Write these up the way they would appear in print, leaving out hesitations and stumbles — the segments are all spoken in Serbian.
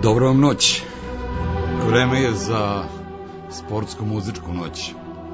Dobro vam noć. Vreme je za sportsko-muzičku noć.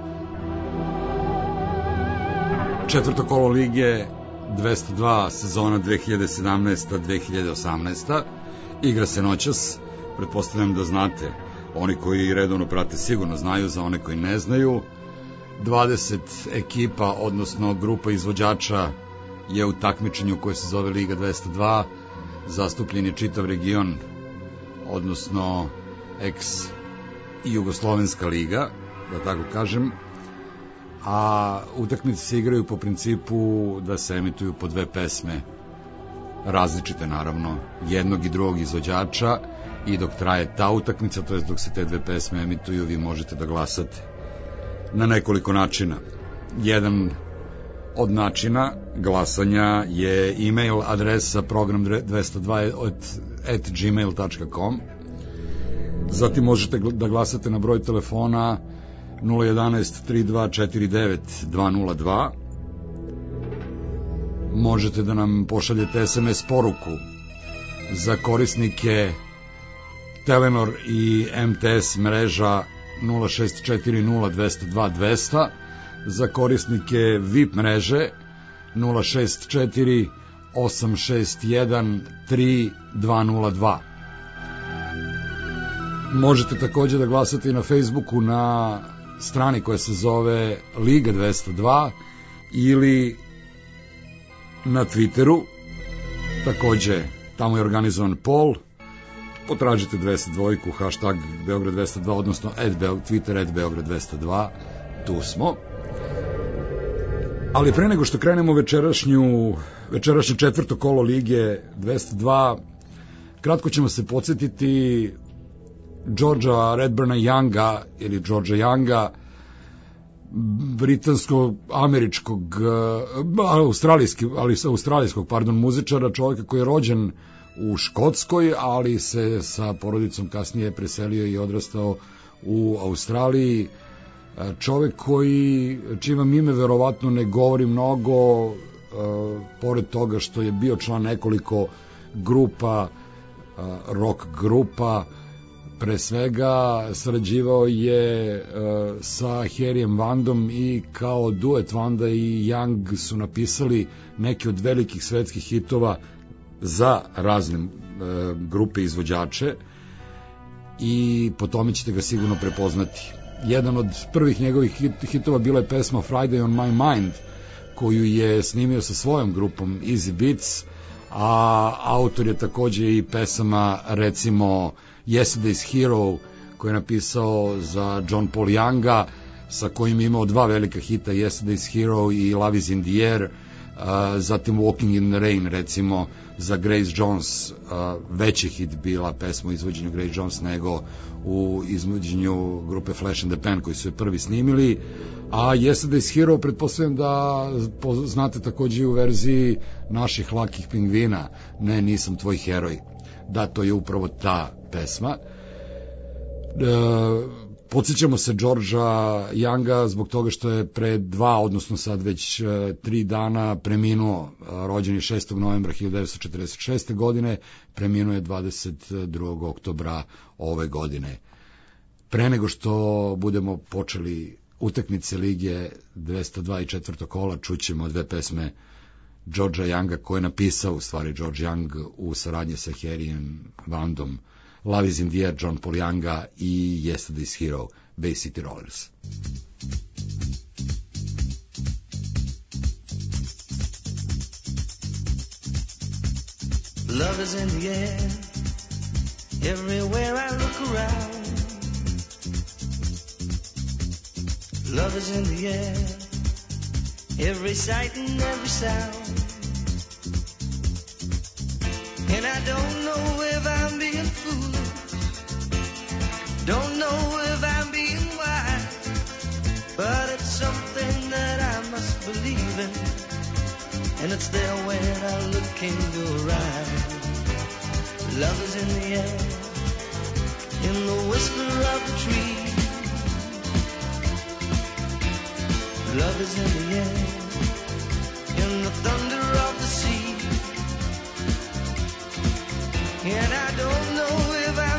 Četvrto kolo lige 202 sezona 2017-2018. Igra se noćas. Pretpostavljam da znate. Oni koji redovno prate sigurno znaju, za one koji ne znaju. 20 ekipa, odnosno grupa izvođača je u takmičenju koje se zove Liga 202. Zastupljen je čitav region, odnosno ex-Jugoslovenska liga, da tako kažem, a utakmice se igraju po principu da se emituju po dve pesme, različite naravno, jednog i drugog izvođača, i dok traje ta utakmica, to jest dok se te dve pesme emituju, vi možete da glasate na nekoliko načina. Jedan od načina glasanja je e-mail adresa program202@gmail.com. Zatim možete da glasate na broj telefona 011-3249-202. Možete da nam pošaljete SMS poruku za korisnike Telenor i MTS mreža 0640-202-200, za korisnike VIP mreže 064-861-3202. Možete takođe da glasate i na Facebooku na strani koja se zove Liga 202 ili na Twitteru. Takođe, tamo je organizovan poll. Potražite 202, hashtag Beograd 202, odnosno Twitter @Beograd 202. Tu smo. Ali pre nego što krenemo večerašnje četvrto kolo Lige 202, kratko ćemo se podsjetiti Georgea Redburna Younga, ili Georgea Younga, britansko-američkog, australijskog muzičara, čovjeka koji je rođen u Škotskoj, ali se sa porodicom kasnije preselio i odrastao u Australiji. Čovek čije vam ime verovatno ne govori mnogo, pored toga što je bio član nekoliko grupa, rock grupa. Pre svega sarađivao je sa Harryjem Vandom i kao duet Vanda i Young su napisali neke od velikih svetskih hitova za razne grupe izvođače i po tome ćete ga sigurno prepoznati. Jedan od prvih njegovih hitova bila je pesma Friday on my mind, koju je snimio sa svojom grupom Easy Beats, a autor je takođe i pesama, recimo Yesterday's Hero, koji je napisao za John Paul Younga, sa kojim je imao dva velika hita, Yesterday's Hero i Love is in the Air. Zatim Walking in the Rain, recimo, za Grace Jones, veći hit bila pesma u izvođenju Grace Jones nego u izvođenju grupe Flash and the Pan, koji su je prvi snimili. A Yesterday's Hero pretpostavljam da znate takođe u verziji naših Lakih pingvina, Ne, nisam tvoj heroj. Da, to je upravo ta pesma. Podsjećamo se Georgea Younga zbog toga što je pre 2, odnosno sad već 3 dana preminuo. Rođen je 6. novembra 1946. godine, preminuo je 22. oktobra ove godine. Pre nego što budemo počeli utakmice Lige 202 i četvrto kola, čućemo dve pesme Georgea Younga, koje je napisao u stvari George Young u saradnji sa Harryjem Vandom. Love is in the Air, John Paul Younga, i Yesterday's Hero, Bay City Rollers. Love is in the air, everywhere I look around. Love is in the air, every sight and every sound. And I don't know if I'm being foolish, don't know if I'm being wise, but it's something that I must believe in, and it's there when I look in your eyes. Love is in the air, in the whisper of the tree. Love is in the air, in the thunder of the sea. And I don't know if I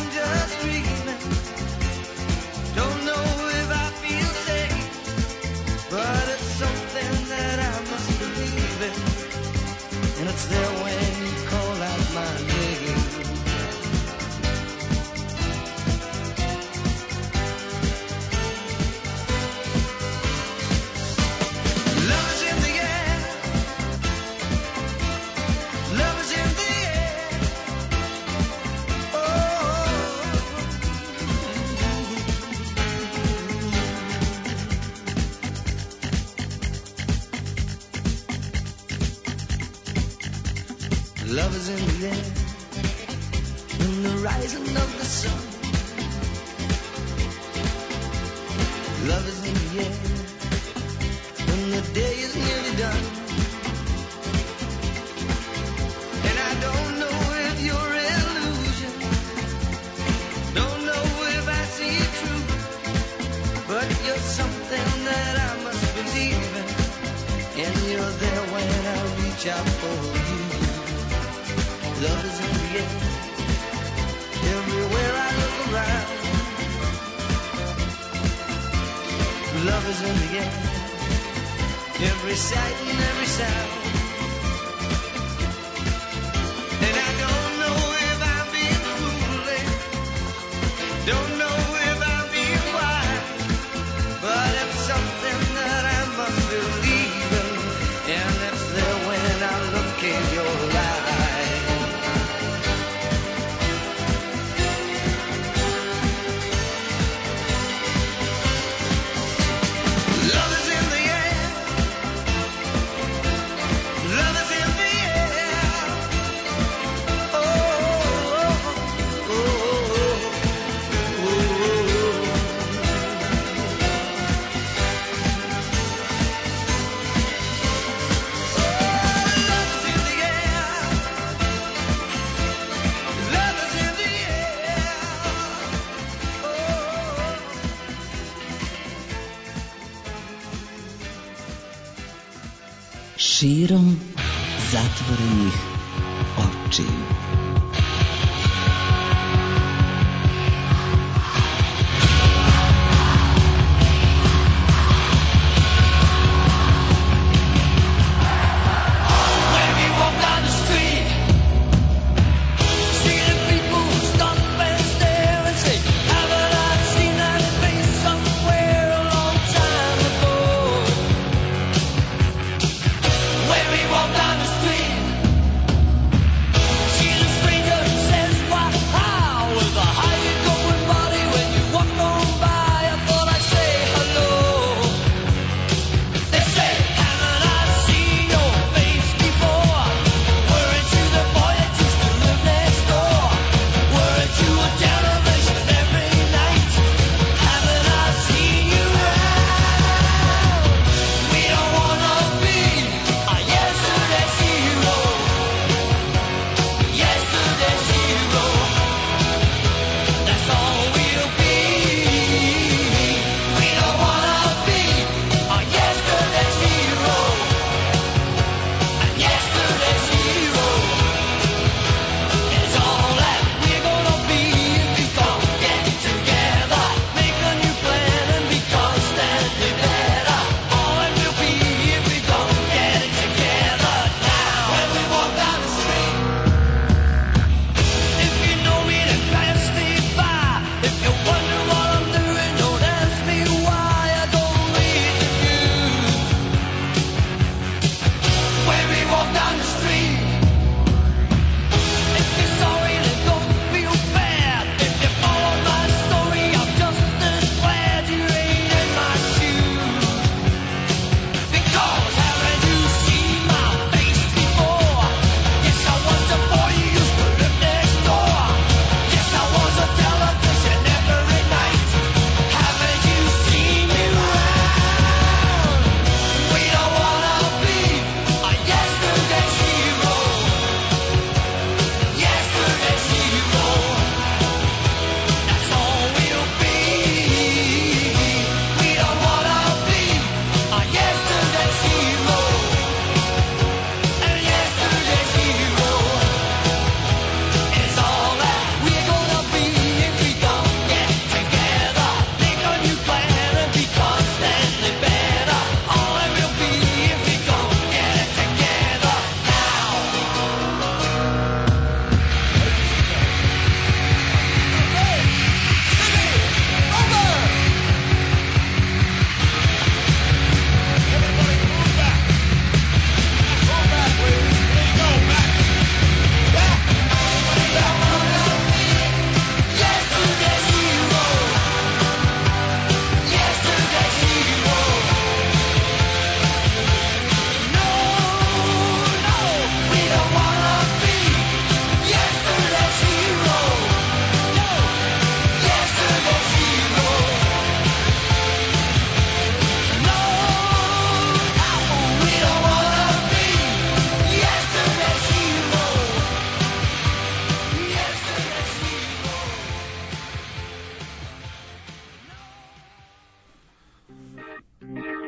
Love is in the air, in the rising of the sun. Love is in the air, when the day is nearly done. And I don't know if you're illusion, don't know if I see it true, but you're something that I must believe in, and you're there when I reach out for you. Love is in the air, everywhere I look around. Love is in the air, every sight and every sound. And I don't know if I'm being foolish, don't know if I'm being wise, but it's something that I must believe in, and it's there when I look in your eyes. Širom zatvorenih očiju. Stranger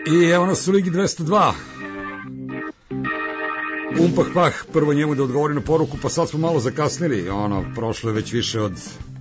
I evo nas u Ligi 202. Pah, prvo njemu da odgovori na poruku, pa sad smo malo zakasnili, prošlo je već više od...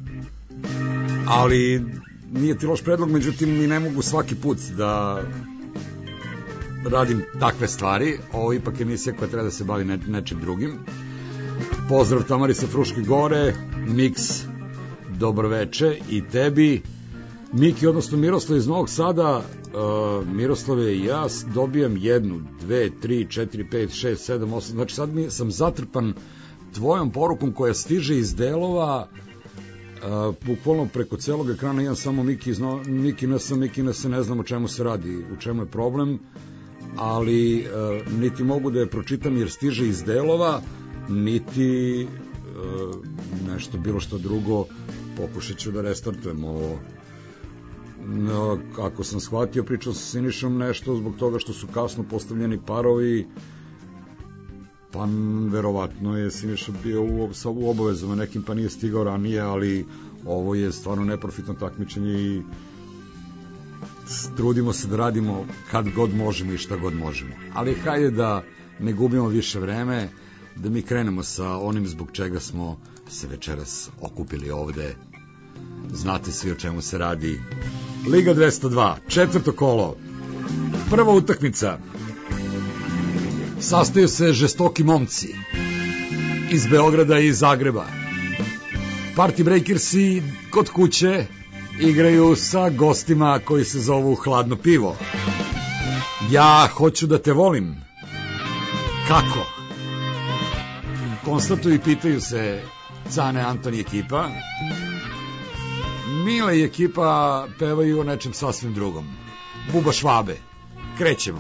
Ali nije ti loš predlog, međutim ni ne mogu svaki put da radim takve stvari. Ovo je ipak emisija koja treba da se bavi nečim drugim. Pozdrav Tamari sa Fruške gore, Miks, dobro veče i tebi. Miki, odnosno Miroslav iz Novog Sada. Miroslave i ja dobijam 1, 2, 3, 4, 5, 6, 7, 8, znači sad sam zatrpan tvojom porukom koja stiže iz delova, bukvalno preko celog ekrana imam samo Miki NS, ne znam o čemu se radi, u čemu je problem, ali niti mogu da je pročitam jer stiže iz delova, niti nešto bilo što drugo. Pokušat ću da restartujem ovo. No, kako sam shvatio, pričao sa Sinišom nešto zbog toga što su kasno postavljeni parovi, pa verovatno je Siniša bio u obavezama nekim, pa nije stigao ranije, ali ovo je stvarno neprofitno takmičenje i trudimo se da radimo kad god možemo i šta god možemo. Ali hajde da ne gubimo više vreme, da mi krenemo sa onim zbog čega smo se večeras okupili ovde. Znate svi o čemu se radi. Liga 202, četvrto kolo, prva utakmica. Sastaju se žestoki momci iz Beograda i Zagreba. Party Breakersi kod kuće igraju sa gostima koji se zovu Hladno pivo. Ja hoću da te volim. Kako? Konstatuju i pitaju se Cane, Antoni ekipa. Mile i ekipa pevaju o nečem sasvim drugom. Buba Švabe. Krećemo.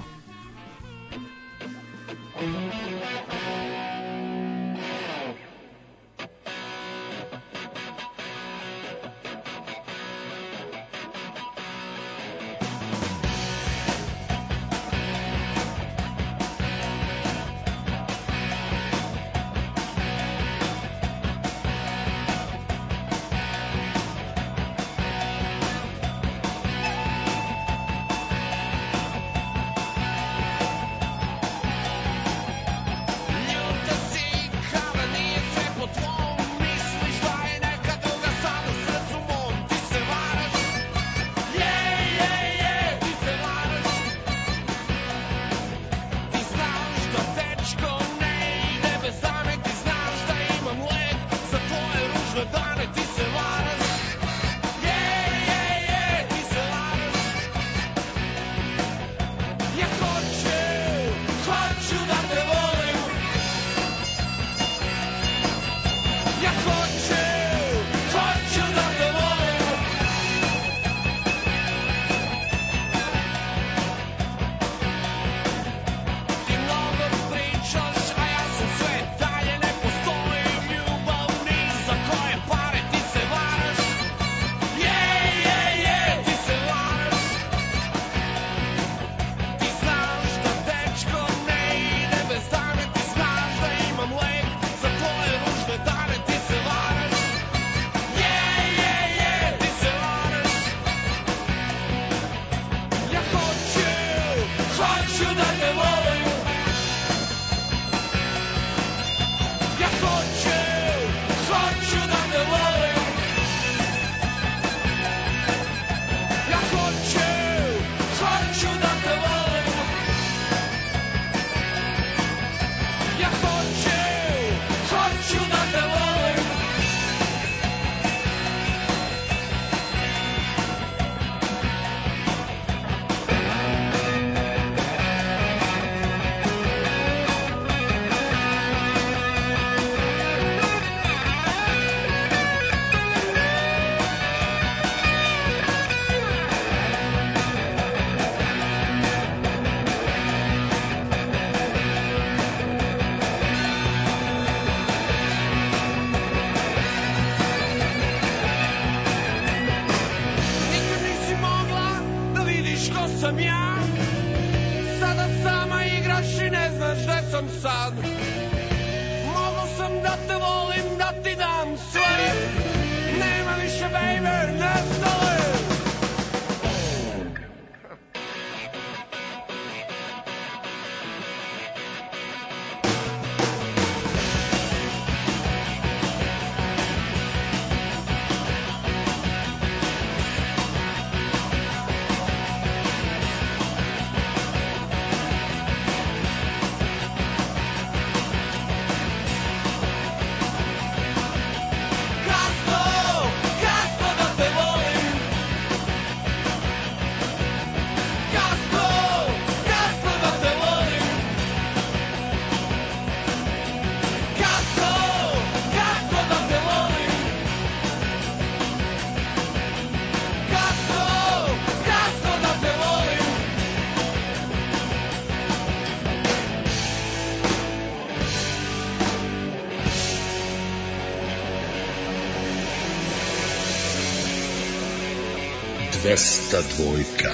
202.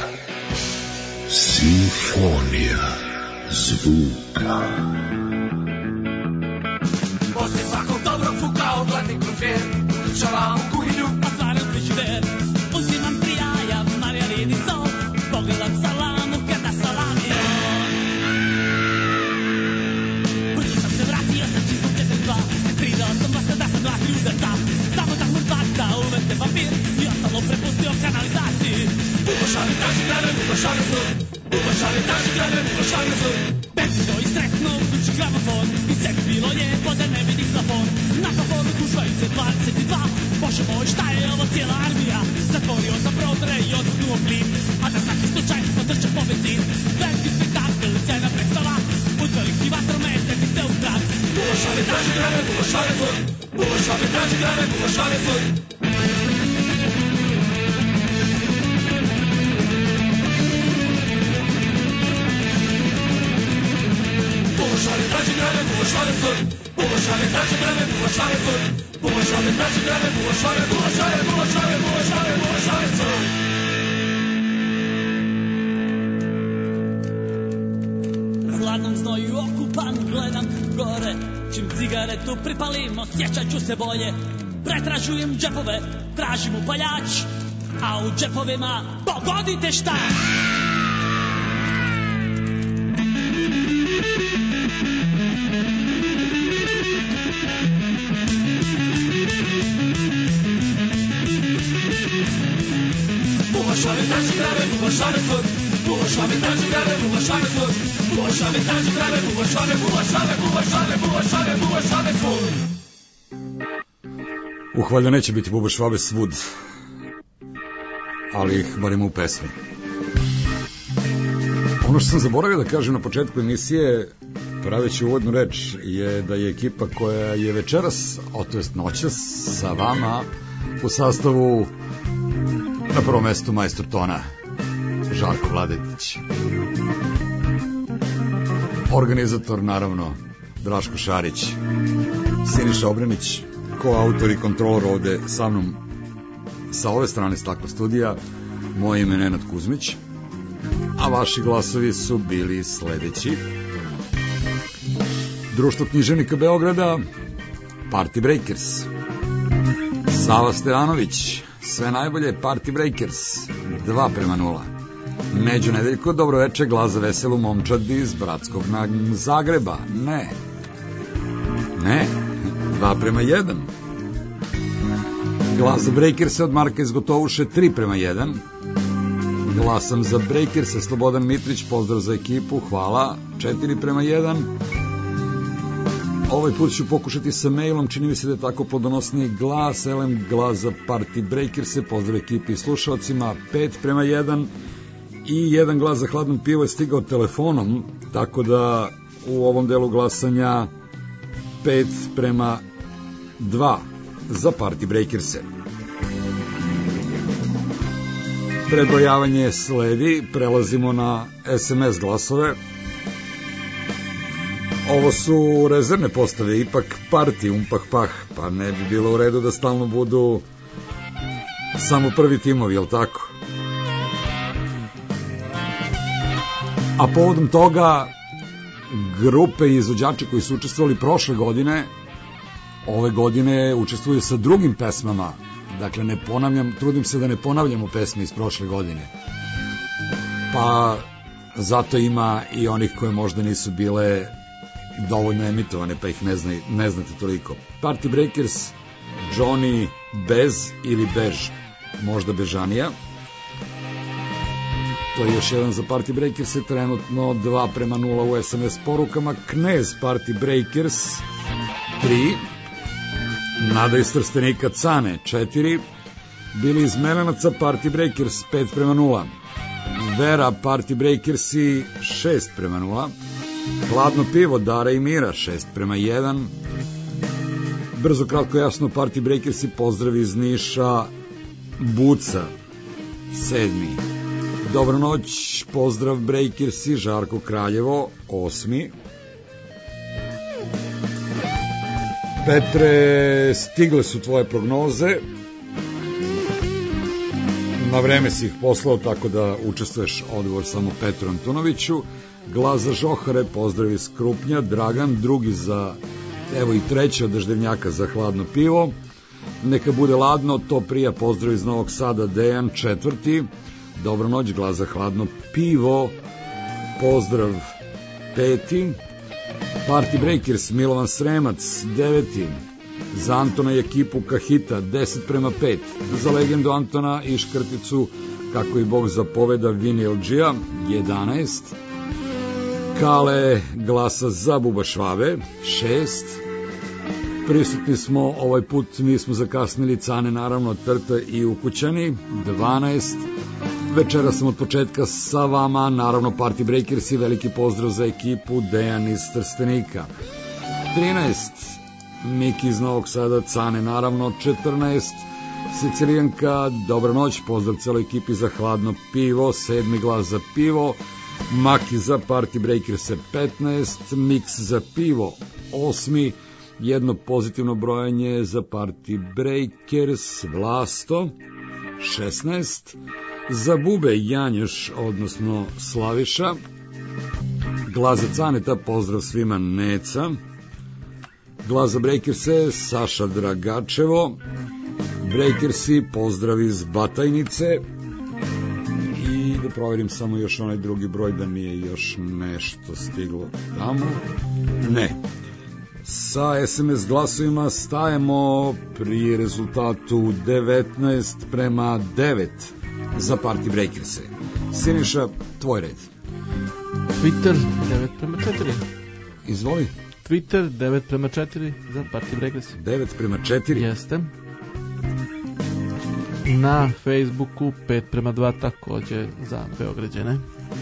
Simfonija zvuka. Poslije svakog dobrog fuka ogladni krompir, uključavam u kuhinju, otvaram frižider. Uzimam prijaja, marjarini sol, pogledam salamu kada salami je on. Brzo sam se vratio sa čistom 4-2, pridao sam vas da sam vratio uzeta. Samo tak mu backa, uvete papir i ostalo prepustio kanalizaciji. Ubošali traži grane, ubošali zlud, ubošali traži grane, ubošali zlud. Benzino i stresno uključi gramofon i sebi bilo lijepo da ne vidim plafon. Na plafonu kušaju se 22, Bože moj šta je ovo cijela armija. Zatvorio sam prozore i odvrnuo plin, a da svaki slučaj potrče po benzin. Veliki spektakl, sjajna predstava, uz veliki vatromet seti se u stran. Ubošali traži grane, ubošali zlud, ubošali traži grane, ubošali zlud. Bumošali traži grane, bumošali zlud, bumošali traži grane, bumošali zlud, bumošali traži grane, bumošali, bumošali, bumošali, bumošali, bumošali zlud. Na hladnom znoju okupan gledam gore, čim cigaretu pripalim osjećat ću se bolje. Pretražujem džepove, tražim upaljač, a u džepovima pogodite šta? Bumošali traži grane, bumošali zlud, bumošali traži grane, bumošali zlud, bumošali traži grane, bumošali, bumošali, bumošali, bumošali, bumošali zlud. Valjda neće biti Buba Švabe svud, ali ih barem u pesmi. Ono što sam zaboravio da kažem na početku emisije, praveći uvodnu reč, je da je ekipa koja je večeras, to jest noćas, sa vama u sastavu na prvom mestu majstor tona Žarko Vladetić, organizator naravno Draško Šarić, Siniša Obrenić, koautor i kontrolor ovde sa mnom sa ove strane stakla studija. Moje ime je Nenad Kuzmić, a vaši glasovi su bili sledeći: Društvo književnika Beograda, Party Breakers, Sava Stevanović, sve najbolje, Party Breakers 2:0, Neđo Nedeljko, dobroveče, glas za veselu momčad iz bratskog Zagreba, ne, 2:1, glas za Breakers od Marka iz Gotovuše 3:1, glasam za Breakers Slobodan Mitrić, pozdrav za ekipu, hvala, 4:1. Ovaj put ću pokušati sa mailom, čini mi se da je tako plodonosniji glas, elem glas za Party Breakers, pozdrav ekipi i slušalcima, 5:1, i jedan glas za hladno pivo je stigao telefonom, tako da u ovom delu glasanja 5:2 za Party Breakers-e. Prebrojavanje sledi, prelazimo na SMS glasove. Ovo su rezervne postave, ipak Party, Umpah-Pah, pa ne bi bilo u redu da stalno budu samo prvi timovi, jel tako? A povodom toga, grupe i izvođači koji su učestvovali prošle godine, ove godine učestvuju sa drugim pesmama. Dakle, ne ponavljam, trudim se da ne ponavljamo pesme iz prošle godine. Pa zato ima i onih koje možda nisu bile dovoljno emitovane, pa ih ne znate toliko. Party Breakers, Johnny Bez ili Bež, možda Bežanija. To je još jedan za Party Breakers, je trenutno 2:0 u SMS porukama. Knez Party Breakers 3, Nada iz Trstenika Cane 4, Bili iz Melenaca Party Breakers 5:0, Vera Party Breakersi 6:0, Hladno pivo Dara i Mira 6:1, Brzo kratko jasno Party Breakersi, pozdrav iz Niša Buca 7. Dobro noć, pozdrav Breakersi, Žarko Kraljevo 8. Petre, stigle su tvoje prognoze. Na vreme si ih poslao, tako da učestvuješ. Odgovor samo Petru Antunoviću. Glas za Žohare, pozdrav iz Krupnja. Dragan, drugi za, evo i treći od Deždevnjaka za hladno pivo. Neka bude ladno, to prija, pozdrav iz Novog Sada. Dejan, četvrti. Dobro noć, glas za hladno pivo, pozdrav peti. Party Breakers, Milovan Sremac, deveti. Za Antona i ekipu Kahita 10:5, za legendu Antona i škrticu kako i Bog zapoveda Vinilđija 11, Kale glasa za Buba Švabe 6, prisutni smo ovaj put, nismo zakasnili, Cane naravno, Trta i Ukućani 12, večera sam od početka sa vama, naravno Party Breakers i veliki pozdrav za ekipu Dejan iz Trstenika 13, Miki iz Novog Sada, Cane naravno 14, Sicilijanka, dobra noć, pozdrav celoj ekipi za hladno pivo, 7. glas za pivo, Maki za Party Breakers 15, Mix za pivo 8, jedno pozitivno brojanje za Party Breakers, Vlasto 16, za Bube Janjuš, odnosno Slaviša, glas za Caneta, pozdrav svima, Neca, glas za Breakerse, Saša Dragačevo, Breakersi, pozdrav iz Batajnice, i da provjerim samo još onaj drugi broj da nije još nešto stiglo tamo. Ne. Sa SMS glasovima stajemo pri rezultatu 19:9 za Party Breakerse. Siniša, tvoj red. Twitter 9:4. Izvoli. Twitter 9:4 za Party Breakers. 9:4? Jeste. Na Facebooku 5:2 takođe za Beograđane.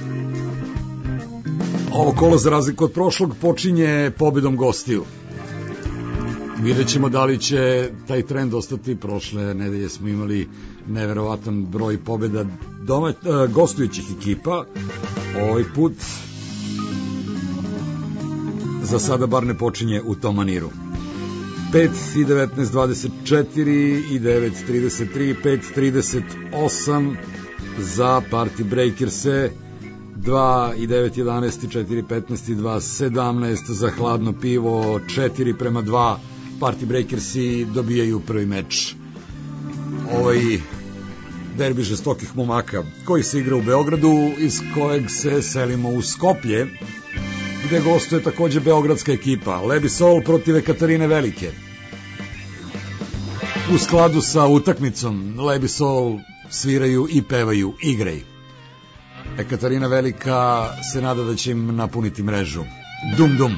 Ovo kolo, za razliku od prošlog, počinje pobedom gostiju. Vidjet ćemo da li će taj trend ostati. Prošle nedelje smo imali neverovatan broj pobeda gostujućih ekipa. Ovaj put za sada bar ne počinje u tom maniru. 5 i 19, 24 i 9, 33, 5, 38 za Party Breakers-e, 2 i 9, 11 i 4, 15 i 2, 17 za hladno pivo, 4:2 Party Breakersi dobijaju prvi meč. Ovaj derbi žestokih momaka koji se igra u Beogradu, iz kojeg se selimo u Skoplje, gde gostuje takođe beogradska ekipa Lebi Sol protiv Ekaterine Velike. U skladu sa utakmicom Lebi Sol sviraju i pevaju Igraj. Ekaterina Velika se nada da će im napuniti mrežu. Dum dum.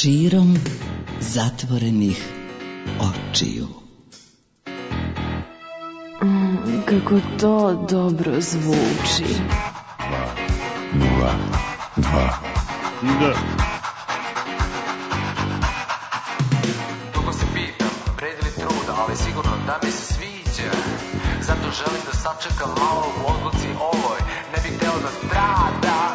širom zatvorenih očiju. Kako to dobro zvuči. 0, 2. Da. Dugo se pitam, vredi li truda, ali sigurno da mi se sviđa. Zato želim da sačekam malo u odluci ovoj, ne bih hteo da stradam.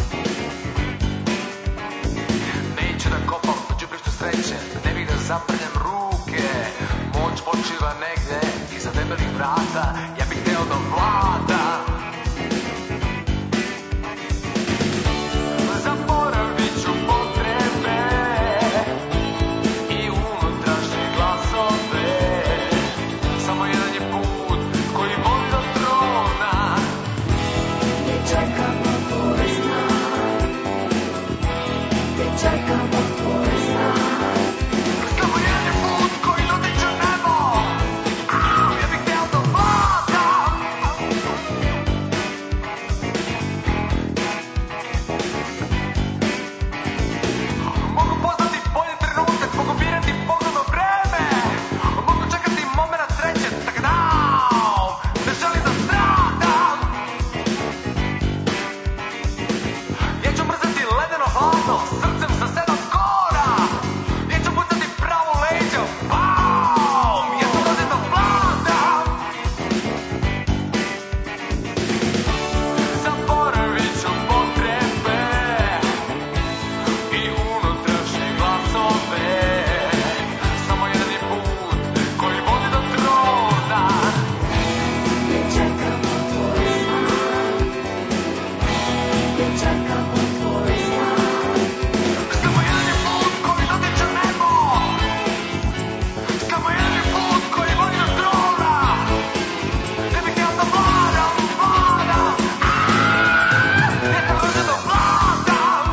Neću da kopam u đubrištu sreće, ne bih da zaprljam ruke. Moć počiva negde iza debelih vrata, ja bih hteo da vladam. Zaboravit ću potrebe i unutrašnje glasove. Samo jedan je put koji vodi do trona. Gde čekamo tvoj znak, gde čekamo tvoj znak. Samo jedan je put koji dotiče nebo. Ja bih hteo da vladam. Mogu poznati bolje trenutak, mogu birati pogodno vreme. Mogu čekati moment sreće, tak dao. Ne želim da stradam. Ja ću mrzati ledeno hladno, srcem sa 7 kora. Ja ću pucati pravo leđa, bam. Ja sam rođen da vladam. Zaboravit ću potrebe i unutrašnje glasove. Samo jedan je put koji vodi do trona. Gde čekamo tvoj znak, gde čekamo tvoj znak. Samo jedan je put koji dotiče nebo. Samo jedan je put koji vodi do trona. Ne bih hteo da vladam, vladam. Ja sam rođen da vladam.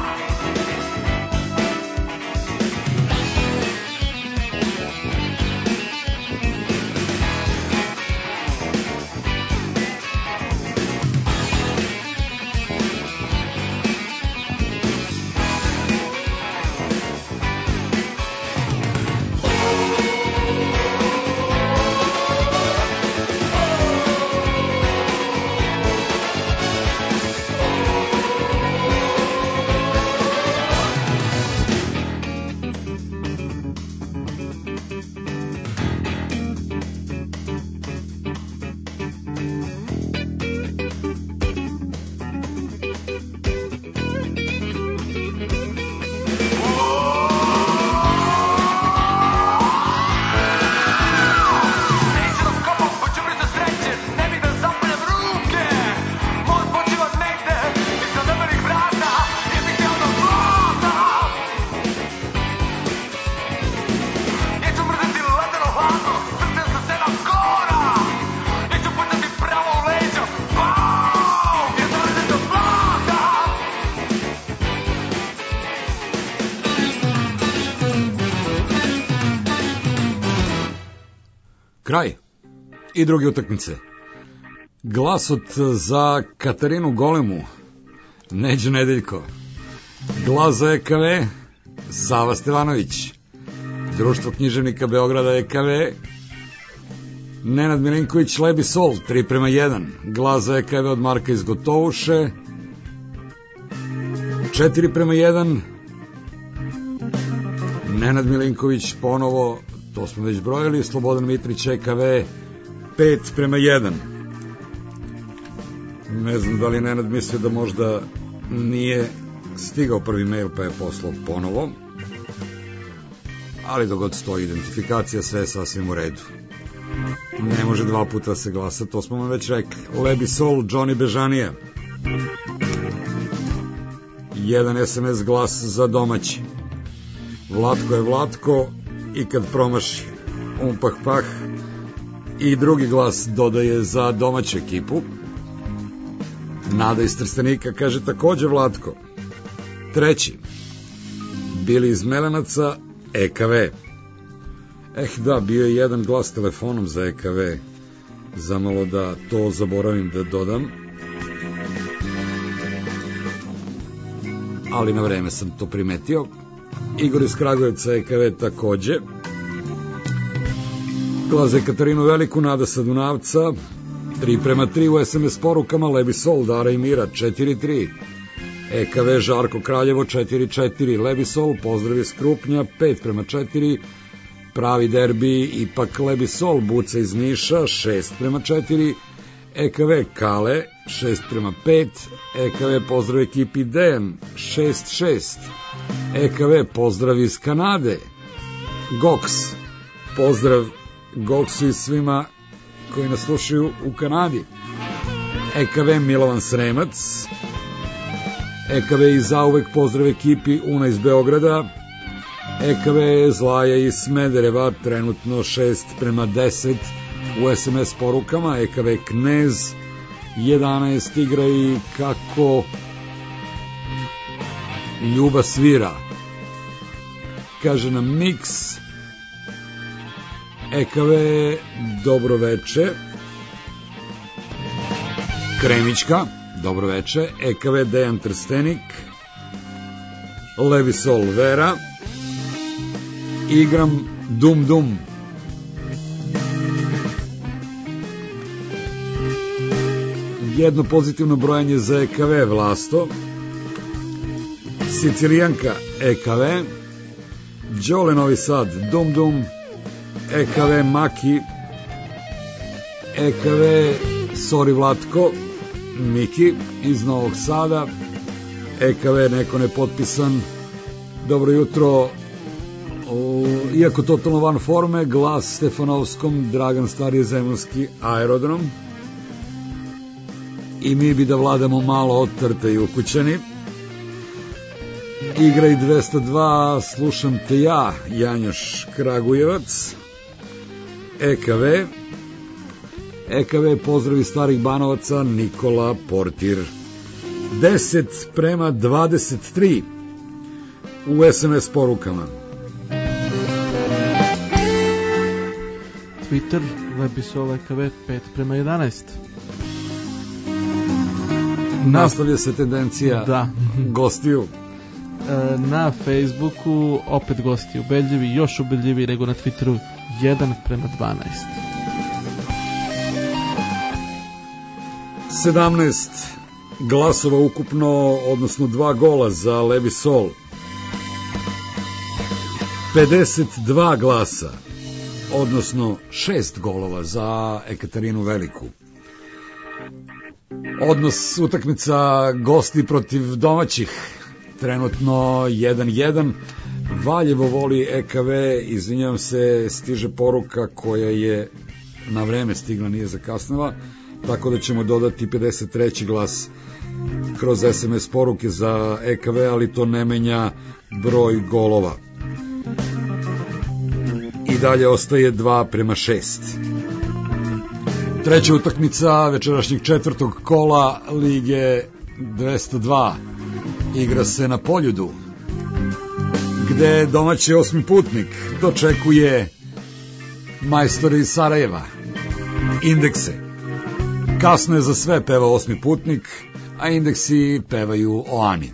Neću da skopam po đubrištu sreće, ne bih da zaprljam ruke. Moć počiva negde iza debelih vrata, ja bih hteo da vladam. Ja ću mrzeti ledeno hladno, srcem sa 7 kora. Ja ću pucati pravo u leđa, bam. Ja sam rođen da vladam. Kraj i druge utakmice. Glasot za Katarinu Golemu, Neđo Nedeljko. Glas za EKV, Sava Stevanović. Društvo književnika Beograda EKV, Nenad Milenković, Lebi Sol, 3:1. Glas za EKV od Marka iz Gotovuše, 4:1. Nenad Milenković ponovo, to smo već brojili, Slobodan Mitrić EKV, 5:1. Ne znam da li Nenad misli da možda nije stigao prvi mail pa je poslao ponovo, ali dok god stoji identifikacija, sve je sasvim u redu. Ne može 2 puta se glasa, to smo vam već rekli. Lebi Sol, Johnny Bežanija. 1 SMS glas za domaći. Vlatko je Vlatko i kad promaši umpah pah. I drugi glas dodaje za domaću ekipu. Nada iz Trstenika kaže takođe Vlatko. Treći, Bili iz Melenaca, EKV. Da, bio je jedan glas telefonom za EKV. Zamalo da to zaboravim da dodam. Ali na vreme sam to primetio. Igor iz Kragujevca, EKV takođe. Glas za Katarinu Veliku, Nada sa Dunavca, 3:3 u SMS porukama, Lebi Sol, Dara i Mira, 4:3. EKV Žarko Kraljevo, 4:4. Lebi Sol, pozdrav iz Krupnja, 5:4. Pravi derbi, ipak Lebi Sol, Buca iz Niša, 6:4. EKV Kale, 6:5. EKV pozdrav ekipi Dejan, 6:6. EKV pozdrav iz Kanade, Goks, pozdrav Goksu i svima koji nas slušaju u Kanadi. EKV Milovan Sremac, EKV i zauvek pozdrav ekipi Una iz Beograda, EKV Zlaja iz Smedereva, trenutno 6:10 u SMS porukama, EKV Knez, 11 igra i kako Ljuba svira, kaže nam Mix. EKV dobro veče, Kremićka, dobro veče. EKV Dejan Trstenik, Levi Sol Vera, igram Dum Dum. Jedno pozitivno brojanje za EKV Vlasto, Sicilijanka EKV, Đole Novi Sad Dum Dum, EKV Maki, EKV Sori Vlatko Miki iz Novog Sada, EKV neko nepotpisan, dobro jutro, iako totalno van forme, Glas Stefanovskom, Dragan Stari Zemunski Aerodrom, i mi bi da vladamo malo od Trte i ukućani. Igra i 202, slušam te ja, Janjoš Kragujevac, EKV, EKV pozdravi Starih Banovaca, Nikola Portir, 10:23 u SMS porukama. Twitter, Lebisol EKV, 5:11. Nastavlja se tendencija gostiju. Na Facebooku opet gosti ubedljivi, još ubedljivi nego na Twitteru, 1:12. 17 glasova ukupno, odnosno 2 gola za Levi Sol. 52 glasa, odnosno 6 golova za Ekaterinu Veliku. Odnos utakmica gosti protiv domaćih, trenutno 1:1. Valjevo voli EKV, izvinjavam se, stiže poruka koja je na vreme stigla, nije zakasnila, tako da ćemo dodati 53. glas kroz SMS poruke za EKV, ali to ne menja broj golova. I dalje ostaje 2:6. Treća utakmica večerašnjeg četvrtog kola Lige 202 igra se na Poljudu, gde domaći osmi putnik dočekuje majstori iz Sarajeva, Indekse. Kasno je za sve, peva osmi putnik, a Indeksi pevaju o Ani.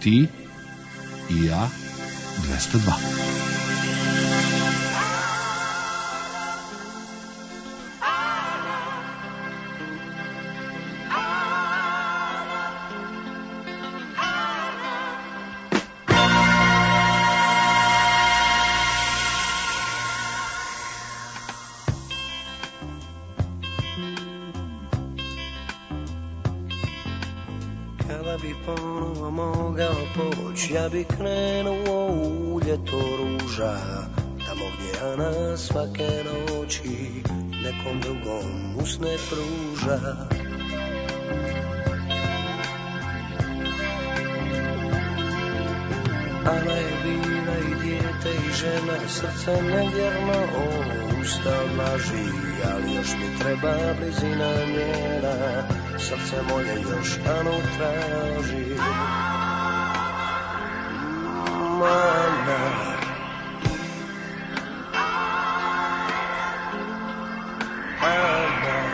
Ti i ja 202. Ja bi krenuo u ljeto ruža, tamo gdje Ana svake noći nekom drugom usne pruža. Ana je bila i dijete i žena, srce nevjerno usta odlaži, ali još mi treba blizina njena, srce moje još Anu traži. Ana, Ana,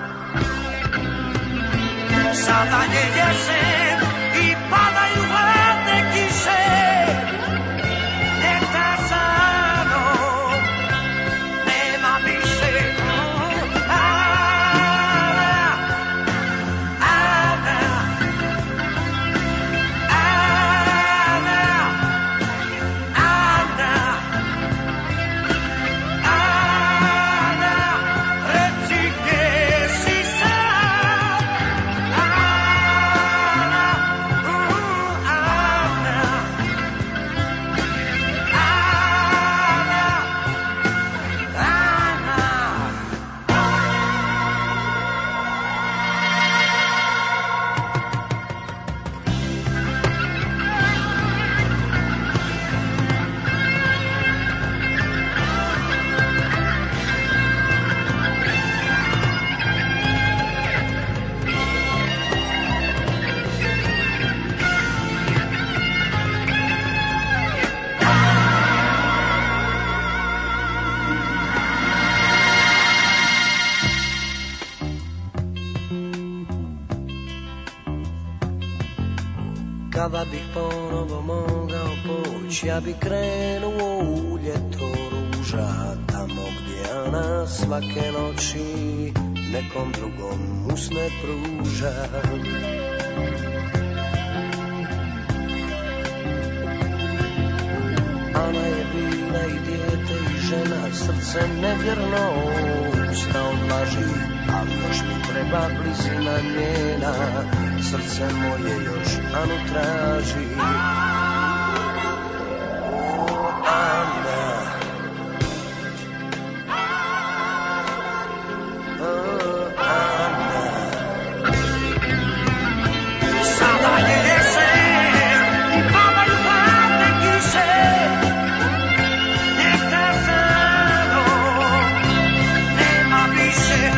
sada je jesen i padaju hladne kiše, ljeta samo nema više. Ana, Ana, Kada bih ponovo mogao poći, ja bih krenuo u ljeto ruža, tamo gdje Ana svake noći nekom drugom usne pruža. Ana je bila i dijete i žena, srce nevjerno usta odlaži, ali još mi treba blizina njena, srce moje još Anu traži. Ana, Ana, sada je jesen i padaju hladne kiše, ljeta samo nema više.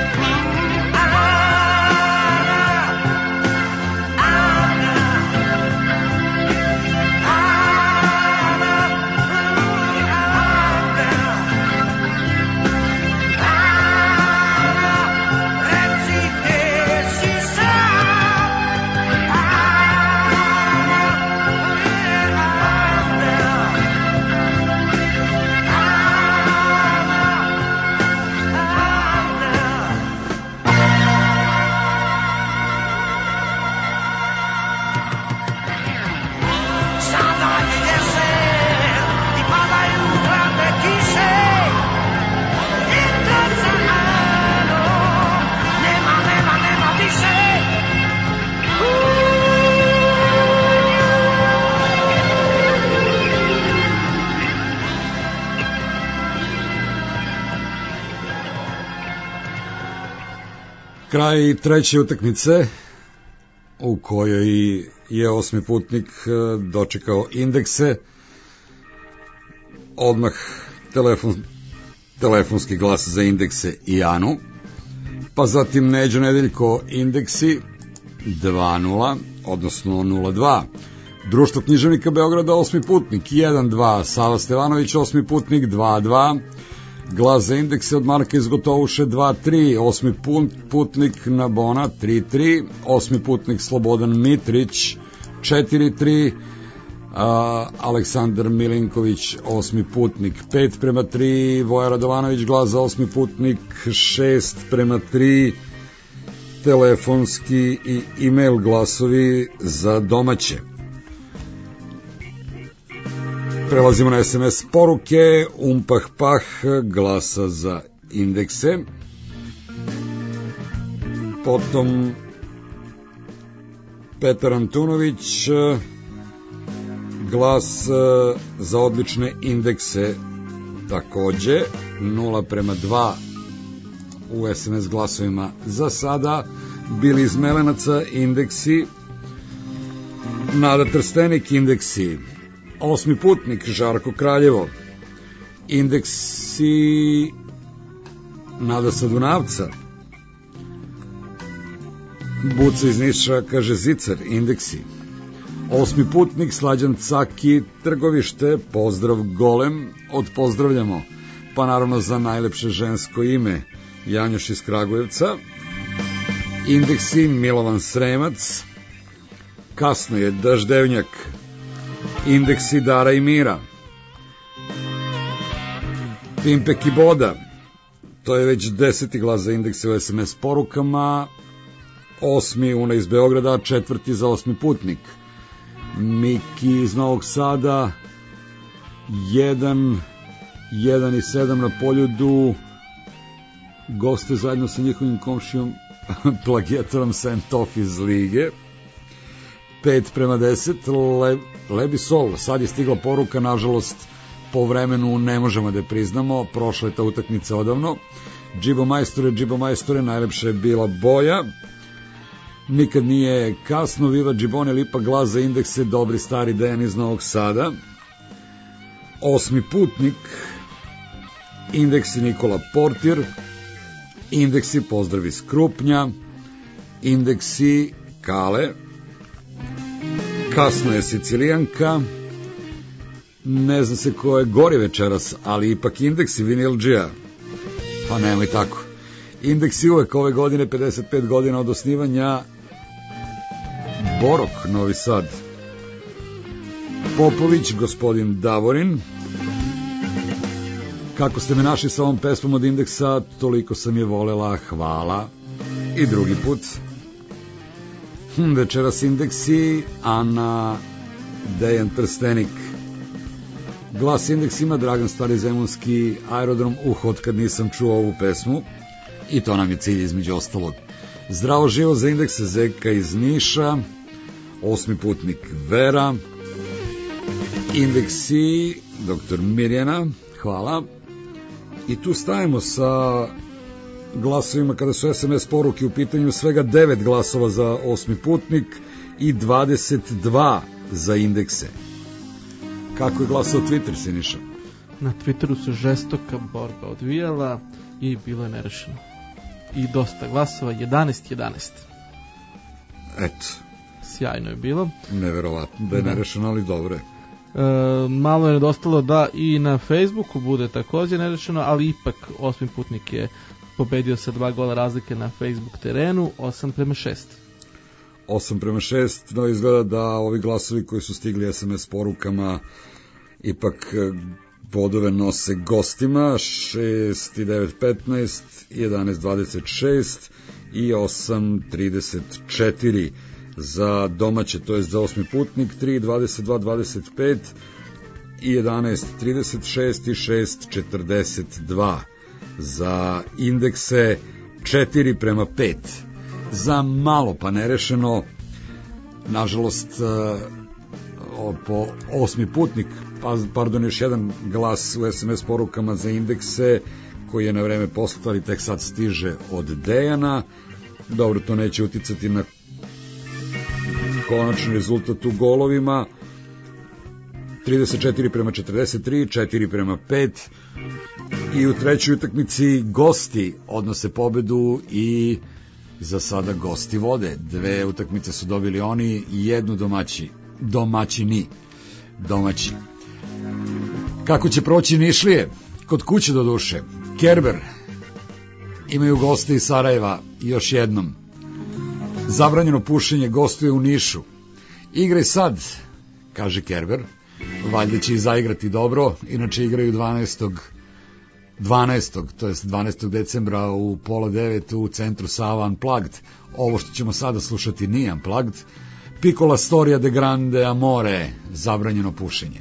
Kraj treće utakmice u kojoj je osmi putnik dočekao Indekse. Odmah telefonski glas za Indekse i Anu, pa zatim Neđo Nedeljko Indeksi 2-0, odnosno 0-2. Društvo književnika Beograda osmi putnik 1-2, Sava Stevanović osmi putnik 2-2, glas za Indekse od Marka iz Gotovuše 2-3, osmi putnik Nabona 3-3, osmi putnik Slobodan Mitrić 4-3, Aleksandar Milinković, Osmi putnik, 5:3, Voja Radovanović glas za Osmi putnik, 6:3, telefonski i e-mail glasovi za domaće. Prelazimo na SMS poruke. Umpah Pah glasa za Indekse. Potom Petar Antunović glas za odlične Indekse takođe 0:2 u SMS glasovima za sada. Bili iz Melenaca Indeksi, Nada Trstenik Indeksi, Osmi putnik Žarko Kraljevo Indeksi, Nada sa Dunavca, Buca iz Niša kaže Zicar Indeksi, Osmi putnik Slađan Caki Trgovište, pozdrav Golem, odpozdravljamo, pa naravno za najlepše žensko ime Janjoš iz Kragujevca. Indeksi Milovan Sremac, Kasno je Daždevnjak, Indeksi Dara i Mira, Pimpek i Boda, to je već 10. glas za Indekse u SMS porukama. 8. Una iz Beograda, 4. za Osmi putnik, Miki iz Novog Sada, 1 i 7 na Poljudu, goste zajedno sa njihovim komšijom plagijatorom Sentof iz Lige. 5:10, Lebi Sol, sad je stigla poruka, nažalost po vremenu ne možemo da je priznamo, prošla je ta utakmica odavno. Džibo majstore, najlepša je bila boja, nikad nije kasno, Viva Džibone, Lipa glas za Indekse, dobri stari Dejan iz Novog Sada. Osmi putnik, Indeksi Nikola Portir, Indeksi pozdrav iz Krupnja, Indeksi Kale, Kasno je Sicilijanka, ne znam se ko je gori večeras, ali ipak Indeksi Vinilđija, pa nemoj tako. Indeksi uvek ove godine, 55 godina od osnivanja, Borok, Novi Sad. Popović, gospodin Davorin, kako ste me našli sa ovom pesmom od Indeksa, toliko sam je volela, hvala. I drugi put. Večeras Indeksi, Ana Dejan Trstenik. Glas Indeksima, Dragan Stari Zemunski, Aerodrom, od kad nisam čuo ovu pesmu. I to nam je cilj između ostalog. Zdravo živo za Indekse, Zeka iz Niša, Osmi putnik Vera, Indeksi, doktor Mirjana, hvala. I tu stajemo sa glasovima kada su SMS poruke u pitanju, svega 9 glasova za Osmi putnik i 22 za Indekse. Kako je glasao Twitter, Siniša? Na Twitteru se žestoka borba odvijala i bilo je nerešeno. I dosta glasova, 11-11. Eto. Sjajno je bilo. Neverovatno da je nerešeno, ali dobro je. Malo je nedostalo da i na Facebooku bude također nerešeno, ali ipak Osmi putnik je pobedio sa 2 gola razlike na Facebook terenu, 8:6. 8:6, no izgleda da ovi glasovi koji su stigli SMS porukama ipak bodove nose gostima, 6 i 9, 15, 11, 26 i 8:34 za domaće, to je za Osmi putnik, 3, 22, 25 i 11, 36 i 6, 42 za Indekse, 4:5 za malo pa nerešeno, nažalost po Osmi putnik, pardon, još jedan glas u SMS porukama za Indekse koji je na vreme poslat, ali tek sad stiže od Dejana. Dobro, to neće uticati na konačni rezultat u golovima. 34:43, 4:5 i u trećoj utakmici gosti odnose pobedu i za sada gosti vode. 2 utakmice su dobili oni i 1 domaći. Kako će proći Nišlije? Kod kuće do duše. Kerber imaju goste iz Sarajeva još jednom. Zabranjeno pušenje gostuje u Nišu. Igraj sad, kaže Kerber. Valjda će i zaigrati dobro, inače igraju 12. to jest 12. decembra u 8:30 u centru Sava Unplugged. Ovo što ćemo sada slušati nije Unplugged. Piccola storia de grande amore, zabranjeno pušenje.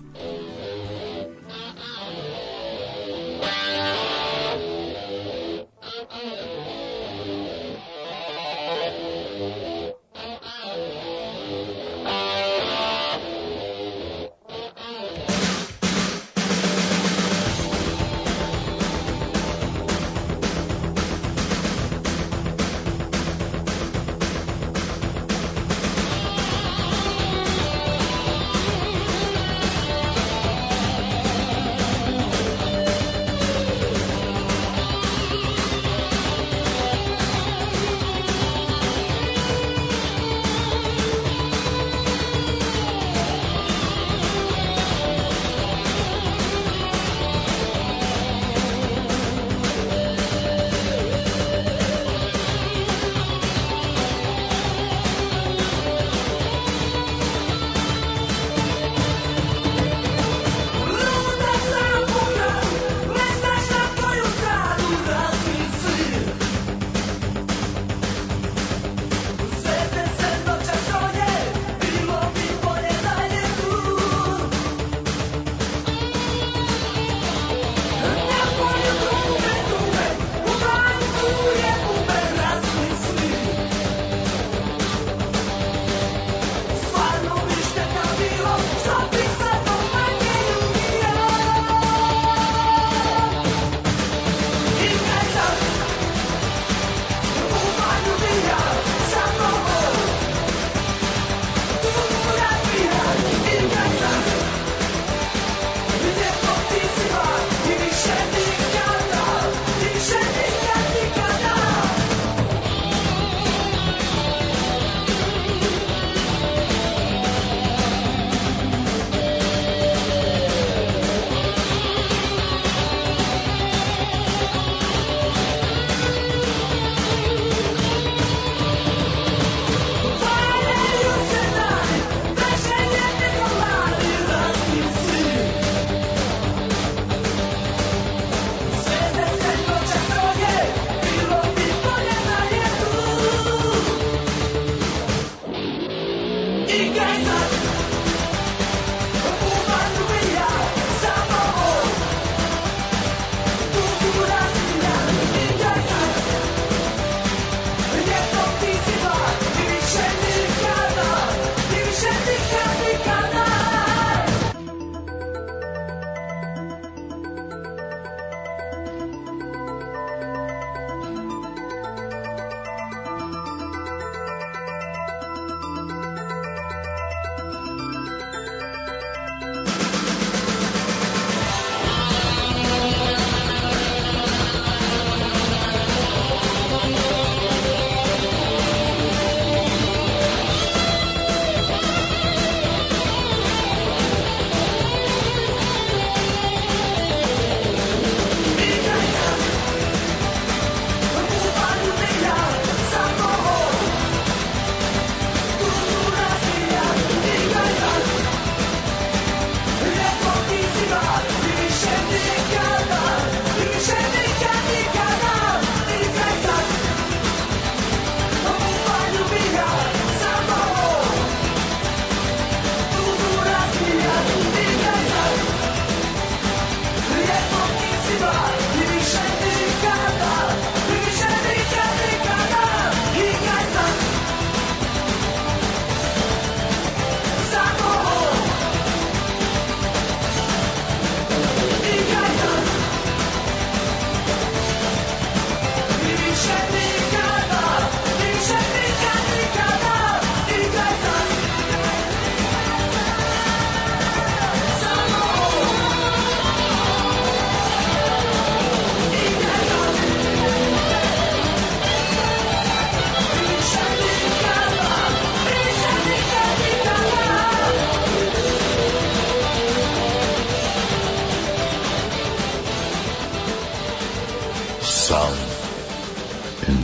in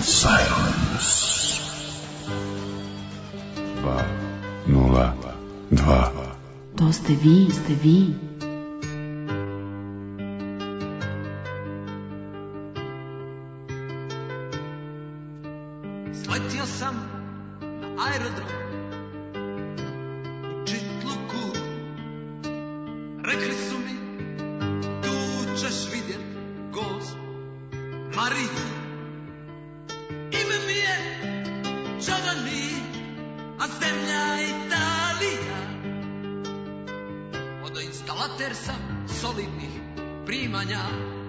silence. 2, 0, 2. to ste vi. Sletio sam na aerodrom u Čitluku. Rekli su mi, tu ćeš vidjet Gospu Mariju. Ime mi je Giovanni, a zemlja Italija. Vodoinstalater sam solidnih primanja.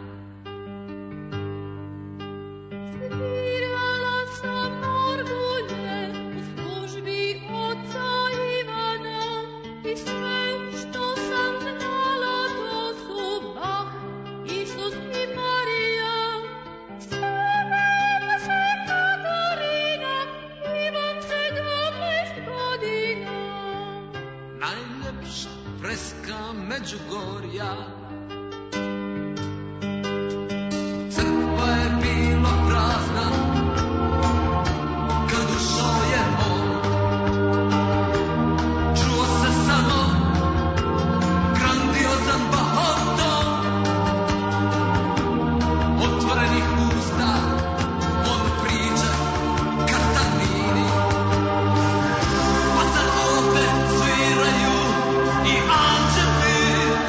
Svirala sam orgulje u službi oca Ivana i sve što sam znala to su Bach, Isus i Marija. Slavila se Katarina, imam 17 godina. Najljepša freska Međugorja. Crkva je bila prazna kad ušao je on. Čuo se samo grandiozan bahoton otvorenih usta, on priđe Katanini. Pa sad opet sviraju i anđeli.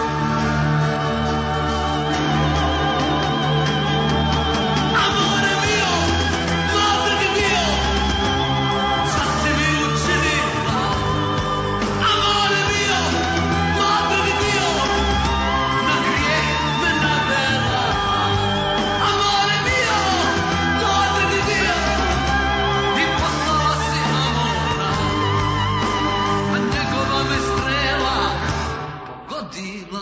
Amore mio, madre mio, šta si mi učinila? Amore mio, madre mio, na grijeh me navela. Amore mio, madre mio, i poslala si Amora, a njegova me strela pogodila.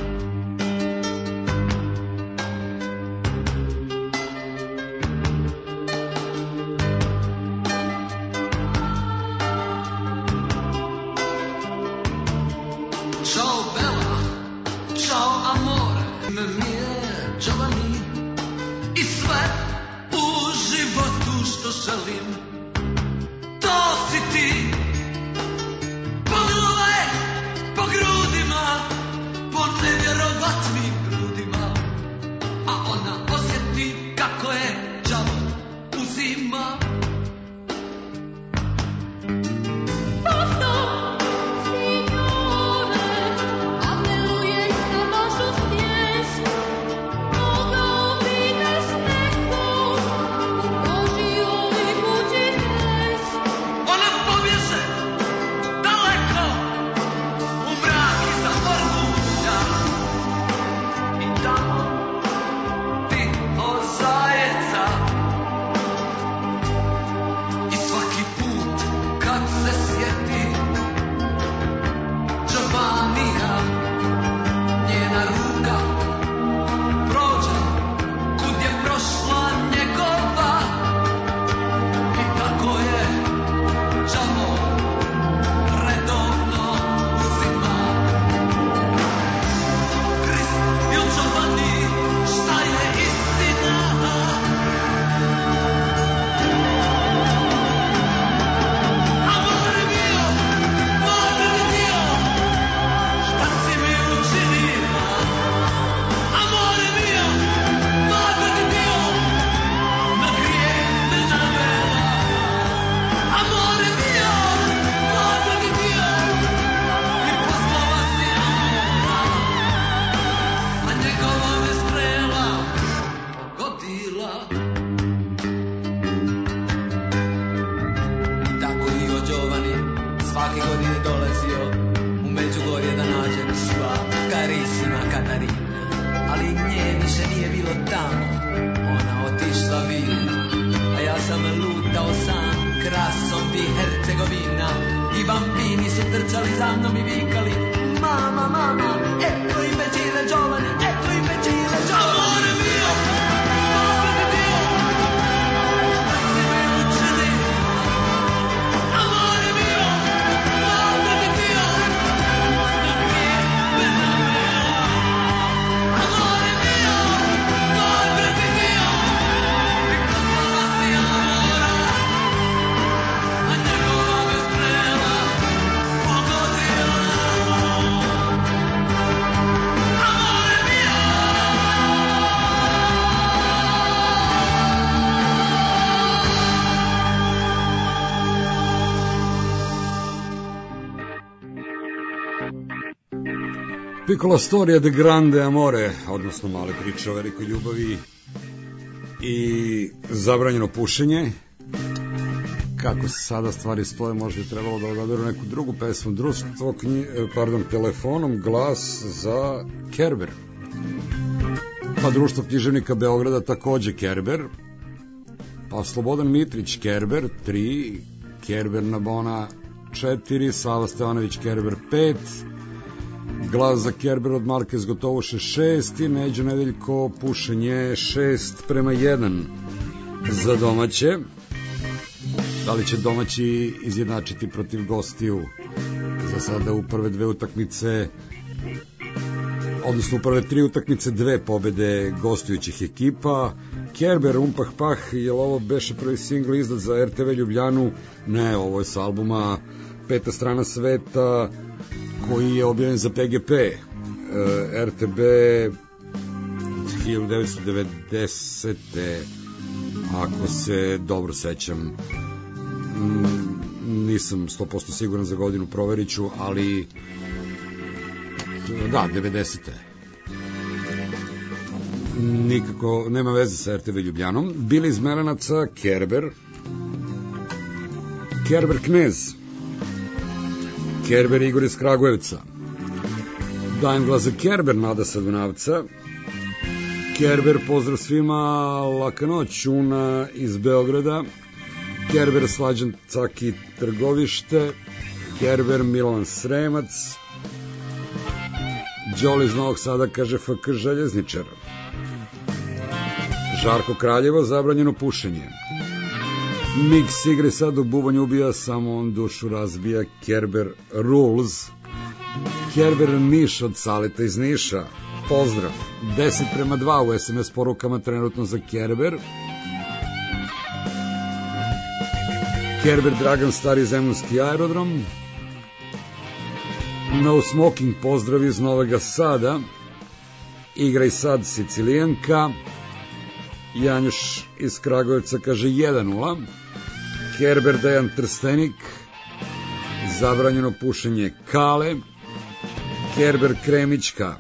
Ciao bella, ciao amore, ime mi je Giovanni i sve u životu što želim, to si ti. Pogledaj po grudima, po nevjerovatnim grudima, a ona osjeti kako je đavo uzima. Boží Piccola storia de grande amore, odnosno male priče o velikoj ljubavi i zabranjeno pušenje. Kako se sada stvari stoje, možda je trebalo da odaberu neku drugu pesmu. Društvo telefonom glas za Kerber. Pa društvo književnika Beograda takođe Kerber. Pa Slobodan Mitrić Kerber 3, Kerber Nabona 4, Sava Stevanović Kerber 5, glas za Kerber od Marke Zgotovuše 6 i Neđo Nedeljko pušenje 6:1 za domaće. Da li će domaći izjednačiti protiv gostiju? Za sada u prve dve utakmice, odnosno u prve tri utakmice, dve pobede gostujućih ekipa. Kerber, Umpah Pah, je li ovo beše prvi singl izdat za RTV Ljubljanu? Ne, ovo je s albuma Peta strana sveta, koji je objavljen za PGP. RTB 1990. Ako se dobro sećam. Nisam 100% siguran za godinu, proverit ću, ali da, 90. Nikako, nema veze sa RTV Ljubljanom. Bili iz Melanaca, Kerber, Kerber Knez, Kerber Igor iz Kragujevca, dajem glas za Kerber, Nada sa Dunavca, Kerber, pozdrav svima, laka noć, Una iz Beograda, Kerber Slađan Caki Trgovište, Kerber Milan Sremac, Đoli iz Novog Sada kaže FK Željezničar, Žarko Kraljevo, zabranjeno pušenje, Mix igre sad u bubanj ubija, samo on dušu razbija, Kerber Rules, Kerber Niš od Saleta iz Niša, pozdrav, 10:2 u SMS porukama trenutno za Kerber. Kerber Dragan Stari Zemunski aerodrom, No Smoking pozdrav iz Novog Sada, Igraj sad Sicilijanka, Janjuš iz Kragujevca kaže 1:0, Kerber Dejan Trstenik, zabranjeno pušenje Kale, Kerber Kremićka,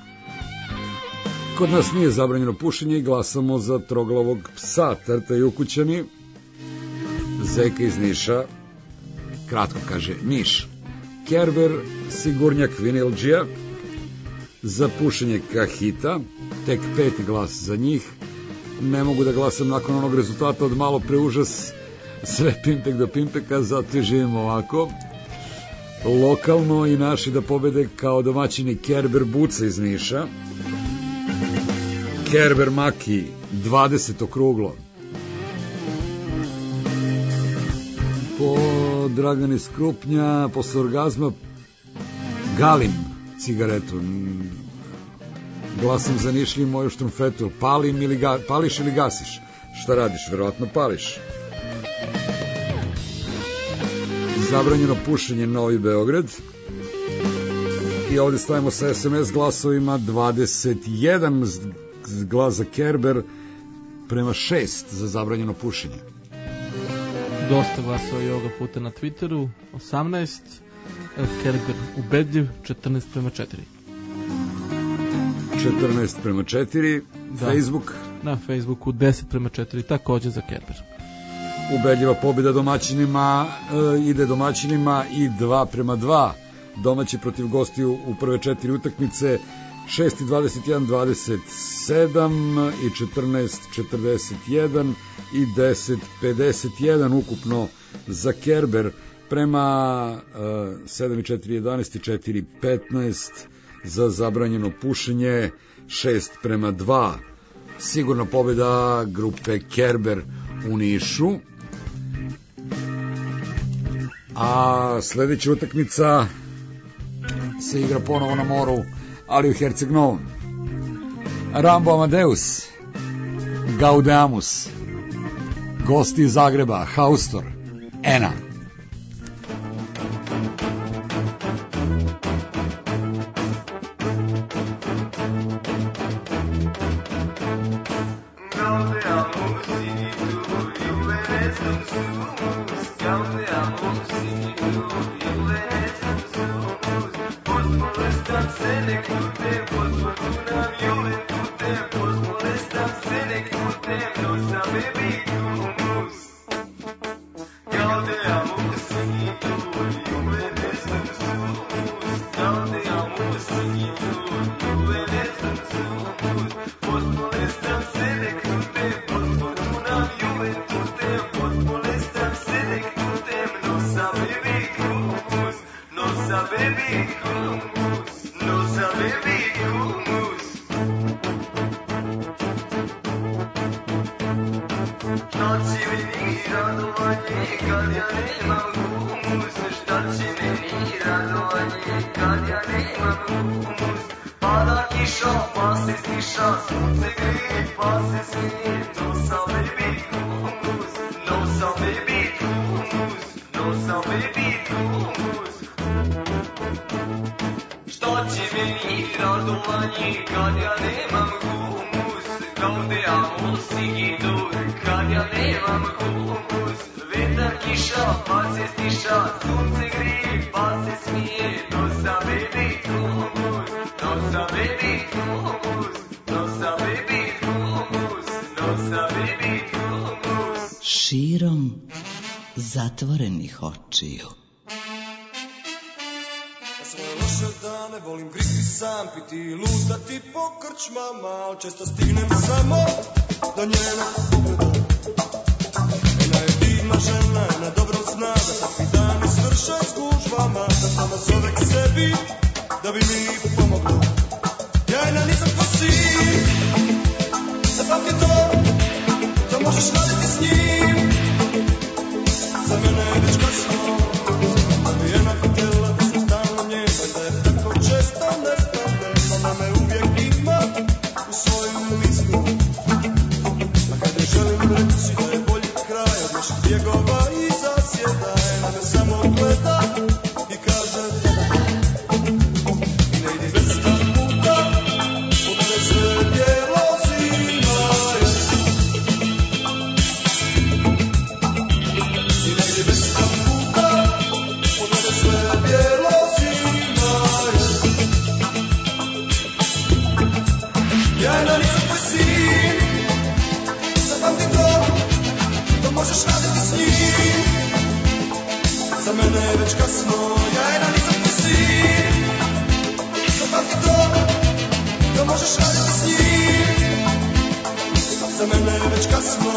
kod nas nije zabranjeno pušenje i glasamo za Troglavog psa, Trta i Ukućani, Zeka iz Niša, kratko kaže Niš, Kerber Sigurnjak Vinilđija, za pušenje Kahita, tek 5 glas za njih, ne mogu da glasam nakon onog rezultata od malo pre užas, sve pimpek do pimpeka, zato i živimo ovako. Lokalno i naši da pobede kao domaćini Kerber Buca iz Niša, Kerber Maki 20 okruglo, po Dragan iz Krupnja, posle orgazma galim cigaretu, glasam za Nišlji moju štrumfetu, pališ ili gasiš? Šta radiš? Verovatno pališ. Zabranjeno pušenje Novi Beograd. I ovdje stavimo sa SMS glasovima 21 glas za Kerber prema 6 za zabranjeno pušenje. Dosta glasova i ovoga puta na Twitteru, 18, Kerber ubedljiv, 14:4. 14:4, da. Facebook? Na Facebooku 10:4, također za Kerber. Ubedljiva pobjeda domaćinima, ide domaćinima i 2:2. Domaći protiv gostiju u prve 4 utakmice, 6:21, 27 i 14:41 i 10:51 ukupno za Kerber prema 7:4, 11 i 4:15 za zabranjeno pušenje, 6:2. Sigurno pobjeda grupe Kerber u Nišu. A sledeća utakmica se igra ponovo na moru, ali u Herceg Novom. Rambo Amadeus, Gaudeamus, gosti iz Zagreba, Haustor, Ena. Send it kad ja nemam humus? Šta će meni radovanje kad ja nemam humus? Pada kiša, pa se stiša, sunce grije, pa se smije. No some baby humus, no some baby humus, no some baby humus. Šta će meni radovanje kad ja nemam humus? Donde amo sigidur kad ja nemam humus? Vetar kiša, pa se stiša, sunce grije, pa se smije. No some baby humus, no some baby humus, no some baby humus, no some baby humus. Širom zatvorenih očiju. Svoje loše dane volim gristi sam, piti i lutati po krčmama, al često stignem samo do njenog pogleda. Ona je divna žena, na dobro zna da takvi dani svrše s gužvama, da sama zove k sebi, da bi mi pomogla. Ja jedna nisam tvoj sin, zapamti to možeš raditi s njim. Za mene je već kasno, da bi jedna htjela da sam stalno nje, da je tako često nestane, ona me uvijek ima u svoju mislu. A kad je želim reći da je bolji kraj od naših bjegova i zasjeda, na me samo gleda i kaže i ne idi već sta puta, pogledaj sve bijelo zima je. I ne idi već sta puta, pogledaj sve bijelo zima je. Ja jedna nisam tvoj sin, zapamti to možeš raditi s njim. Za mene je već kasno, ja jedna nisam tvoj sin, zapamti to možeš raditi s njim. Za mene je već kasno.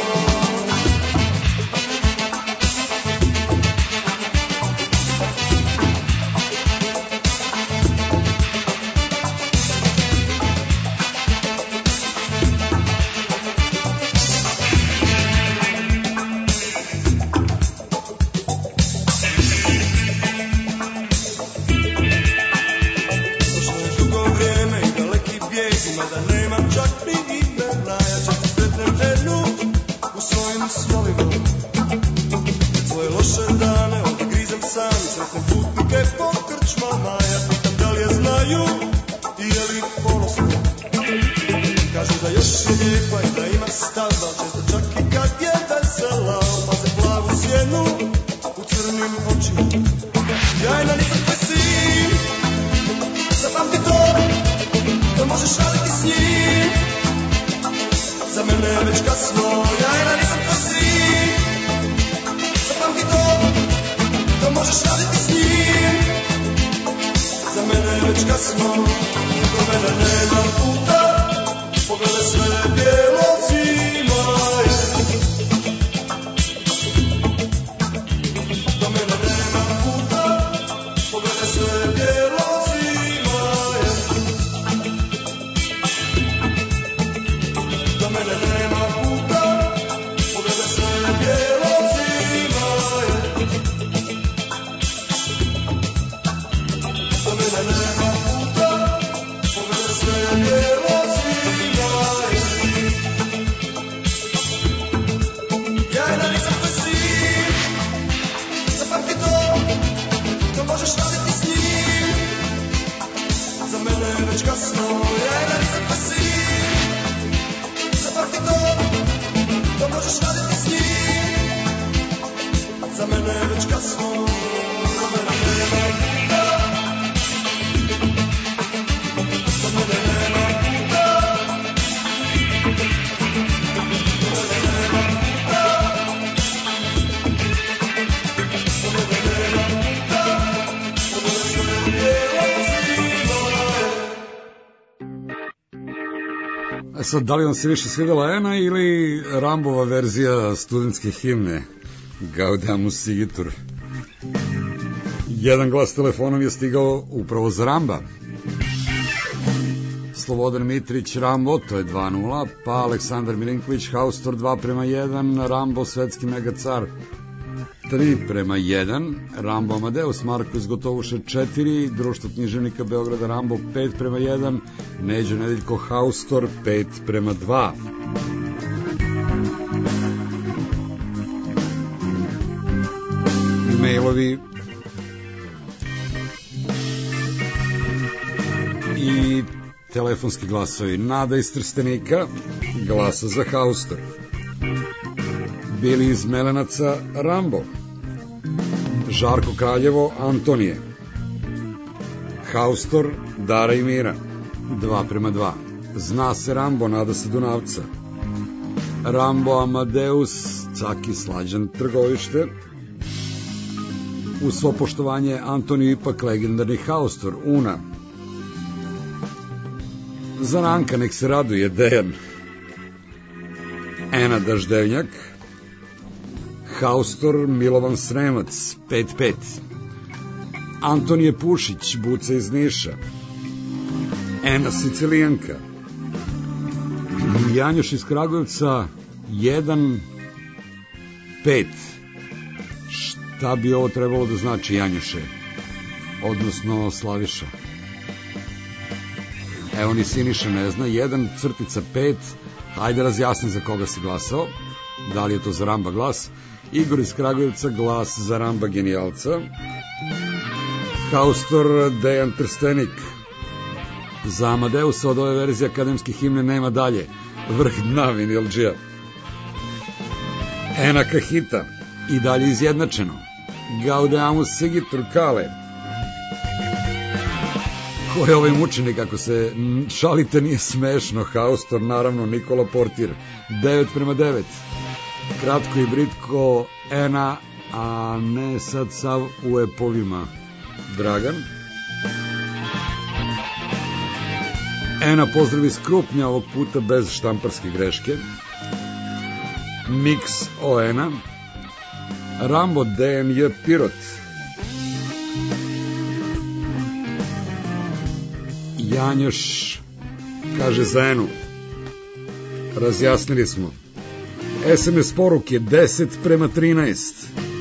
Da nemam čak ni imena, ja često sretnem ženu u svojim snovima. Svoje loše dane ovdje grizem sam, sretnem putnike po krčmama, ja pitam da li je znaju i je li ponosno. Kažu da još je lijepa i da ima stava, često čak i kad je vesela, opaze plavu sjenu u crnim očima. Ja jedna nisam tvoj sin, zapamti to možeš raditi s njim. Za mene je već kasno, ja jedna nisam tvoj sin, zapamti to možeš raditi s njim. Za mene je već kasno, do mene nema puta, pogledaj sve bijelo zima je. Do mene nema puta, pogledaj sve bijelo zima je. Do mene nema puta, pogledaj sve bijelo zima je. Do mene nema puta, pogledaj sve bijelo zima je. Ja jedna nisam tvoj sin, zapamti to možeš raditi s njim. Za mene je već kasno, ja jedna nisam tvoj sin, zapamti to možeš raditi s njim. Za mene je već kasno, do mene nema puta, do mene nema puta, do mene nema puta, do mene nema puta, pogledaj sve bijelo zima je. E sad, da li vam se više svidela Ena ili Rambova verzija studentske himne Gaudeamus Igitur? Jedan glas telefonom je stigao upravo za Ramba. Slobodan Mitrić, Rambo, to je 2-0, pa Aleksandar Milinković, Haustor 2:1, Rambo, svetski megacar 3:1, Rambo Amadeus, Marko iz Gotovuše 4, Društvo književnika Beograda Rambo 5:1, Neđo Nedeljko Haustor 5:2. Mailovi i telefonski glasovi. Nada iz Trstenika glasa za Haustor. Bili iz Melenaca Rambo. Žarko Kraljevo Antonije. Haustor Dara i Mira 2:2. Zna se Rambo, nada se Dunavca. Rambo Amadeus Caki Slađan Trgovište. Uz svo poštovanje Antoniju ipak legendarni Haustor Una. Za Ranka nek se raduje Dejan. Ena Daždevnjak. Haustor Milovan Sremac 5:5. Antonije Pušić Buca iz Niša. Ena Sicilijanka. Janjoš iz Kragujevca 1:5. Šta bi ovo trebalo da znači, Janjoše? Odnosno Slaviša. Evo ni Siniša ne zna. 1:5. Hajde razjasni za koga si glasao. Da li je to za Ramba glas? Igor iz Kragujevca glas za Ramba genijalca. Haustor Dejan Trstenik. Za Amadeusa od ove verzije akademske himne nema dalje. Vrh dna vinilđija. Ena Kahita. I dalje izjednačeno. Gaudeamus Sigitur Kale. Ko je ovaj mučenik, ako se šalite nije smešno? Haustor, naravno, Nikola Portir 9:9. Kratko i britko Ena, a ne sad sav u epovima Dragan. Ena pozdrav iz Krupnja, ovog puta bez štamparske greške. Mix o Ena. Rambo DNJ Pirot. Janjoš kaže za Enu. Razjasnili smo. SMS poruke 10:13.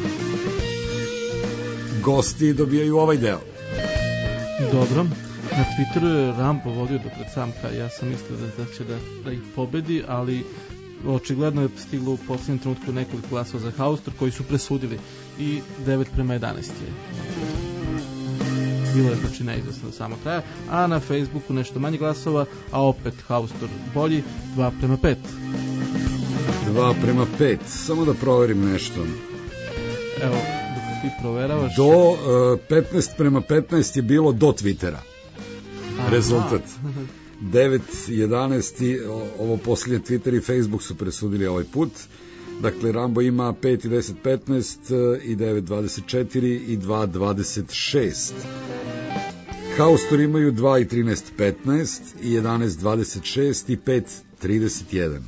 Gosti dobijaju ovaj deo. Dobro. Na Twitteru je Rambo vodio do pred sam kraj. Ja sam mislio da će da ih pobedi, ali očigledno je stiglo u posljednjem trenutku nekoliko glasova za Haustor koji su presudili i 9:11 je. Bilo je znači neizvesno do samog kraja, a na Facebooku nešto manje glasova, a opet Haustor bolji 2:5. 2:5. Samo da proverim nešto. Evo, dok ti proveravaš. Do 15:15 je bilo do Twittera. Rezultat 9:11. Ovo posljednje Twitter i Facebook su presudili ovaj put. Dakle, Rambo ima 5 i 10:15 i 9:24 i 2:26. Haustor imaju 2 i 13:15 i 11:26 i 5:31.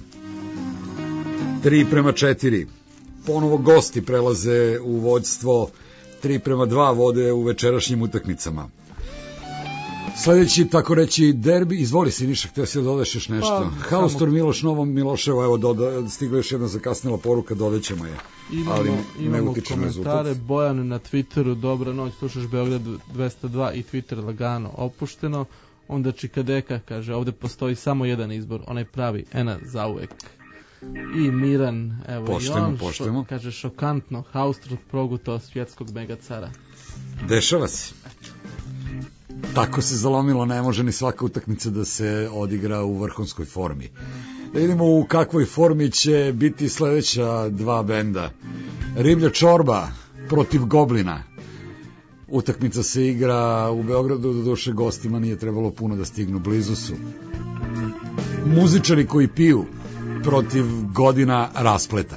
3:4. Ponovo gosti prelaze u vođstvo. 3:2 vode u večerašnjim utakmicama. Sledeći, tako reći, derbi. Izvoli Siniša, htio si da dodaš još nešto. Haustor Miloš Novom Miloševo, evo stigla još jedna zakasnila poruka, dodaćemo je. Imamo komentare. Bojan na Twitteru, dobra noć, slušaš Beograd 202 i Twitter lagano opušteno. Onda Čikadeka kaže, ovde postoji samo jedan izbor, onaj pravi, Ena zauvek. I Miran, evo poštemo, i on, kaže šokantno, Haustor progutao svjetskog megacara. Dešava se. Tako se zalomilo, ne može ni svaka utakmica da se odigra u vrhunskoj formi. Da vidimo u kakvoj formi će biti sledeća dva benda. Riblja čorba protiv Goblina. Utakmica se igra u Beogradu, do duše gostima nije trebalo puno da stignu, blizu su. Muzičari koji piju protiv Godina Raspleta.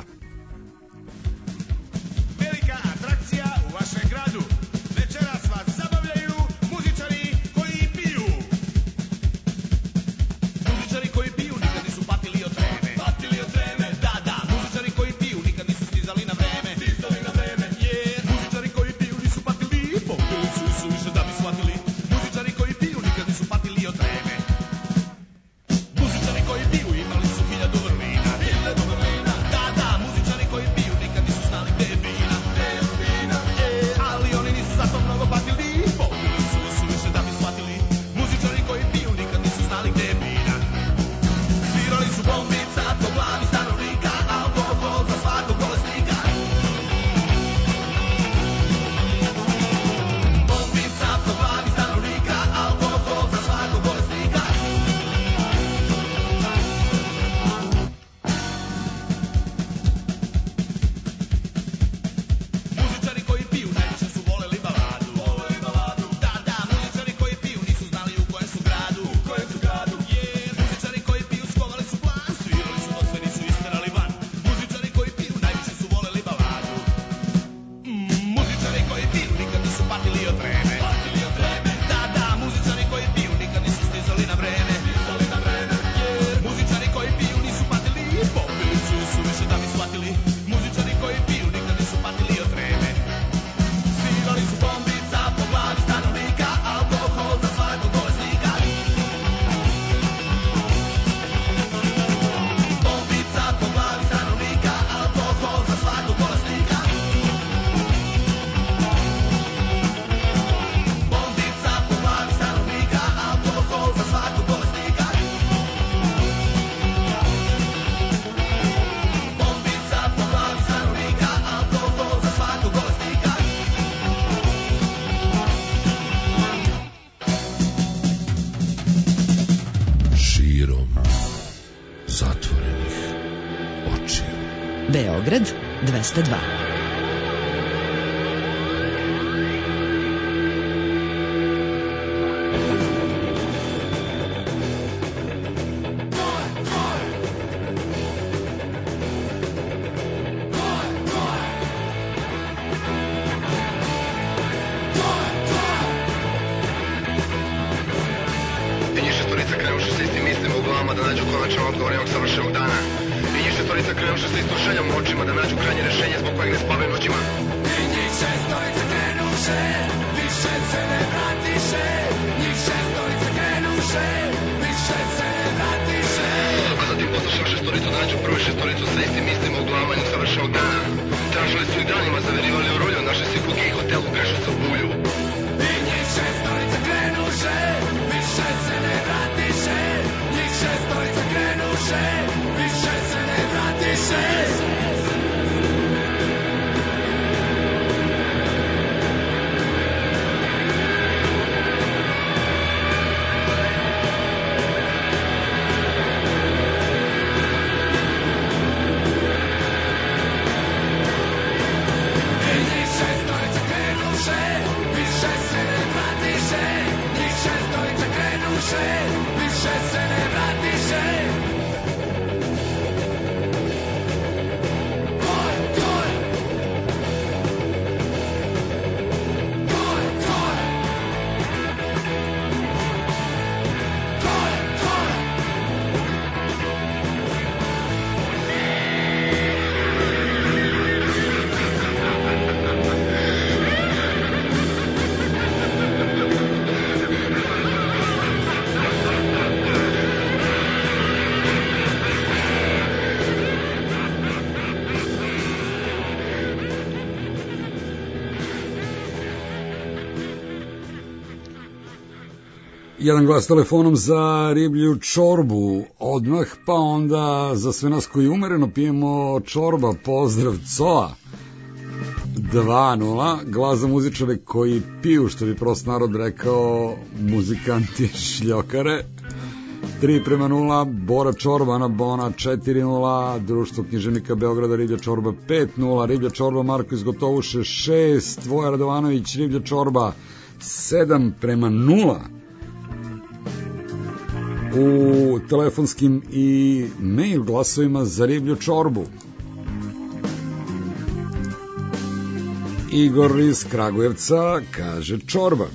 Muzičari koji piju imali su 1000 vrlina. zatvorenih očiju. Beograd 202. Jedan glas telefonom za riblju čorbu odmah, pa onda za sve nas koji umereno pijemo čorba, pozdrav Coa 2-0, glas za muzičare koji piju, što bi prost narod rekao, muzikanti šljokare 3:0, Bora Čorba na Bona 4:0, Društvo književnika Beograda riblja čorba 5:0, riblja čorba Marko iz Gotovuše 6, Voja Radovanović riblja čorba 7:0. U telefonskim i mail glasovima za riblju čorbu Igor iz Kragujevca kaže čorba.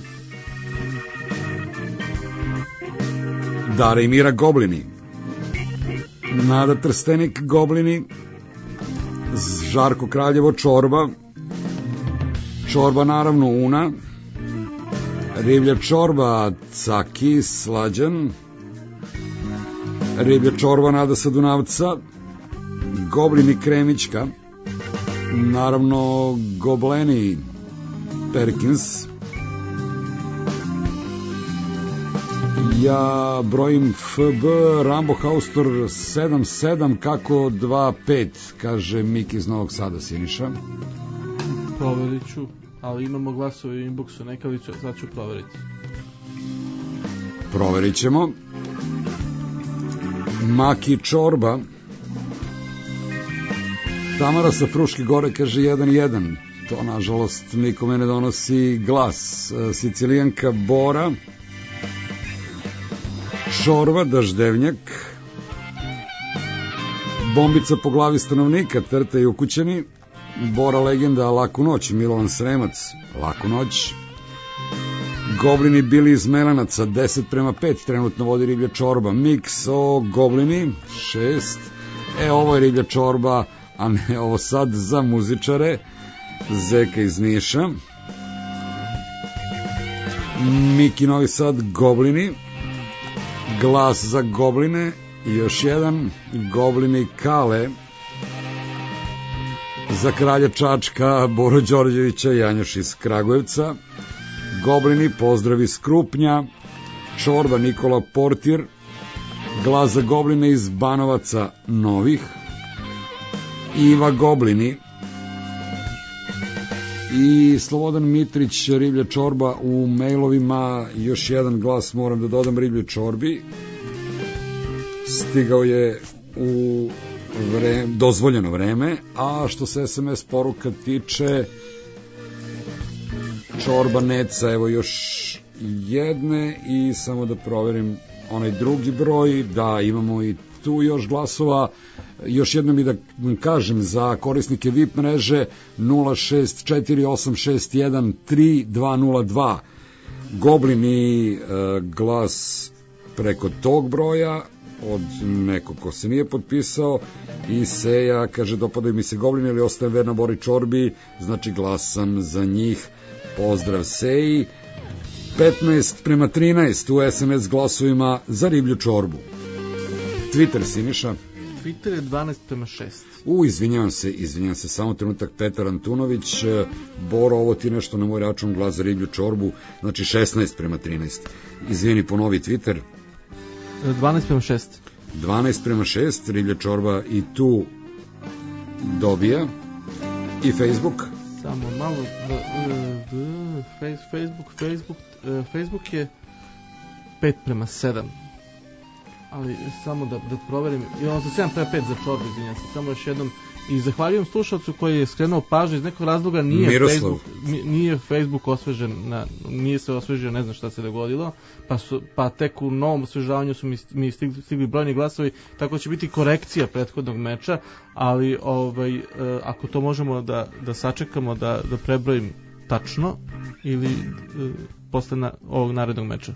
Dara i Mira Goblini, Nada Trstenik Goblini, Žarko Kraljevo čorba, čorba naravno Una, riblja čorba Caki Slađan, riblja čorba Nada sa Dunavca, Goblini Kremićka, naravno Gobleni Perkins. Ja brojim FB Rambo Haustor 77 kako 25, kaže Miki iz Novog Sada. Siniša, proverit ću, ali imamo glasove u inboxu, nekali ću, sad ću proveriti. Proverit ćemo. Maki čorba, Tamara sa Fruške Gore kaže 1:1, to nažalost nikome ne donosi glas. Sicilijanka Bora čorba Daždevnjak, Bombica po glavi stanovnika Trta i Ukućeni, Bora legenda Laku noć Milovan Sremac Laku noć, Goblini bili iz Melanaca 10:5, trenutno vodi riblja čorba. Miks o Goblini 6. Ovo je riblja čorba, a ne ovo sad za muzičare. Zeka iz Niša, Miki Novi Sad Goblini, glas za Gobline i još jedan Goblini Kale, za Kralja Čačka Boro Đorđevića Janjoš iz Kragujevca, Goblini pozdrav iz Krupnja, čorba Nikola Portir, glas za Gobline iz Banovaca Novih, Iva Goblini i Slobodan Mitrić riblja čorba. U mailovima još jedan glas moram da dodam ribljoj čorbi, stigao je u dozvoljeno vreme, a što se SMS poruka tiče, Čorba Neca, evo još jedne i samo da proverim onaj drugi broj, da imamo i tu još glasova. Još jednom i da kažem za korisnike VIP mreže 06486133202 Goblin i glas preko tog broja od nekog ko se nije potpisao i Seja kaže dopadaju mi se Goblin ili ostajem verna Bori Čorbi, znači glasam za njih. Pozdrav Seji. 15:13 u SMS glasovima za Riblju Čorbu. Twitter, Siniša? Twitter je 12:6. Izvinjavam se, samo trenutak. Petar Antunović, Boro, ovo ti nešto na moj račun, glas za Riblju Čorbu, znači 16:13. Izvini, ponovi Twitter. 12:6. 12:6, Riblja Čorba i tu dobija. I Facebook? Samo malo, Facebook je 5:7. Ali samo da proverim, imamo za 7:5 za Čorbu, izvinjam se, samo još jednom. I zahvaljujem slušalcu koji je skrenuo pažnju, iz nekog razloga nije Facebook osvežen, nije se osvežio, ne znam šta se dogodilo, pa tek u novom osvežavanju su mi stigli brojni glasovi, tako će biti korekcija prethodnog meča, ali ako to možemo da sačekamo, da prebrojim tačno, ili posle ovog narednog meča.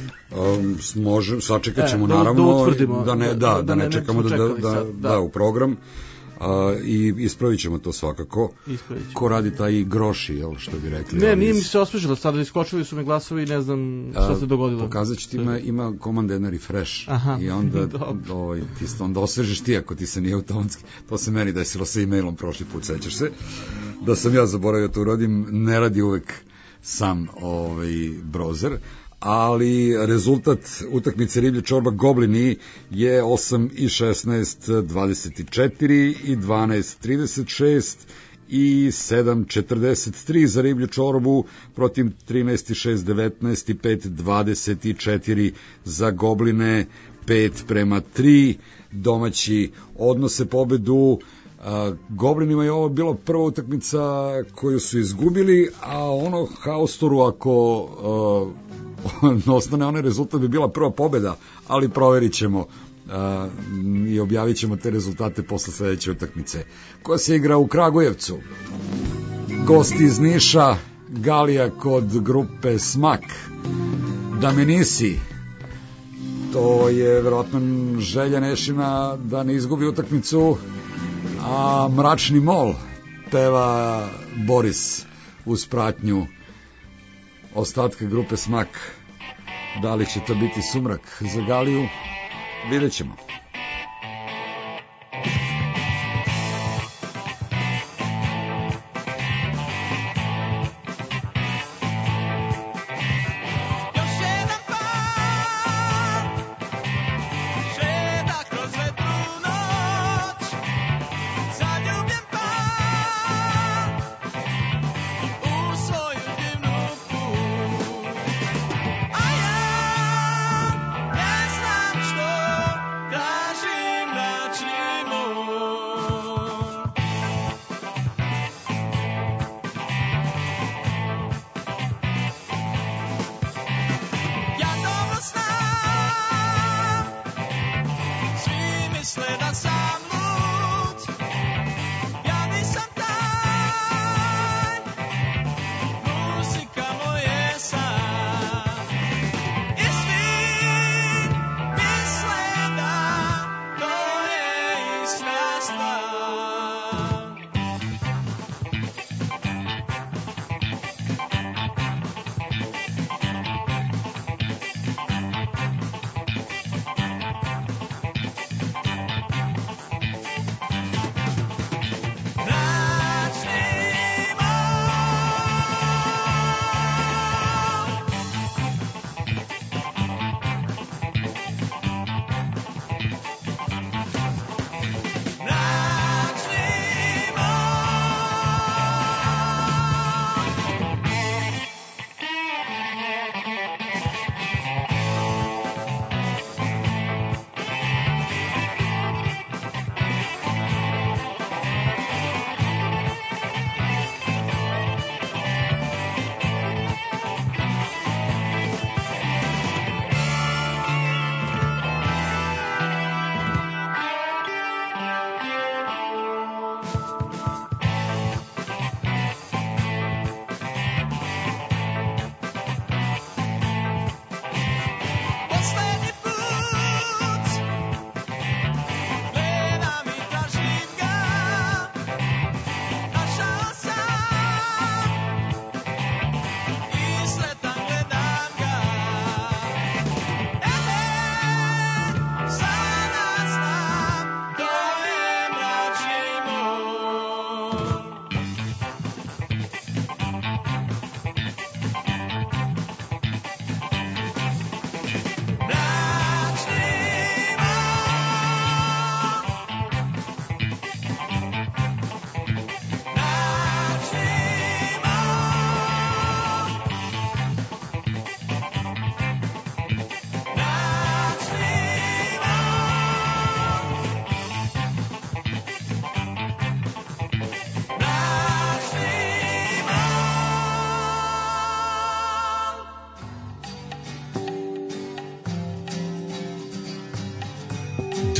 Sačekat ćemo naravno da ne čekamo da u program i ispravit ćemo to svakako. Ko radi taj groši, jel, što bi rekli? Ne, nije mi se osvežilo, sada iskočili su mi glasovi i ne znam što se dogodilo. Pokazat ću ti, ima komanda na refresh. Aha, i onda onda osvežiš ti ako ti se nije automatski. To se meni desilo sa e-mailom prošli put, sećaš se da sam ja zaboravio to uradim. Ne radi uvek sam brozer, ali rezultat utakmice Riblja Čorba Goblini je 8:16, 24 i 12:36 i 7:43 za Riblju Čorbu protiv 13:6, 19 i 5:24 za Gobline. 5:3 domaći odnose pobedu. Goblinima je ovo bila prva utakmica koju su izgubili, a ono Haustoru, ako ostane onaj rezultat, bi bila prva pobeda, ali proverit ćemo i objavit ćemo te rezultate posle sledeće utakmice, koja se igra u Kragujevcu. Gosti iz Niša, Galija kod grupe Smak. Da me nisi, to je verovatno želja Nešina da ne izgubi utakmicu, a Mračni mol peva Boris uz pratnju ostatka grupe Smak. Da li će to biti sumrak za Galiju? Vidjet ćemo.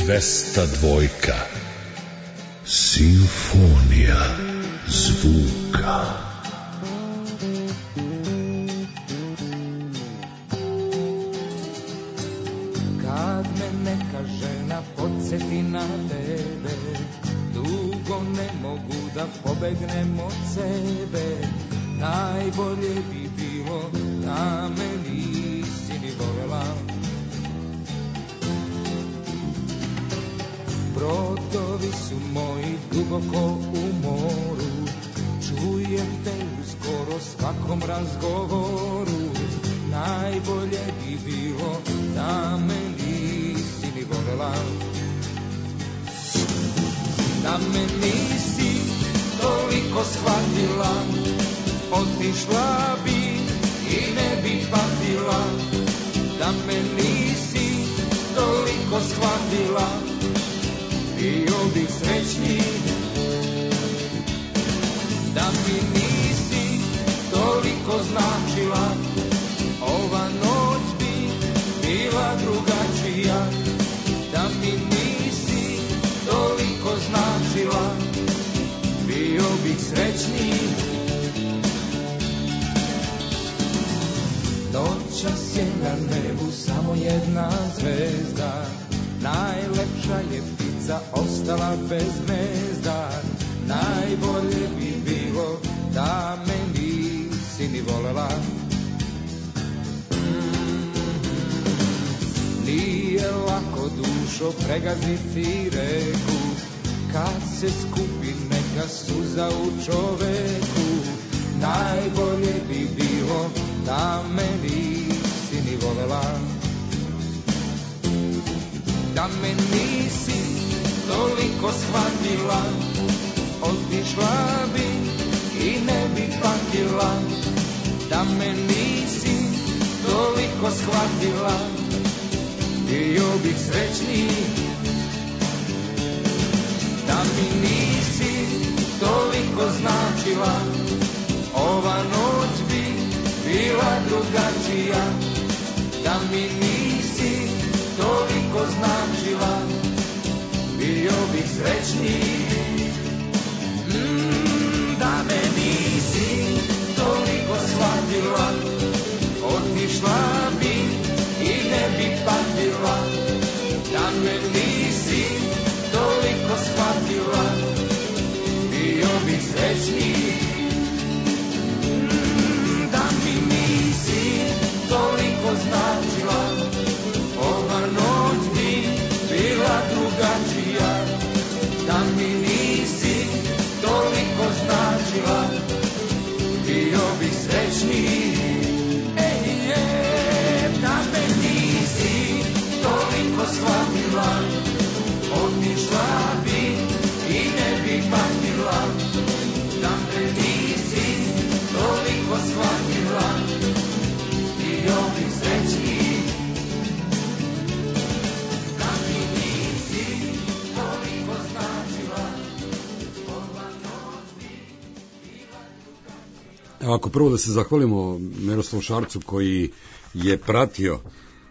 202. Simfonija zvuka. Kad me neka žena podsjeti na tebe, dugo ne mogu da pobegnem od sebe. Najbolje bi bilo da me nisi ni voljela. Brodovi su moji duboko u moru, čujem te u skoro svakom razgovoru. Najbolje bi bilo da me nisi ni voljela. Da me nisi toliko shvatila, otišla bi i ne bi patila. Da me nisi toliko shvatila, bio bih srećniji. Da mi nisi toliko značila, ova noć bi bila drugačija. Da mi nisi toliko značila, bio bih srećniji. Noćas je na nebu samo jedna zvezda, najlepša je ptica ostala bez gnezda. Najbolje bi bilo da me nisi ni voljela. Nije lako dušo pregaziti reku, kad se skupi neka suza u čoveku. Najbolje bi bilo da me nisi ni voljela. Da me nisi toliko shvatila, otišla bi i ne bi patila. Da me nisi toliko shvatila, bio bih srećniji. Da mi nisi toliko značila, ova noć bi bila drugačija. Da mi nisi toliko značila, bio bih srećniji. Da me nisi toliko shvatila, otišla bi i ne bi patila. Da me nisi toliko shvatila, bio bih srećniji. Da mi nisi toliko značila, ova noć bi bila drugačija. Da mi nisi toliko značila, bio bih srećniji. Da me nisi toliko shvatila, otišla bi i ne bi patila. Da me nisi toliko shvatila, bio bih srećniji. Da mi nisi toliko značila, ova noć bi bila drugačija. Ako prvo da se zahvalimo Miroslavu Šarcu koji je pratio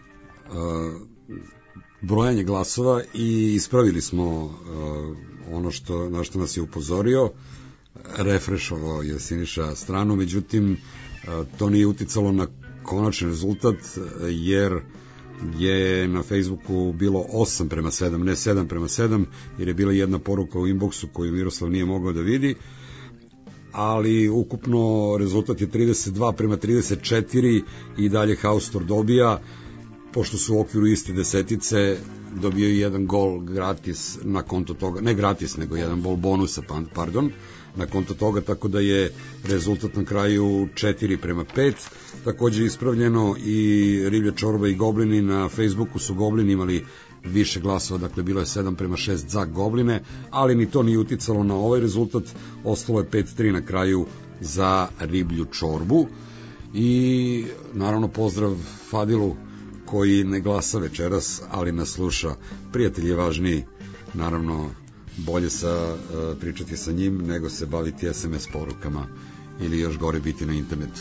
brojanje glasova i ispravili smo ono na što nas je upozorio. Refrešovao je Siniša stranu, međutim to nije uticalo na konačni rezultat, jer je na Facebooku bilo 8:7, ne 7:7, jer je bila jedna poruka u inboxu koju Miroslav nije mogao da vidi, ali ukupno rezultat je 32:34 i dalje Haustor dobija, pošto su u okviru iste desetice, dobio je jedan gol gratis na konto toga, ne gratis, nego jedan gol bonusa, pardon, na konto toga, tako da je rezultat na kraju 4:5. Takođe ispravljeno i Riblja čorba i Goblini. Na Facebooku su Goblini imali više glasova, dakle bilo je 7:6 za Gobline, ali ni to nije uticalo na ovaj rezultat, ostalo je 5:3 na kraju za Riblju čorbu. I naravno pozdrav Fadilu koji ne glasa večeras, ali nas sluša. Prijatelj je važniji, naravno bolje pričati sa njim nego se baviti SMS porukama ili još gore biti na internetu.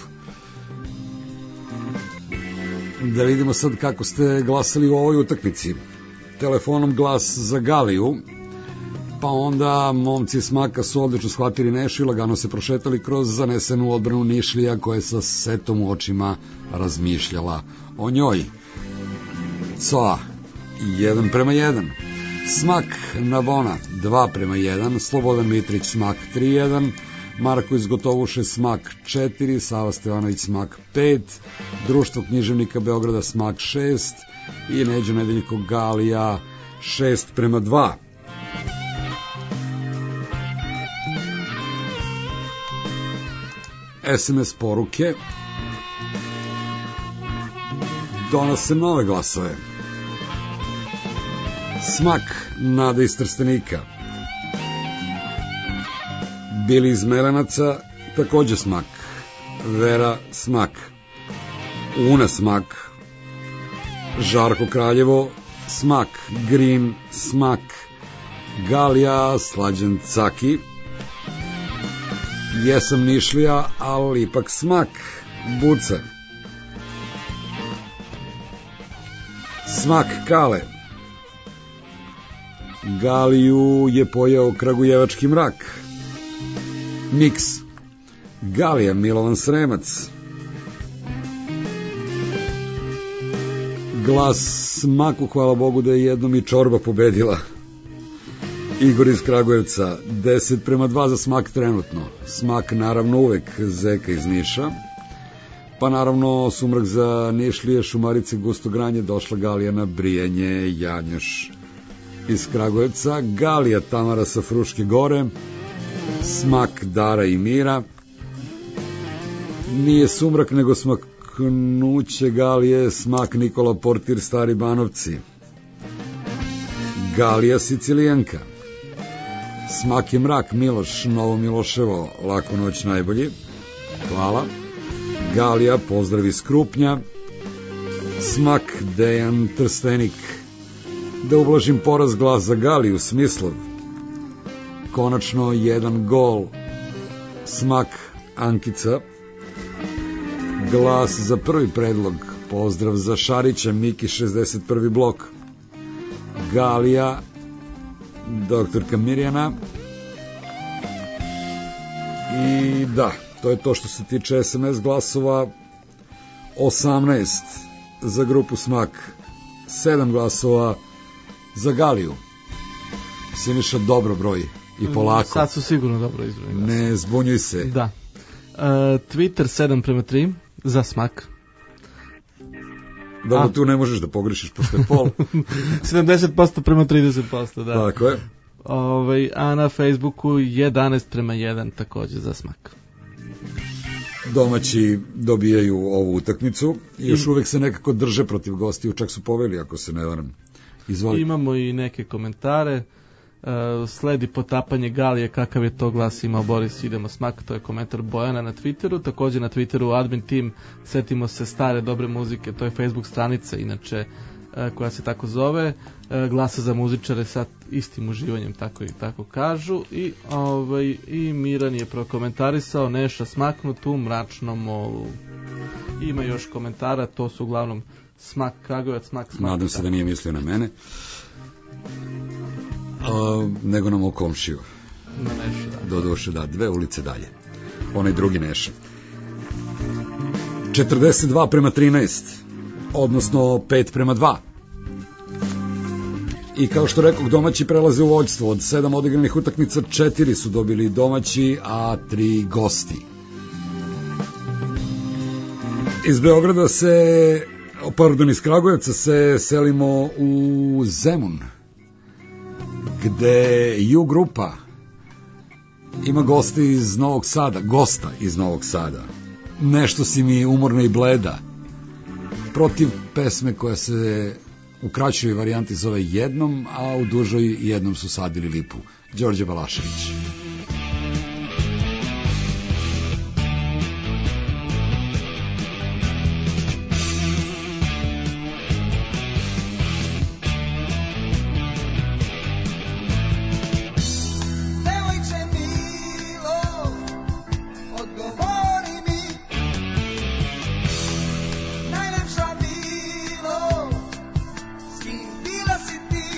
Da vidimo sad kako ste glasali u ovoj utakmici. telefonom glas za Galiju, pa onda momci Smaka su odlično shvatili Nešu i lagano se prošetali kroz zanesenu odbranu Nišlija koja je sa setom u očima razmišljala o njoj. Coa 1:1, Smak Navona 2:1, Slobodan Mitrić Smak 3:1, Marko iz Gotovuše Smak 4, Sava Stevanović Smak 5, Društvo književnika Beograda Smak 6 i Neđo Nedeljko Galija 6:2. SMS poruke donose nove glasove. Smak Nada iz Trstenika, Bili iz Melenaca takođe Smak, Vera Smak, Una Smak, Žarko Kraljevo Smak, Green Smak, Galija Slađan Caki, Jesam Nišlija, ali ipak Smak, Buca, Smak Kale, Galiju je pojao kragujevački mrak, Miks, Galija Milovan Sremac, glas Smaku, hvala Bogu da je jednom i Čorba pobedila. Igor iz Kragujevca 10:2 za Smak trenutno. Smak naravno uvek, Zeka iz Niša, pa naravno Sumrak za Nišlije, Šumarice, Gusto Granje, došla Galija na brijanje, Janjoš iz Kragujevca, Galija Tamara sa Fruške Gore, Smak Dara i Mira, nije Sumrak nego Smaknuće Galije, Smak Nikola Portir Stari Banovci, Galija Sicilijanka, Smak je mrak Miloš Novo Miloševo, Laku noć najbolji, hvala, Galija pozdrav iz Krupnja, Smak Dejan Trstenik, da ublažim poraz, glas za Galiju Smislov, konačno jedan gol, Smak Ankica, glas za prvi predlog, pozdrav za Šarića Miki 61. blok, Galija doktorka Mirjana. I da, to je to što se tiče SMS glasova. 18 za grupu Smak, 7 glasova za Galiju. Siniša dobro broj i polako. Sad su sigurno dobro izbrojeni. Ne zbunjuj se. Da. Twitter 7:3 za Smak. Dobro, tu ne možeš da pogrešiš, pošto je pol. 70% prema 30%, da. Tako je. A na Facebooku 11:1 takođe za Smak. Domaći dobijaju ovu utakmicu i još uvek se nekako drže protiv gostiju, čak su poveli, ako se ne varam. Izvoli. Imamo i neke komentare. Sledi potapanje Galije, kakav je to glas imao Boris, idemo Smak, to je komentar Bojana na Twitteru, takođe na Twitteru admin team, setimo se stare dobre muzike, to je Facebook stranica inače koja se tako zove, glasa za muzičare sa istim uživanjem, tako kažu, i Miran je prokomentarisao Neša smaknut u mračnom molu. Ima još komentara, to su uglavnom Smak Kragujevac, Smak. Nadam se da nije mislio na mene. Nego na mog komšiju. Na Nešu, da. Do duše, da, 2 ulice dalje. Onaj drugi Neša. 42:13, odnosno 5:2. I kao što rekao, domaći prelaze u vođstvo. Od 7 odigranih utakmica 4 su dobili domaći, a 3 gosti. Iz Beograda iz Kragujevca se selimo u Zemun, gde U grupa ima gosta iz Novog Sada. Nešto si mi umorna i bleda. Protiv pesme koja se u kraćoj varijanti zove Jednom, a u dužoj Jednom su sadili lipu. Đorđe Balašević. Bila si ti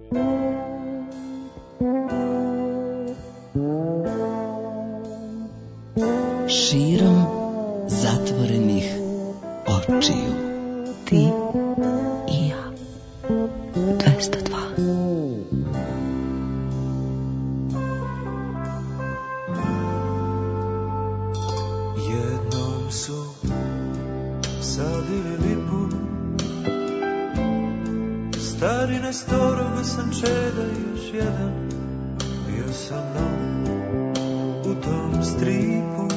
Širom zatvorenih očiju. Ti i ja. 202. Jednom su sadili lipu, stari Nestorov sam čeda i još jedan, bio sam nov u tom stripu.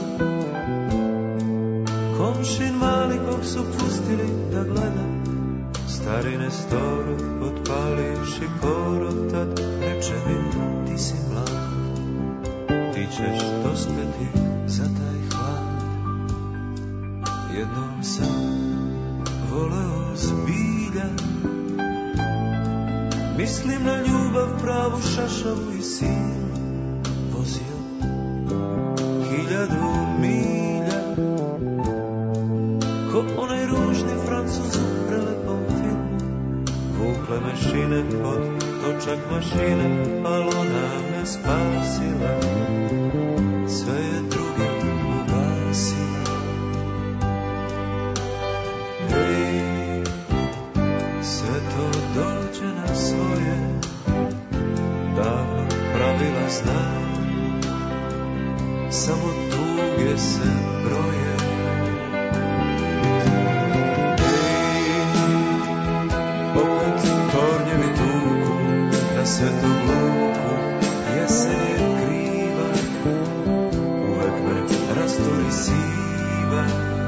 Komšin mali kog su pustili da gleda, stari Nestorov potpalivši korov, tad reče mi ti si mlad, ti ćeš dospeti za taj hlad. Jednom sam voleo zbilja, mislim na ljubav pravu, šašavu i silu, vozio 1000 milja, ko onaj ružni Francuz u prelepom filmu. Vukle me šine pod točak mašine, al ona me spasila, sve je druge ugasila. Hej, sve to dođe na svoje, davno pravila znam, samo tuge se broje. Na svetu luku jesen je kriva, uvek me rasturi siva.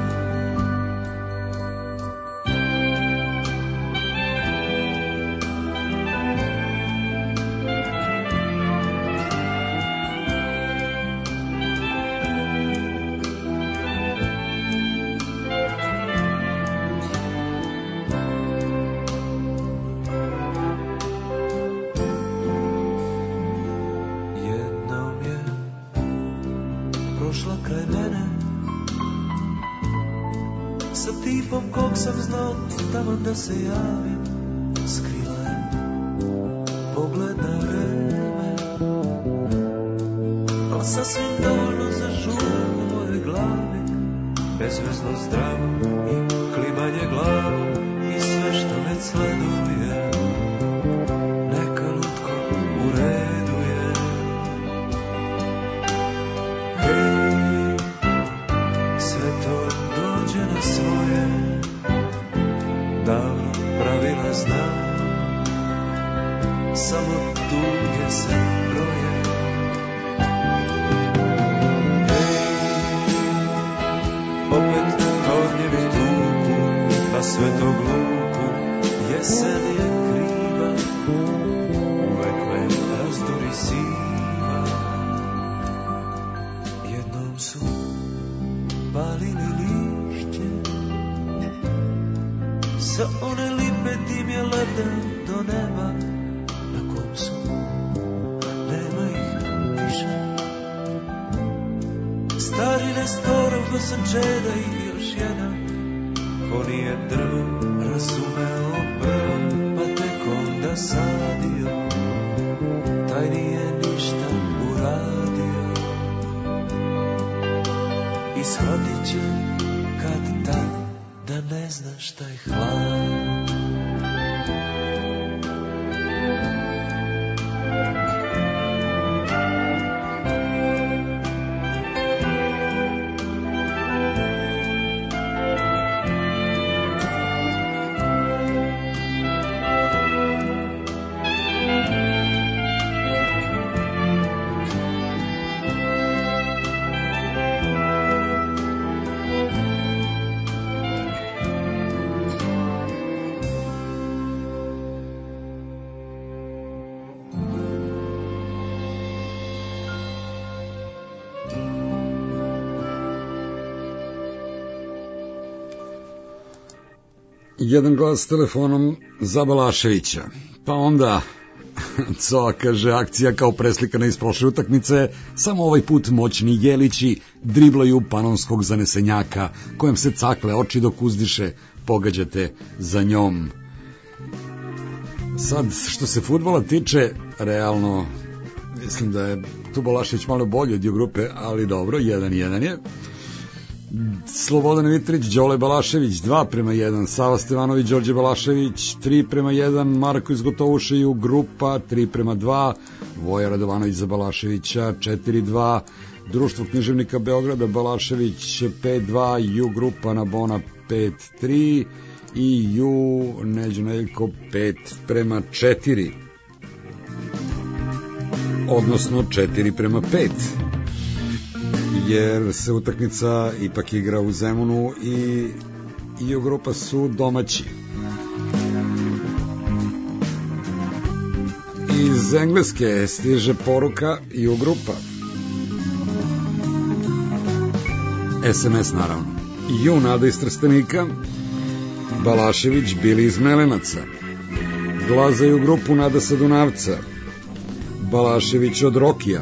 Da se javim, skrila je pogled na vreme, al sasvim dovoljno za žur u mojoj glavi, bezvezno zdravo i klimanje glavom i sve što već sleduje, neka lutko u redu je. Hej, sve to dođe na svoje, davno pravila znam, samo tuge se broje. Opet kornjevi tuku, pa sve to gluku, jesen je kriva, uvek me razduri siva. Jednom su palili lišće, sa one lipe dim je lebden do neba, na kom su, nema ih više. Stari Nestorov ko sam čeda i još jedan, ko nije drvo razumeo prvo, pa tek onda sadio, taj nije ništa uradio. I shvatit će kad tad da ne znaš taj hlad. Jedan glas telefonom za Balaševića. Pa onda, Coa kaže, akcija kao preslikana iz prošle utakmice, samo ovaj put moćni Jelići driblaju panonskog zanesenjaka, kojem se cakle oči dok uzdiše, pogađate za njom. Sad, što se fudbala tiče, realno, mislim da je tu Balašević malo bolji od grupe, ali dobro, 1-1 je. Slobodan Mitrić, Đole Balašević 2:1, Sava Stevanović, Đorđe Balašević 3:1, Marko iz Gotovuša i grupa 3:2, Voja Radovanović za Balaševića 4:2, Društvo književnika Beograda Balašević 5:2, Ju grupa Nabona 5:3 i Ju Neđo Neljko 5:4, odnosno 4:5, jer se utakmica ipak igra u Zemunu i Ju grupa su domaći. Iz Engleske stiže poruka Ju grupa, SMS naravno. Ju Nada iz Trstenika, Balašević Bili iz Melenaca, glas za Ju grupu Nada sa Dunavca, Balašević od Rokija,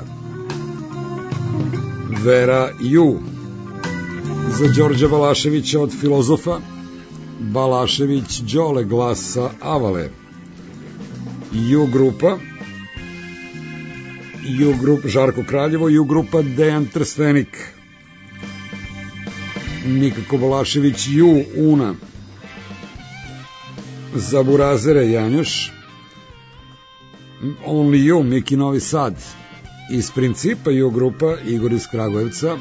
Vera Ju, za Đorđa Balaševića od Filozofa, Balašević Đole glas sa Avale, Ju grupa Žarko Kraljevo, Ju grupa Dejan Trstenik, Nikako Balašević Ju Una, za Burazere Janjuš, Only You Miki Novi Sad, iz Principa Ju grupa Igor iz Kragujevca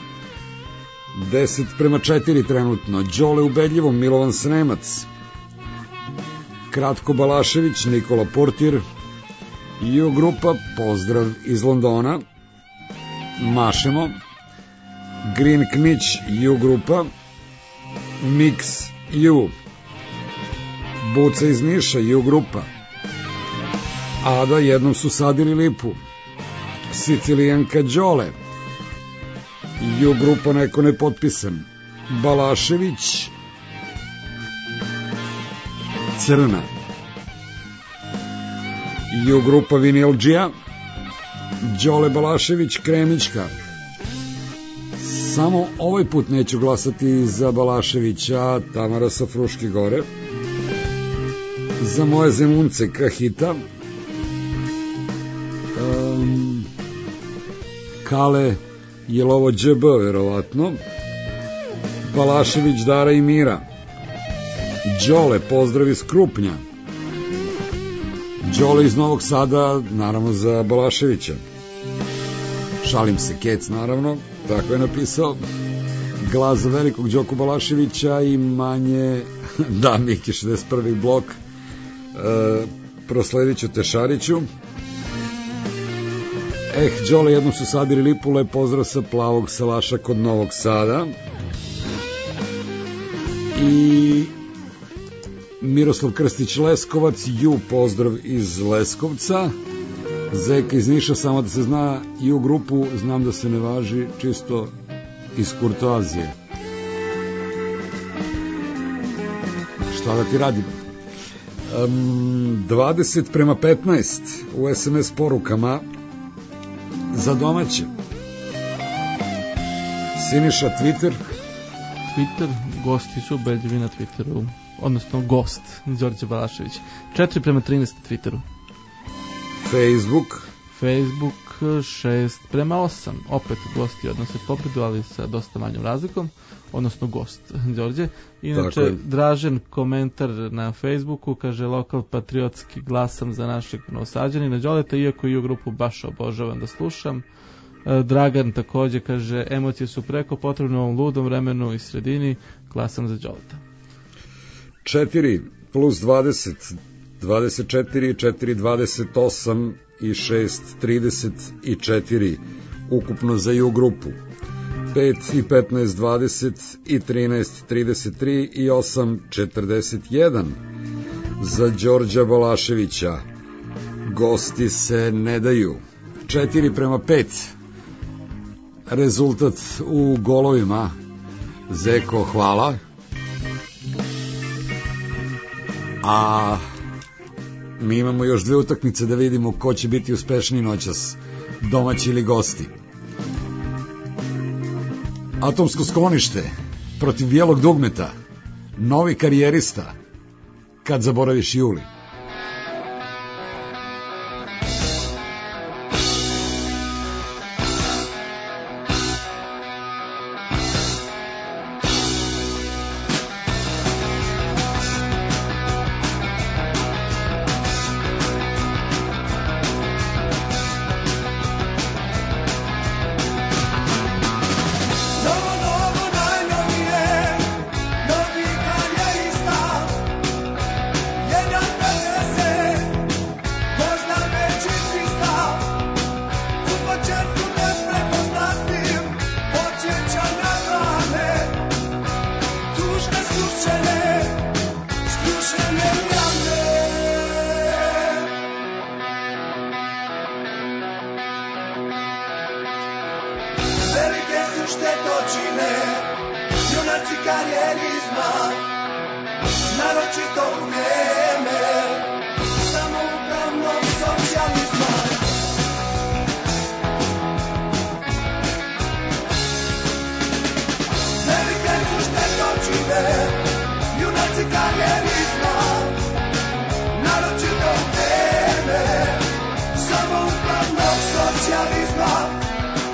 10:4 trenutno, Đole ubedljivo Milovan Sremac, Kratko Balašević Nikola Portir, Ju grupa pozdrav iz Londona, Mašemo, Green Knić Ju grupa, Mix Ju, Buca iz Niša Ju grupa, Ada jednom su sadili lipu, Sicilijanka Đole, Ju grupa neko nepotpisan, Balašević Crna, Ju grupa Vinilđija, Đole Balašević Kremićka. Samo ovaj put neću glasati za Balaševića, Tamara sa Fruške Gore, za moje Zemunce Kahita, Kale Jelovo džb verovatno, Balašević Dara i Mira, Đole pozdrav iz Krupnja, Đole iz Novog Sada, naravno za Balaševića, šalim se, Kec naravno, tako je napisao, glas za velikog Đoku Balaševića i manje, da, Miki 61. blok, prosledit ću Tešariću. Đole jednom su sadili lipu, lep pozdrav sa Plavog Salaša kod Novog Sada. I Miroslav Krstić Leskovac, Ju pozdrav iz Leskovca, Zeka iz Niša, samo da se zna, Ju grupu znam da se ne važi, čisto iz kurtoazije. Šta da ti radim? 20:15 u SMS porukama za domaće. Siniša Twitter, gosti su ubedljivi na Twitteru, odnosno gost Đorđe Balašević. 4:13 na Twitteru. Facebook 6:8, opet gosti odnose pobedu, ali sa dosta manjom razlikom, odnosno gost Đorđe. Inače, Dražen komentar na Facebooku kaže: lokal patriotski, glasam za našeg Novosađanina Đoleta, iako Ju grupu baš obožavam da slušam. Dragan takođe kaže: emocije su preko potrebne u ovom ludom vremenu i sredini, glasam za Đoleta. 4 plus 20 24, 4 28 i 6 34 ukupno za Ju grupu, 5 i 15 20 i 13 33 i 8 41 za Đorđa Balaševića. Gosti se ne daju. 4:5 rezultat u golovima. Zeko, hvala. A mi imamo još 2 utakmice da vidimo ko će biti uspešniji noćas, domaći ili gosti. Atomsko sklonište protiv Bijelog dugmeta, novi karijerista, kad zaboraviš Juli. štetočine, junaci karijerizma, naročito u vrijeme samoupravnog socijalizma. Velike su štetočine, junaci karijerizma, naročito u vrijeme samoupravnog socijalizma.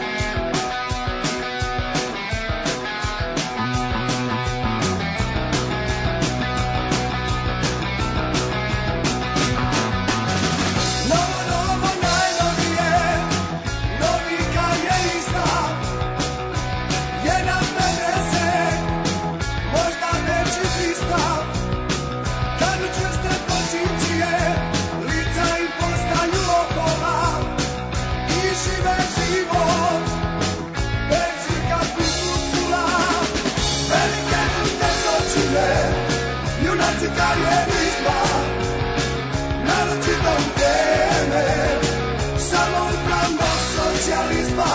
Karijerizma, naročito u vrijeme samoupravnog socijalizma.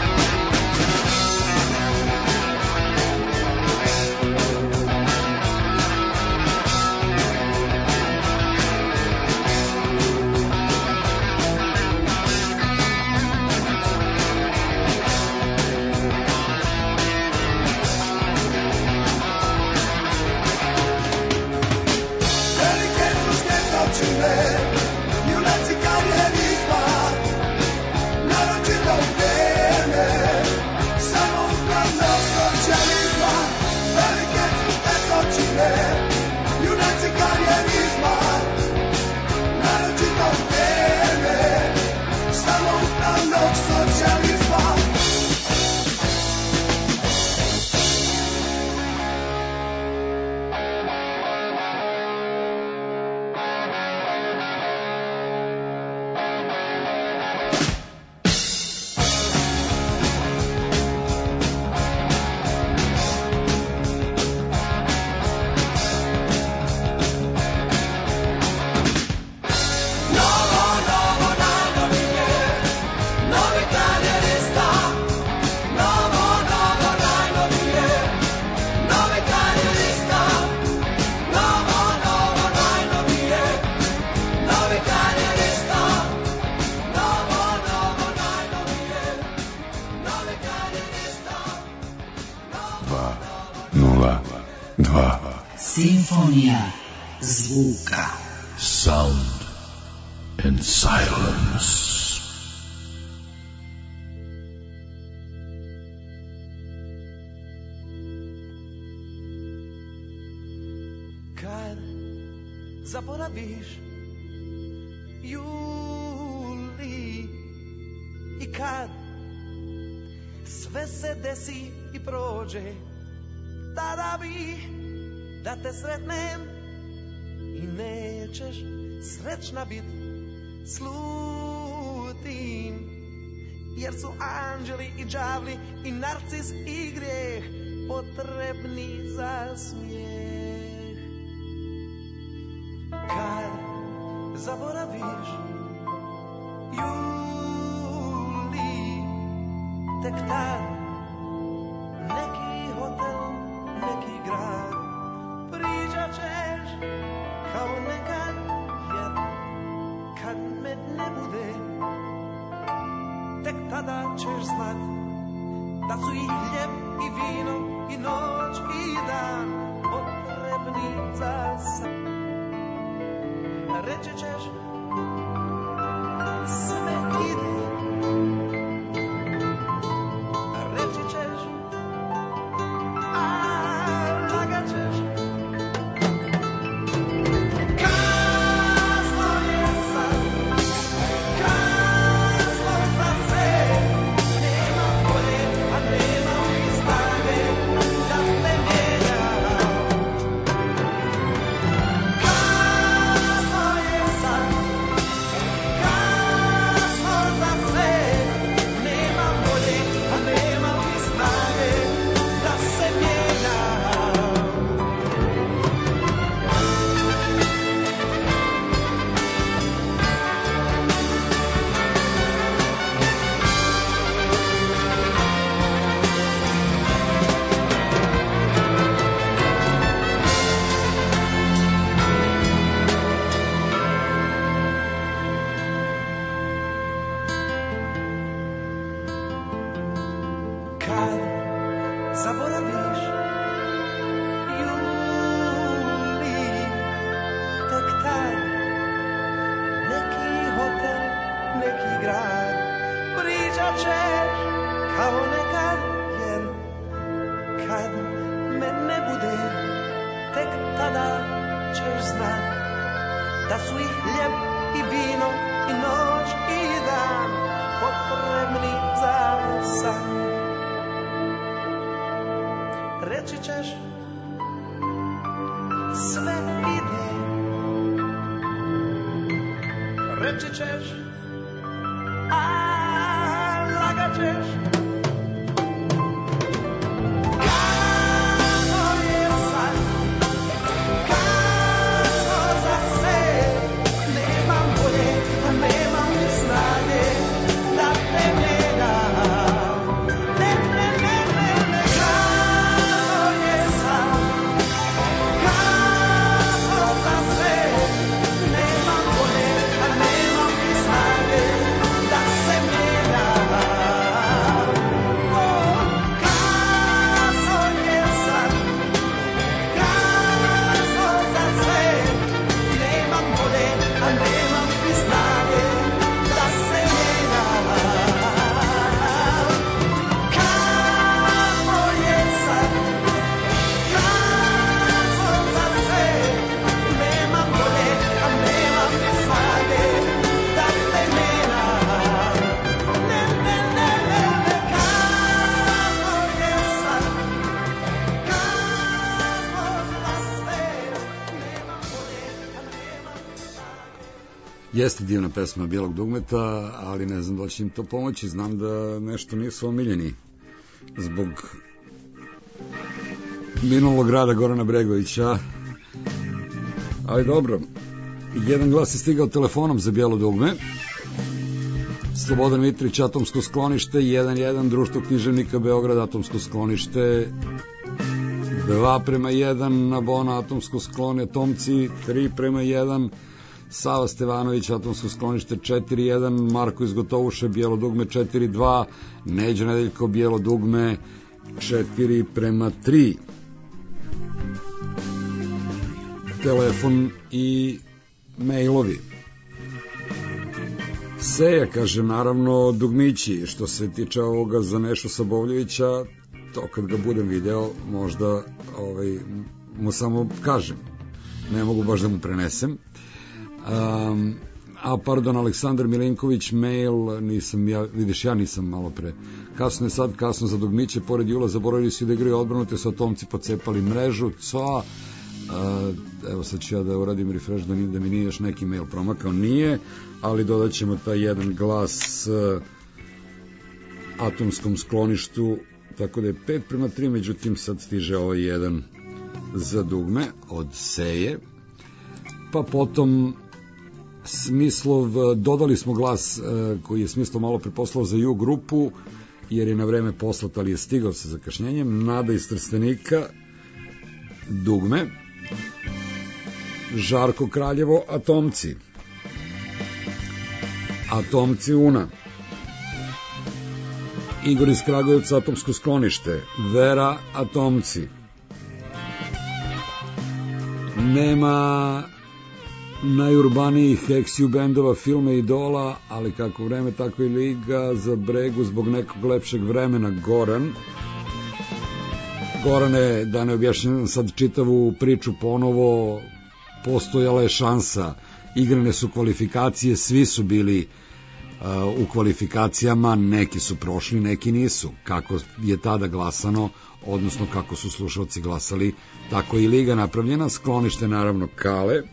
Junaci karijerizma, naročito u vrijeme samoupravnog socijalizma. Velike su štetočine, junaci karijerizma, naročito u vrijeme samoupravnog socijalizma. Simfonija zvuka. Sound and silence. Kad zaboraviš juli i kad sve se desi i prođe, tada bi da te sretnem i nećeš srećna bit, slutim, jer su anđeli i đavli i narcis i grijeh potrebni za smijeh. Kad zaboraviš juli, tek tad neki hotel, neki grad, pričat ćeš kao nekad, jer kad me ne bude, tek tada ćeš znat da su i hljeb i vino i noć i dan potrebni za san. Reći ćeš sve ide, reći ćeš lagat ćeš. Kasno je sad, kad zaboraviš juli, tek tad neki hotel, neki grad, pričat ćeš kao nekad, jer kad me ne bude, tek tada ćeš znat da su i hljeb i vino i noć i dan potrebni za san. Reći ćeš sve ide, reći ćeš a lagat ćeš. Jeste divna pesma Bijelog dugmeta, ali ne znam da će im to pomoći. Znam da nešto nisu omiljeni zbog minulog rada Gorana Bregovića. Ali dobro, jedan glas je stigao telefonom za Bijelo dugme. Slobodan Mitrić, Atomsko sklonište, 1-1, Društvo književnika Beograd, Atomsko sklonište, 2:1, na Bona, Atomsko sklonište, Atomci, 3:1, Sava Stevanović, Atomsko sklonište, 4:1, Marko iz Gotovuše, Bijelo dugme, 4:2, Neđo Nedeljko, Bijelo dugme, 4:3. Telefon i mailovi. Seja kaže, naravno, dugmići. Što se tiče ovoga za Nešu Sabovljevića, to kad ga budem video, možda mu samo kažem. Ne mogu baš da mu prenesem. Pardon, Aleksandar Milinković, mail, nisam ja, vidiš, ja nisam malo pre. Kasno je sad, kasno za dugmiće, pored jula zaboravili su da igraju odbranu, te su Atomci pocepali mrežu, evo sad ću ja da uradim refresh da mi nije još neki mail promakao, nije, ali dodat ćemo taj jedan glas Atomskom skloništu, tako da je 5:3, međutim sad stiže ovaj jedan za dugme od Seje, pa potom Smislov, dodali smo glas koji je Smislov malo preposlao za Ju grupu, jer je na vreme poslat, ali je stigao sa zakašnjenjem. Nada iz Trstenika, dugme. Žarko Kraljevo, Atomci. Atomci Una. Igor iz Kragujevca, Atomsko sklonište. Vera, Atomci. Nema najurbanijih eksiju bendova, filme, idola, ali kako vreme, tako i liga za bregu zbog nekog lepšeg vremena. Goran. Gorane, da ne objašnjam sad čitavu priču ponovo, postojala je šansa, igrane su kvalifikacije, svi su bili u kvalifikacijama, neki su prošli, neki nisu. Kako je tada glasano, odnosno kako su slušalci glasali, tako i liga napravljena. Sklonište naravno Kale.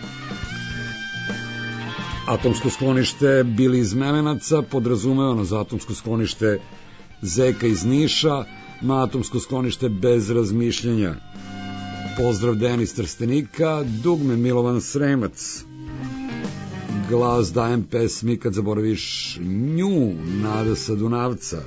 Atomsko sklonište Bili iz Melenaca, podrazumevano za Atomsko sklonište Zeka iz Niša, na Atomsko sklonište Bez razmišljenja. Pozdrav Denis Trstenika, dugme Milovan Sremac. Glas dajem pesmi kad zaboraviš nju, Nada sa Dunavca.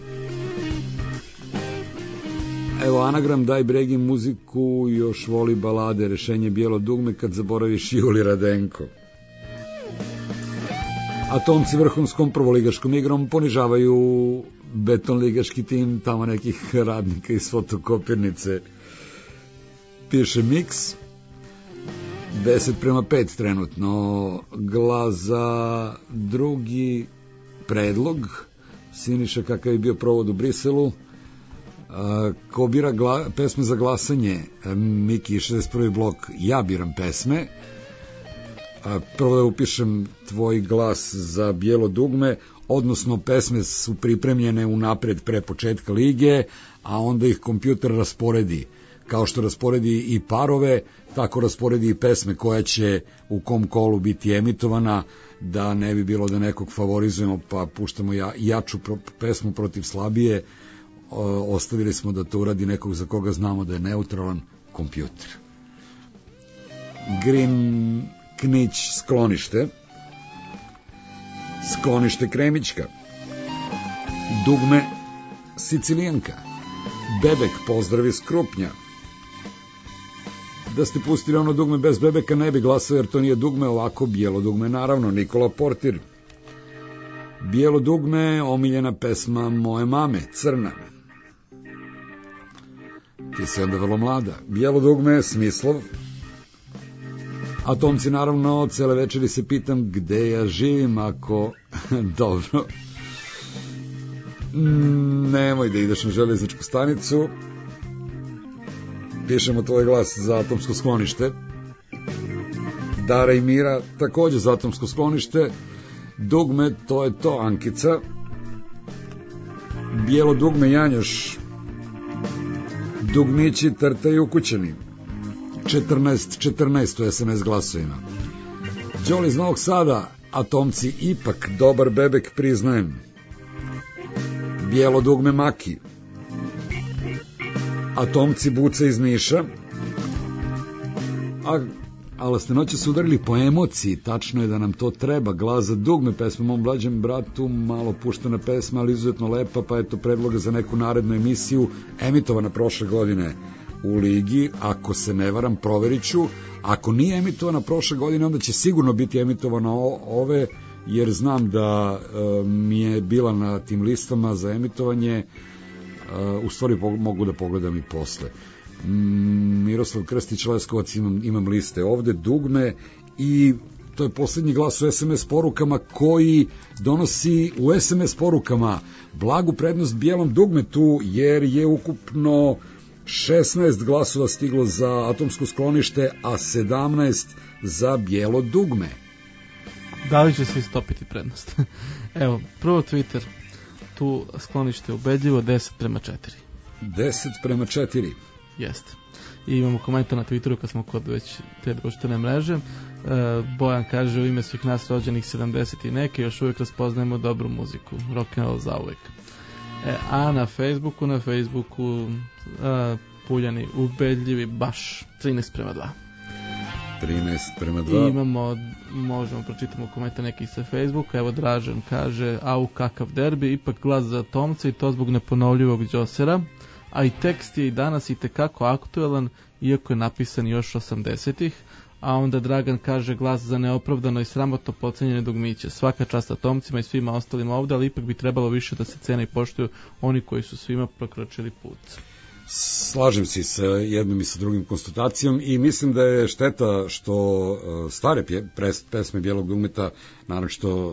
Evo anagram, daj bregi muziku, još voli balade, rešenje Bijelo dugme kad zaboraviš Juli Radenko. Atomci vrhunskom prvoligaškom igrom ponižavaju betonligaški tim tamo nekih radnika iz fotokopirnice. Piše Mix 10:5 trenutno. Glas za drugi predlog Siniša kakav je bio provod u Briselu. Ko bira pesme za glasanje? Miki 61. blok. Ja biram pesme. Prvo da upišem tvoj glas za Bijelo dugme, odnosno pesme su pripremljene unapred pre početka lige, a onda ih kompjuter rasporedi. Kao što rasporedi i parove, tako rasporedi i pesme koja će u kom kolu biti emitovana, da ne bi bilo da nekog favorizujemo pa puštamo jaču pesmu protiv slabije. Ostavili smo da to uradi nekog za koga znamo da je neutralan, kompjuter. Green Knić Sklonište, Sklonište Kremićka, Dugme Sicilijanka, Bebek pozdrav iz Krupnja. Da ste pustili ono dugme bez Bebeka ne bi glasao jer to nije dugme, ovako Bijelo dugme naravno. Nikola Portir. Bijelo dugme, omiljena pesma moje mame, Crna. Ti si onda vrlo mlada. Bijelo dugme, Smislov. Atomci naravno, cele večeri se pitam gde ja živim ako... Dobro. Nemoj da ideš na železničku stanicu. Pišemo tvoj glas za Atomsko sklonište. Dara i Mira takođe za Atomsko sklonište. Dugme, to je to, Ankica. Bijelo dugme, Janjoš. Dugmići trtaju ukućani. 14 u SMS glasovima. Đoli iz Novog Sada, Atomci ipak dobar Bebek, priznajem. Bijelo dugme, Maki. Atomci Buca iz Niša. Ali ste noće su udarili po emociji, tačno je da nam to treba. Glas za dugme, pesma mom mlađem bratu, malo puštena pesma, ali izuzetno lepa, pa eto predloga za neku narednu emisiju, emitovana prošle godine u ligi, ako se ne varam, proverit ću. Ako nije emitovana prošle godine, onda će sigurno biti emitovana ove, jer znam da mi je bila na tim listama za emitovanje. U stvari mogu da pogledam i posle. Miroslav Krstić Leskovac, imam liste ovde, dugme, i to je poslednji glas u SMS porukama koji donosi u SMS porukama blagu prednost Bijelom dugmetu, jer je ukupno 16 glasova stiglo za Atomsko sklonište, a 17 za Bijelo dugme. Da li će se istopiti prednost? Evo, prvo Twitter, tu sklonište ubedljivo 10:4. 10:4. Jeste. I imamo komentar na Twitteru kad smo kod već te društvene mreže. Bojan kaže, u ime svih nas rođenih 70 i neke još uvijek raspoznajemo dobru muziku. Rock'n'roll za uvijek. A na Facebooku Puljani ubedljivi baš 13:2. 13:2. I imamo, možemo pročitamo komentar neki sa Facebooka. Evo Dražan kaže, au kakav derbi, ipak glas za Atomce i to zbog neponovljivog Đosera, a i tekst je i danas i tekako aktuelan, iako je napisan još 80-ih. A onda Dragan kaže, glas za neopravdano i sramotno podcenjene dugmiće. Svaka čast Atomcima i svima ostalim ovde, ali ipak bi trebalo više da se cene i poštuju oni koji su svima prokročili put. Slažem se sa jednom i sa drugim konstatacijom i mislim da je šteta što stare pesme Bijelog dugmeta, naročito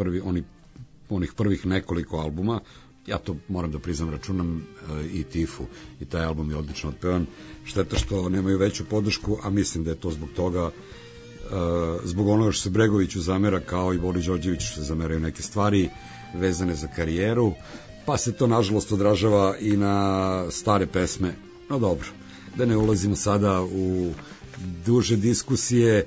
onih prvih nekoliko albuma, ja to moram da priznam, računam i Tifu, i taj album je odlično otpevan, šteta što nemaju veću podršku, a mislim da je to zbog toga, zbog onoga što se Bregoviću zamera, kao i Bori Đorđeviću se zameraju neke stvari vezane za karijeru, pa se to nažalost odražava i na stare pesme. No dobro, da ne ulazimo sada u duže diskusije.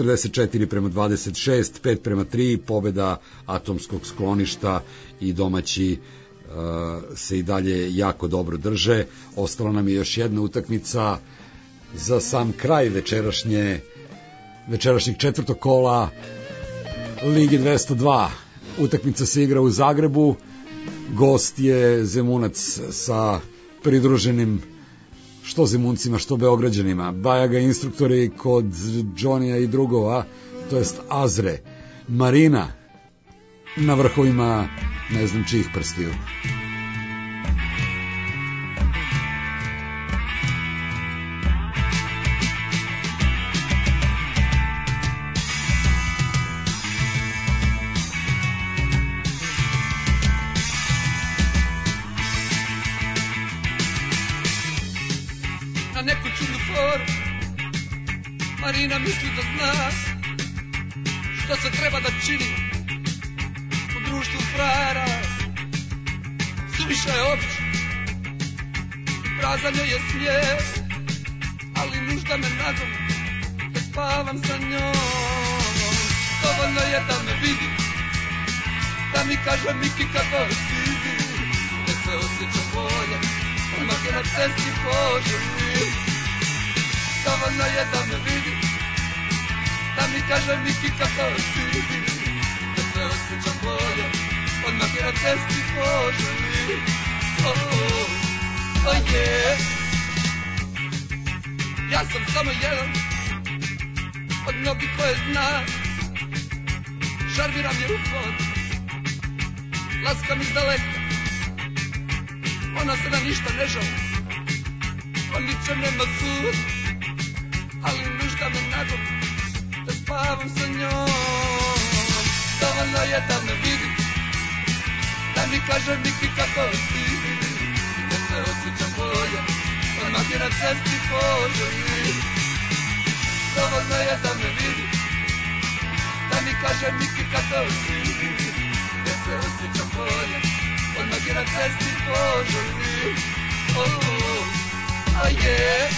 44:26, 5:3, pobeda Atomskog skloništa i domaći se i dalje jako dobro drže. Ostala nam je još jedna utakmica za sam kraj večerašnjeg četvrtog kola Ligi 202. Utakmica se igra u Zagrebu. Gost je Zemunac sa pridruženim što Zemuncima, što Beograđanima. Bajaga instruktori kod Džonija i drugova, to jest Azre. Marina na vrhovima ne znam čijih prstiju. Na neku čudnu foru Marina misli da zna što se treba da čini u društvu frajera. Suviše je opće i prazan joj je smijet, ali nužda me nagom da spavam sa njom. Dovoljno je da me vidi, da mi kaže Miki kako si, da se osjeća bolje, odmah je na cesti poželim. Dovoljno je da me vidi, da mi kaže Miki kako si, da se osjeća bolje, odmah je na cesti poželim. Oh yeah. Ja sam samo jedan od mnogih koje zna, šarmiram je u foru, laskam iz daleka, ona se na ništa ne žali, o ničem nema sud, ali nužda me nagom da spavam sa njom. Dovoljno je da me vidi, da mi kaže Miki kako si, da se osjećam bolje, odmah je na cesti poželim. Dovoljno je da me vidi, da mi kaže Miki kako si, da se osjećam bolje, odmah je na cesti poželim. Oh yeah.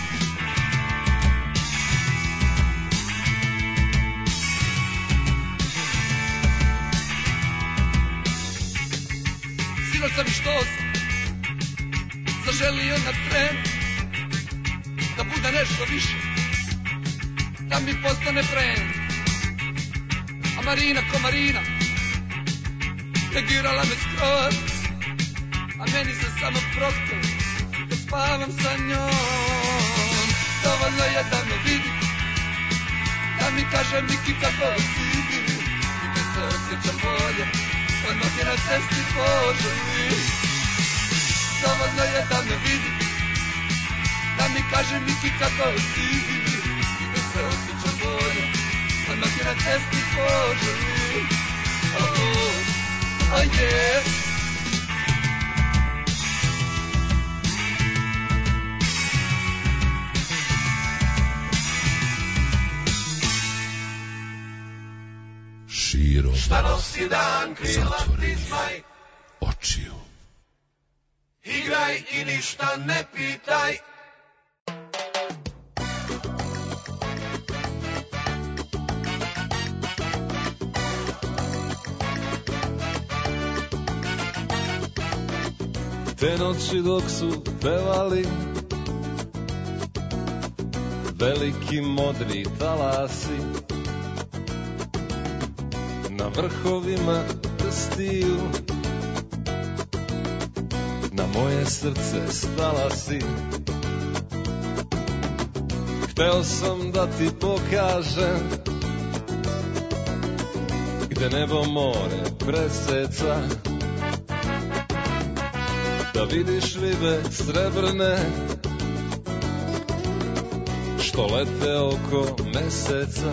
Sinoć sam i što sam zaželio na tren, da bude nešto više, da mi postane pren. A Marina ko Marina negirala me skroz, a meni se samo prohtjelo da spavam sa njom. Dovoljno je da me vidi, da mi kaže Miki kako si, i da se osjećam bolje, odmah je na cesti poželim. Dovoljno je da me vidi, da mi kaže Miki kako si, i da se osjećam bolje, odmah je na cesti poželim. Oh yeah. Širom šta nosi dan krilati zmaj, očiju. Igraj i ništa ne pitaj. Te noći dok su pevali veliki modri talasi, na vrhovima prstiju na moje srce stala si. Hteo sam da ti pokažem gde nebo more preseca, da vidiš ribe srebrne što lete oko meseca.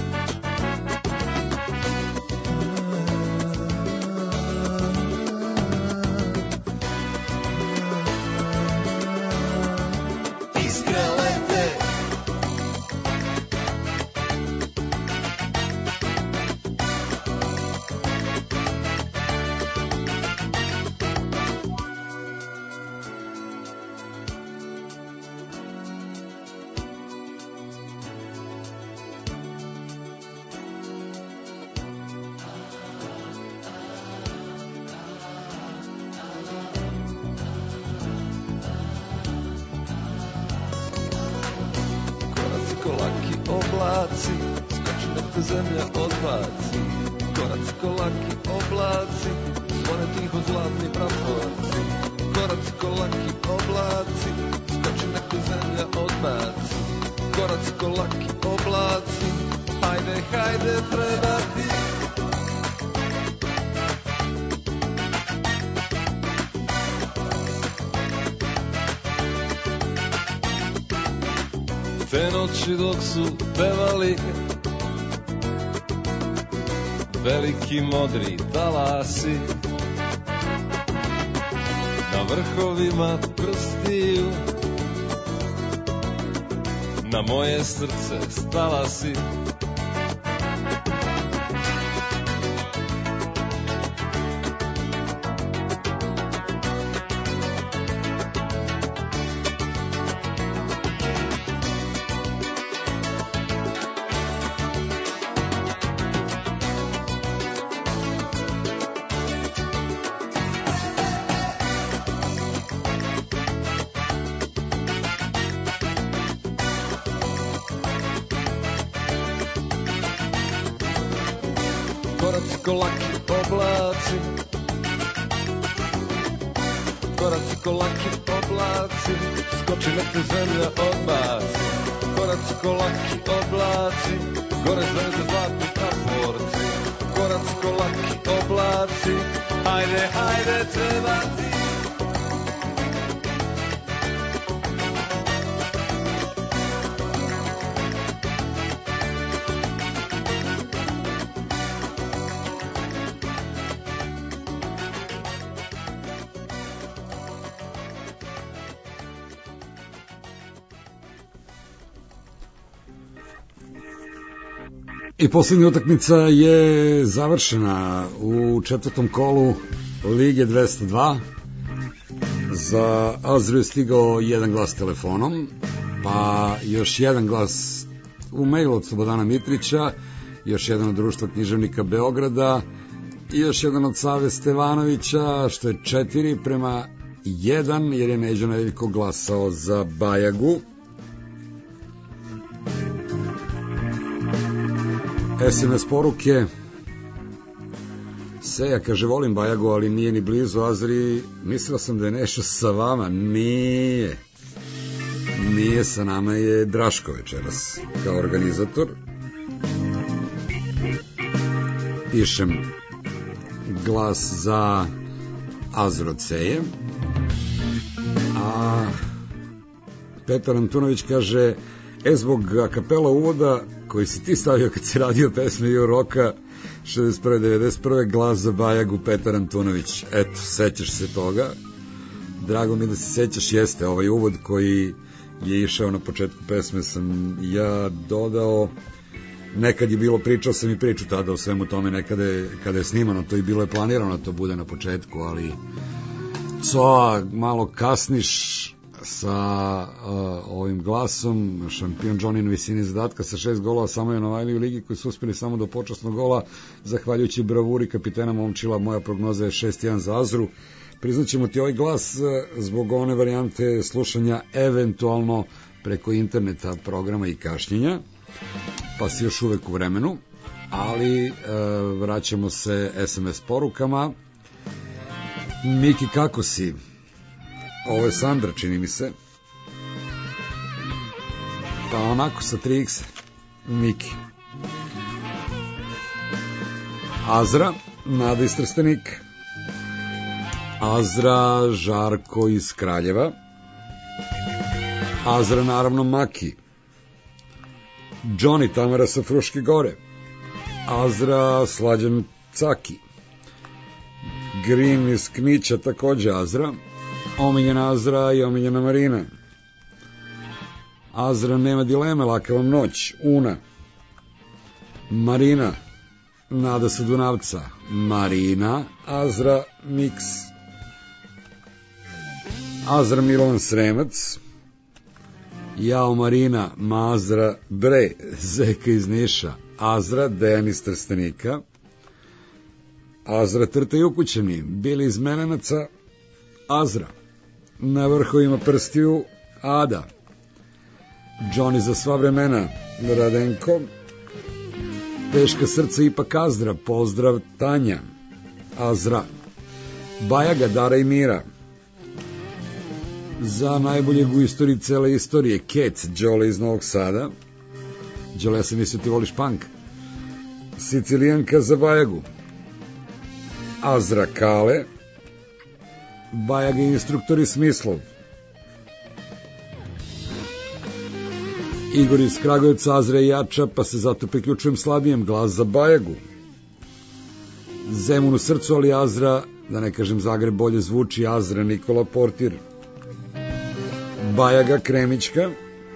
Oblaci, skoči nek te zemlja odbaci. Koraci ko laki oblaci, zvone tiho zlatni praporci. Koraci ko laki oblaci, skoči nek te zemlja odbaci. Koraci ko laki oblaci, hajde, hajde, treba ti. te noći dok su pevali veliki modri talasi na vrhovima prstiju, na moje srce stala si. Koraci ko laki oblaci, koraci ko laki oblaci, skoči nek te zemlja odbaci. Koraci ko laki oblaci, gore zvezde zlatni praporci. Koraci ko laki oblaci, hajde, hajde, treba ti. I posljednja utakmica je završena u četvrtom kolu Lige 202. Za Azru je stigao jedan glas telefonom, pa još jedan glas u mailu od Slobodana Mitrića, još jedan od Društva književnika Beograda i još jedan od Save Stevanovića, što je 4:1, jer je Neđo Nedeljko glasao za Bajagu. SMS poruke. Seja kaže, volim Bajagu, ali nije ni blizu Azri. Mislila sam da je nešto sa vama. Nije, sa nama je Draško večeras kao organizator. Pišem glas za Azru od Seje. A Petar Antunović kaže, zbog akapela uvoda koji si ti stavio kad si radio pesme Ju Roka 61-91, glas za Bajagu, Petar Antunović. Eto, sećaš se toga. Drago mi da se sećaš, jeste ovaj uvod koji je išao na početku pesme sam ja dodao. Nekad je bilo, pričao sam i priču tada o svemu tome, nekada kada je snimano to i bilo je planirano da to bude na početku, ali malo kasniš sa ovim glasom. Šampion Johnny na visini zadatka sa 6 golova, samo je Novajli u ligi koji su uspeli samo do počasnog gola, zahvaljujući bravuri kapitena Momčila. Moja prognoza je 6:1 za Azru. Priznaćemo ti ovaj glas zbog one varijante slušanja eventualno preko interneta programa i kašnjenja, pa si još uvek u vremenu, ali vraćamo se SMS porukama. Miki, kako si? Ovo je Sandra, čini mi se. Pa onako sa 3x. Miki. Azra, Nada iz Trstenika. Azra, Žarko iz Kraljeva. Azra, naravno, Maki. Johnny, Tamara sa Fruške Gore. Azra, Slađan Caki. Green iz Knića, takođe Azra. Omiljena Azra i omiljena Marina. Azra, nema dileme, laka vam noć. Una. Marina, Nada sa Dunavca. Marina, Azra, Miks. Azra, Milovan Sremac. Jao Marina, Mazra, Bre, Zeka iz Niša. Azra, Dejan iz Trstenika. Azra, Trta i ukućeni. Bili iz Melenaca. Azra, na vrhovima prstiju. Ada. Johnny za sva vremena. Radenko. Teška srca ipak Azra. Pozdrav Tanja. Azra. Bajaga, Dara i Mira. Za najboljeg u istoriji cele istorije. Kec, Đole iz Novog Sada. Đole, ja sam mislio ti voliš punk. Sicilijanka za Bajagu. Azra, Kale. Bajaga, instruktori Smislov. Igor iz Kragujevca, Azra je jača, pa se zato priključujem slabijem, glas za Bajagu. Zemun u srcu, ali Azra, da ne kažem Zagreb bolje zvuči, Azra Nikola Portir. Bajaga Kremićka,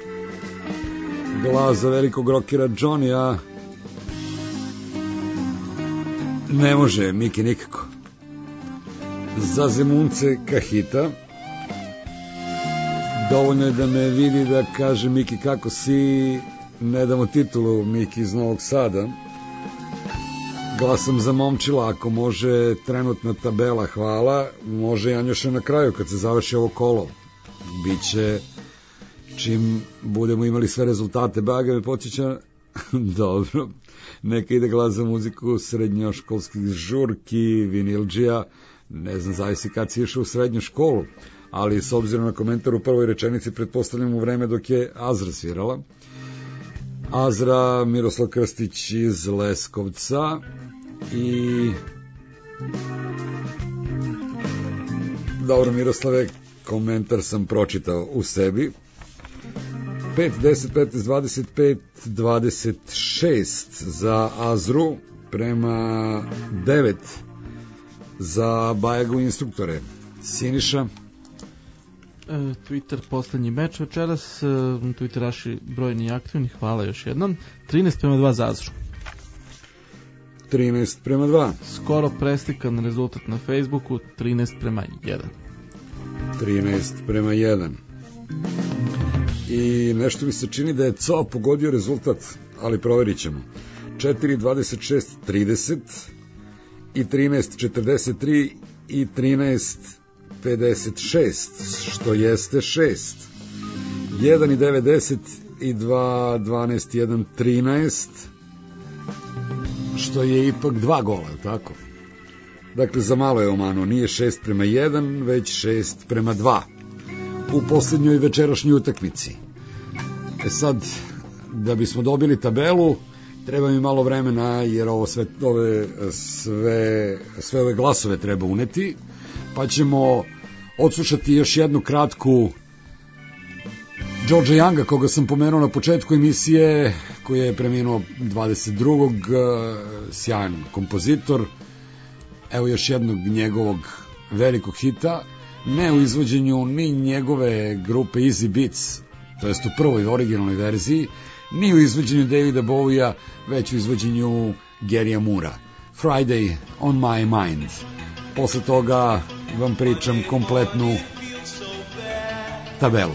glas za velikog rokera Johnny-a, ne može Miki nikako. Za Zemunce Kahita, dovoljno je da me vidi da kaže Miki kako si, ne damo titulu Miki iz Novog Sada. Glasam za Momčila, ako može trenutna tabela, hvala, može Janjoša na kraju kad se završi ovo kolo. Biće čim budemo imali sve rezultate. Baga me podsjeća, dobro, neka ide glas za muziku srednjoškolskih žurki, vinilđija, ne znam, zavisi kad si išao u srednju školu, ali s obzirom na komentar u prvoj rečenici pretpostavljam u vreme dok je Azra svirala. Azra, Miroslav Krstić iz Leskovca i... Dobro, Miroslave, komentar sam pročitao u sebi. 5, 10, 15, 25, 26 za Azru prema 9 za Bajagu instruktore. Siniša? Twitter poslednji meč večeras, Twitteraši brojni aktivni, hvala još jednom. 13 prema 2 za Azru. 13 prema 2. Skoro preslikan rezultat na Facebooku, 13 prema 1. 13 prema 1. I nešto mi se čini da je CO pogodio rezultat, ali proverit ćemo. 4, 26, 30 i 13, 43 i 13, 56, što jeste 6. 1 i 9, 10 i 2, 12, 1, 13, što je ipak 2 gola, tako? Dakle, za malo je omano, nije 6 prema 1, već 6 prema 2. U posljednjoj večerašnjoj utakmici. Sad, da bismo dobili tabelu, treba mi malo vremena, jer sve ove glasove treba uneti, pa ćemo odslušati još jednu kratku Georgea Younga, koga sam pomenuo na početku emisije, koji je preminuo 22. Sjajan kompozitor. Evo još jednog njegovog velikog hita, ne u izvođenju ni njegove grupe Easy Beats, to jest u prvoj originalnoj verziji, ni u izvođenju Davida Bowie-a, već u izvođenju Gary'a Moore'a. Friday on my mind. Posle toga vam pričam kompletnu tabelu.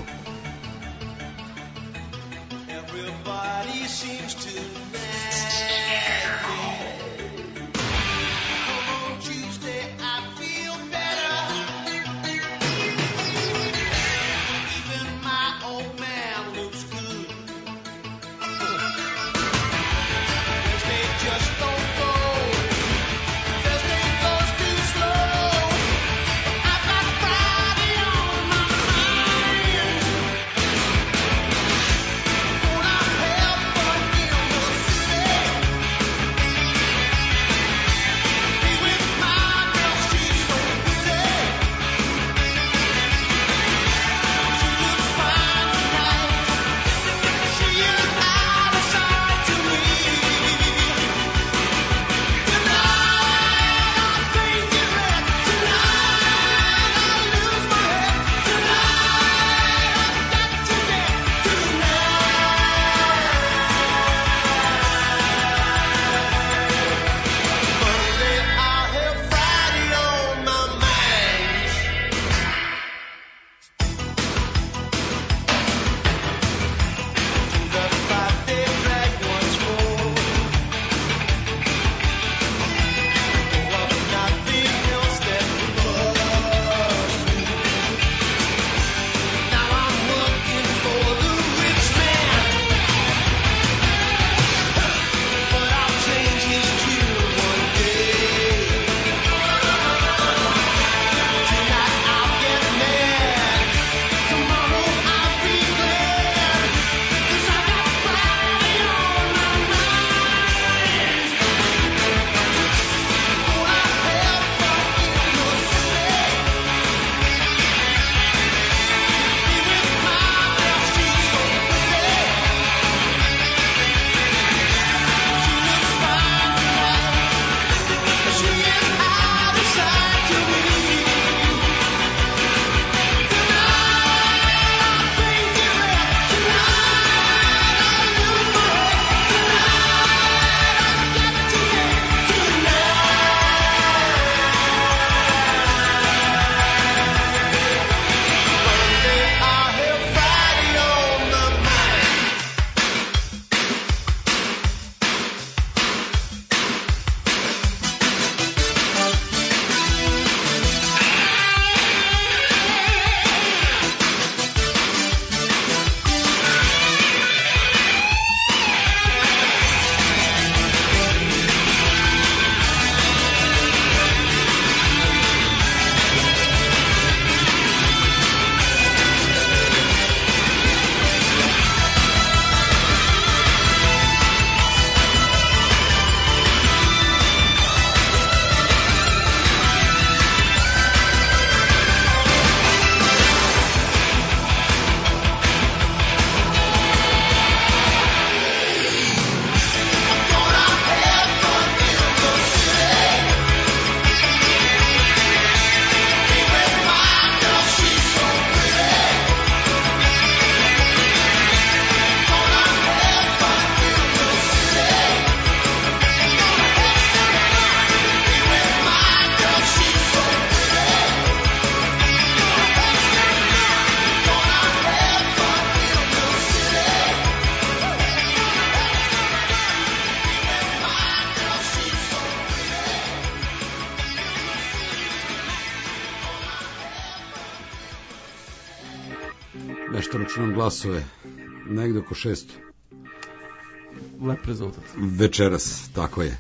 Friday on my mind. Nešto računam glasove, negde oko 600. Lep rezultat. Večeras, tako je.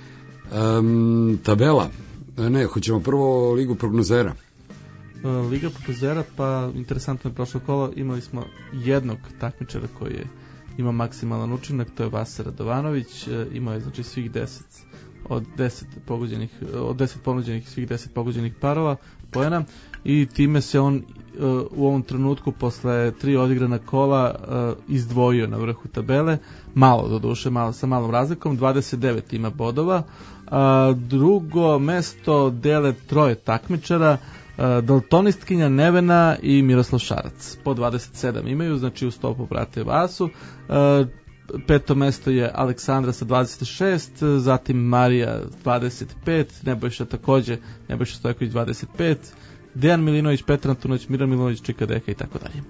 Tabela. Ne, hoćemo prvo ligu prognozera. Liga prognozera, pa interesantno je prošlo kolo. Imali smo jednog takmičara koji je imao maksimalan učinak, to je Vasa Radovanović. Imao je znači svih 10 od 10 ponuđenih, svih 10 pogođenih parova poena i time se on u ovom trenutku posle 3 odigrana kola izdvojio na vrhu tabele, malo doduše, sa malom razlikom, 29 ima bodova. Drugo mesto dele troje takmičara, daltonistkinja Nevena i Miroslav Šarac, po 27 imaju, znači u stopu prate Vasu. Peto mesto je Aleksandra sa 26, zatim Marija 25, Nebojša Stojković 25, Dejan Milinović, Petar Antunović, Miran Milinović, Čika Deka i tako dalje.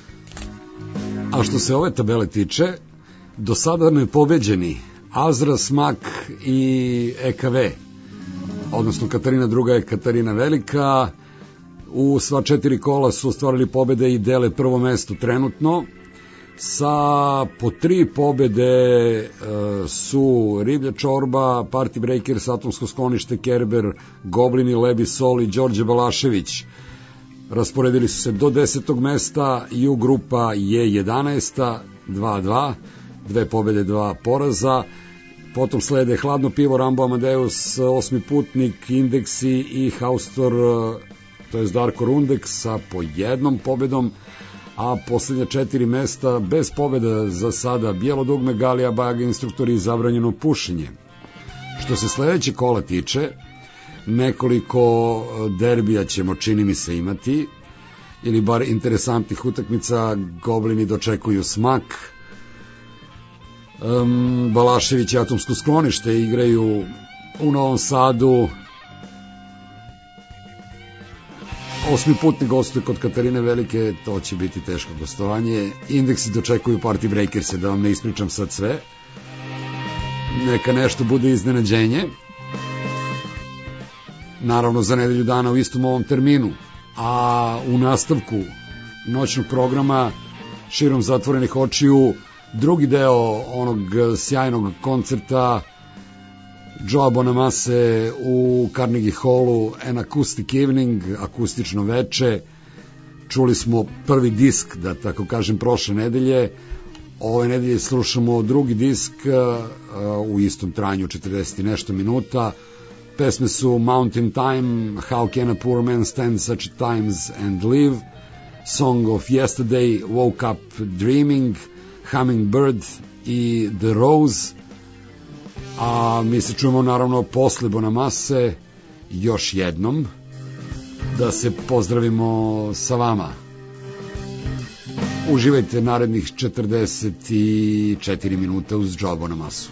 A što se ove tabele tiče, do sada nepobeđeni Azra, Smak i EKV, odnosno Katarina II i Katarina Velika, u sva 4 kola su ostvarili pobede i dele prvo mesto trenutno. Sa po 3 pobede su Riblja Čorba, Party Breakers, Atomsko sklonište, Kerber, Goblini, Lebi Sol i Đorđe Balašević. Rasporedili su se do 10. mesta i u grupa je 11. 2-2, 2 pobede, 2 poraza. Potom slede Hladno pivo, Rambo Amadeus, Osmi putnik, Indeksi i Haustor, to je Darko Rundek sa po 1 pobedom, a poslednja 4 mesta bez pobeda za sada Bijelo dugme, Galija, Baga, Instruktori i Zabranjeno pušenje. Što se sledeće kola tiče, nekoliko derbija ćemo, čini mi se, imati, ili bar interesantnih utakmica. Goblini dočekuju Smak, Balašević i Atomsko sklonište igraju u Novom Sadu, Osmi putnik gostuje kod Katarine Velike, to će biti teško gostovanje. Indeksi dočekuju Party Breakers, da vam ne ispričam sad sve. Neka nešto bude iznenađenje. Naravno za nedelju dana u istom ovom terminu. A u nastavku noćnog programa Širom zatvorenih očiju, drugi deo onog sjajnog koncerta Joa Bonamase u Carnegie Hallu, An Acoustic Evening, akustično veče. Čuli smo prvi disk, da tako kažem, prošle nedelje. Ove nedelje slušamo drugi disk u istom trajanju, 40 i nešto minuta. Pesme su Mountain Time, How Can a Poor Man Stand Such Times and Live, Song of Yesterday, Woke Up Dreaming, Hummingbird i The Rose. A mi se čujemo naravno posle Bonamase još jednom, da se pozdravimo sa vama. Uživajte narednih 44 minuta uz Joa Bonamasu.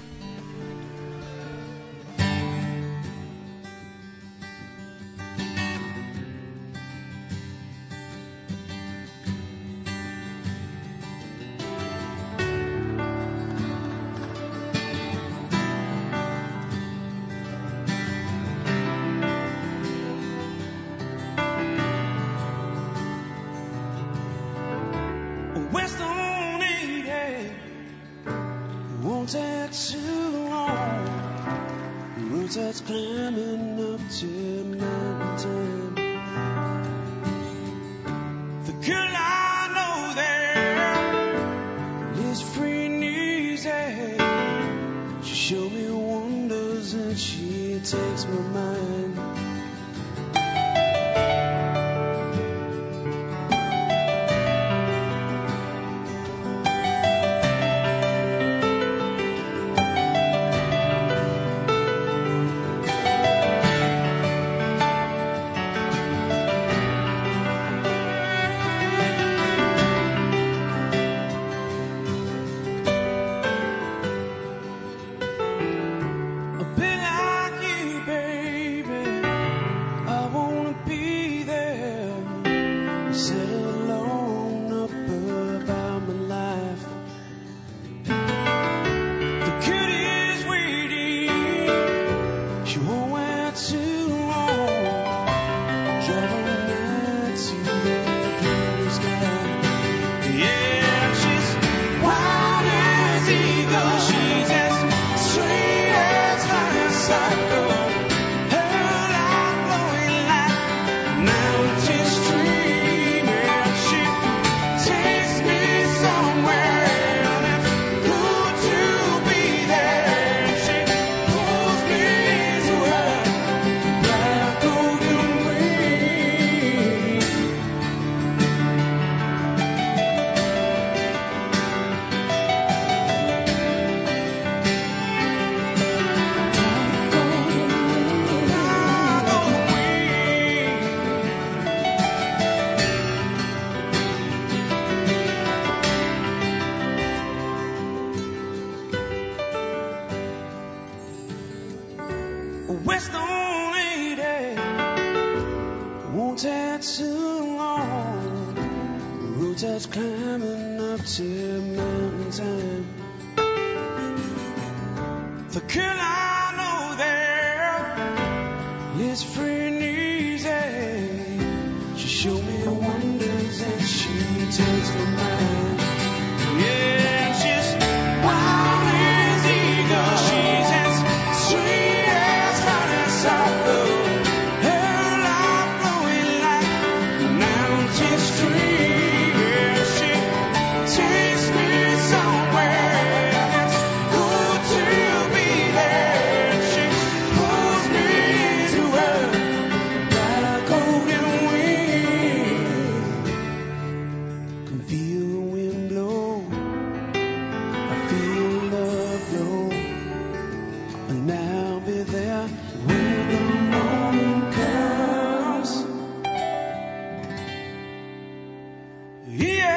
Baby, not too long. The road starts climbing up to mountain. The girl I know there lives free and easy. She showed me the wonders and she takes my mind. Yeah, she's wild as eagle. She's as sweet as honey soft blue. Her life flowing like a mountain stream. Yeah, she takes me somewhere that's good to be there. She pulls me into her bright golden wing. Can feel the wind blow. I feel love blow. And I'll be there when the morning comes. Yeah.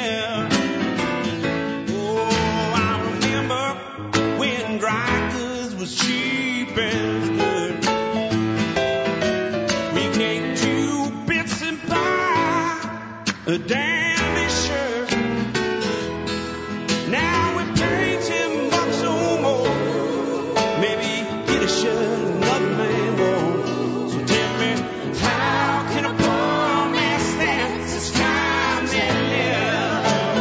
Dry goods was cheap and good. We gave 2 bits and buy a dandy shirt. Now we pay $10 or more. Maybe get a shirt another man won't. So tell me, how can a poor man stand such times and live?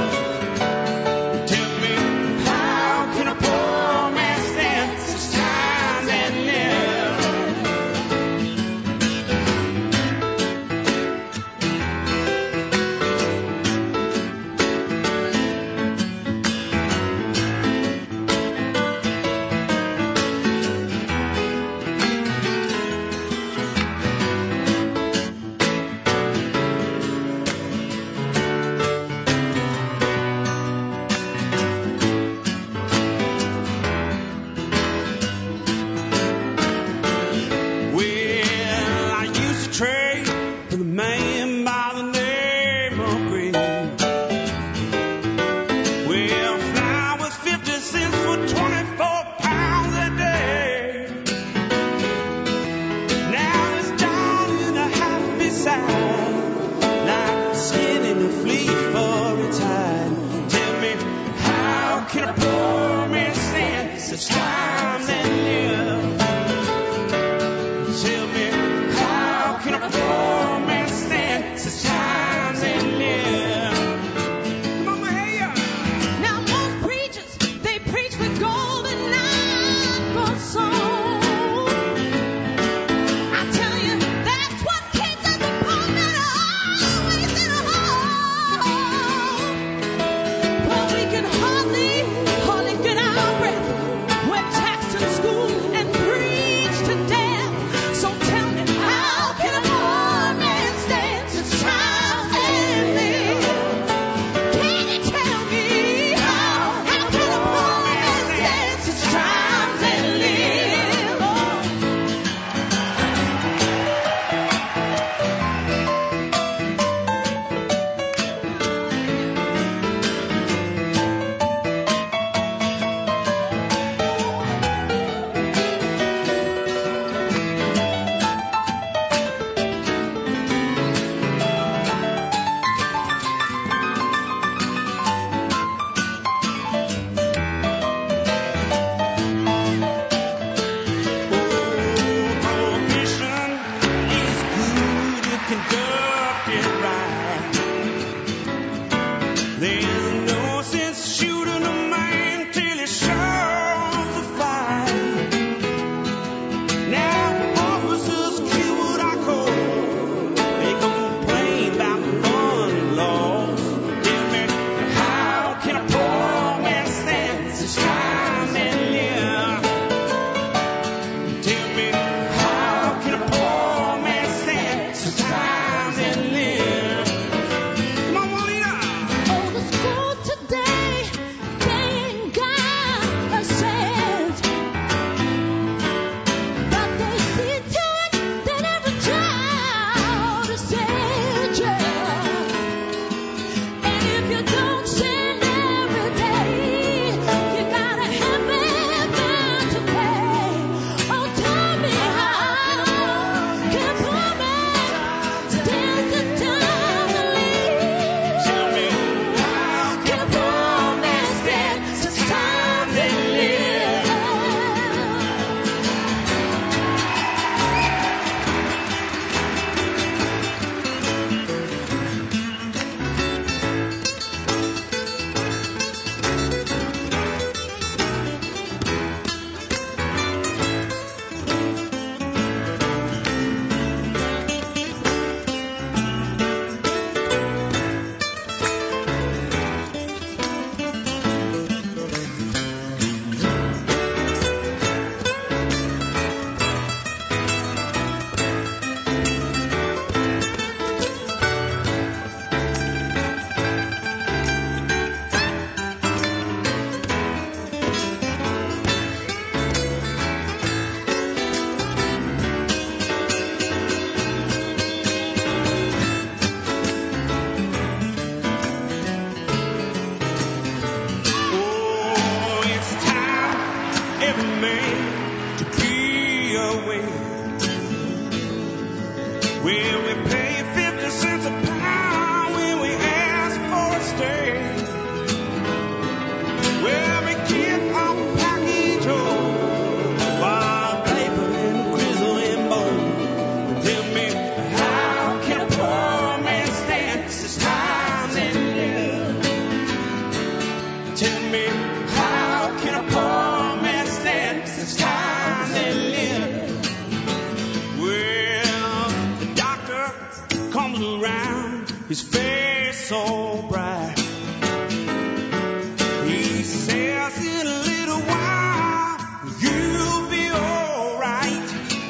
Tell me, how can a poor man stand such times and live? Well, I used to trade with a man by the name of Green. Well, flour was 50 cents for 24 pounds a day. Now it's down in a half beside, like skin in a flea for its hide. Tell me, how can a poor man stand such times and live? Tell me, how can a poor man stand such times and live? Come on, hey, Now most preachers, they preach with golden line for song. I tell you, that's what keeps us poor men always in a hole. Well, we can hardly get our breath. We're taxed in school and preached to death. So tell me, how can a poor man stand such times and live? Can you tell me how can a poor man stand such times and live? Oh. Prohibition is good if conducted right. There's no sense shooting a man till he shows the fight. Now officers kill what I call, they complain about the gun laws. Tell me, how can a poor man stand such times and live? Tell me, how can a poor man stand such times and live? Come on, Juanita. Oh, the school today, they ain't got a cent. But they see to it that every child is sent. And if you don't send every day, you got a heavy fine to pay. Oh, tell me, how can a poor man stand the time to live? Tell me, how Can a poor man stand such times and live? Oh, it's time every man to be away. Well, we pay 50 cents a pound when we ask for a stay. Well, we get our package home, wild paper and grizzle and bone. Tell me, how can a poor man stand this time and live? Tell me, how can a poor man stand this time and live? Well, the doctor comes around, his face so bright. He says in a little while, you'll be alright.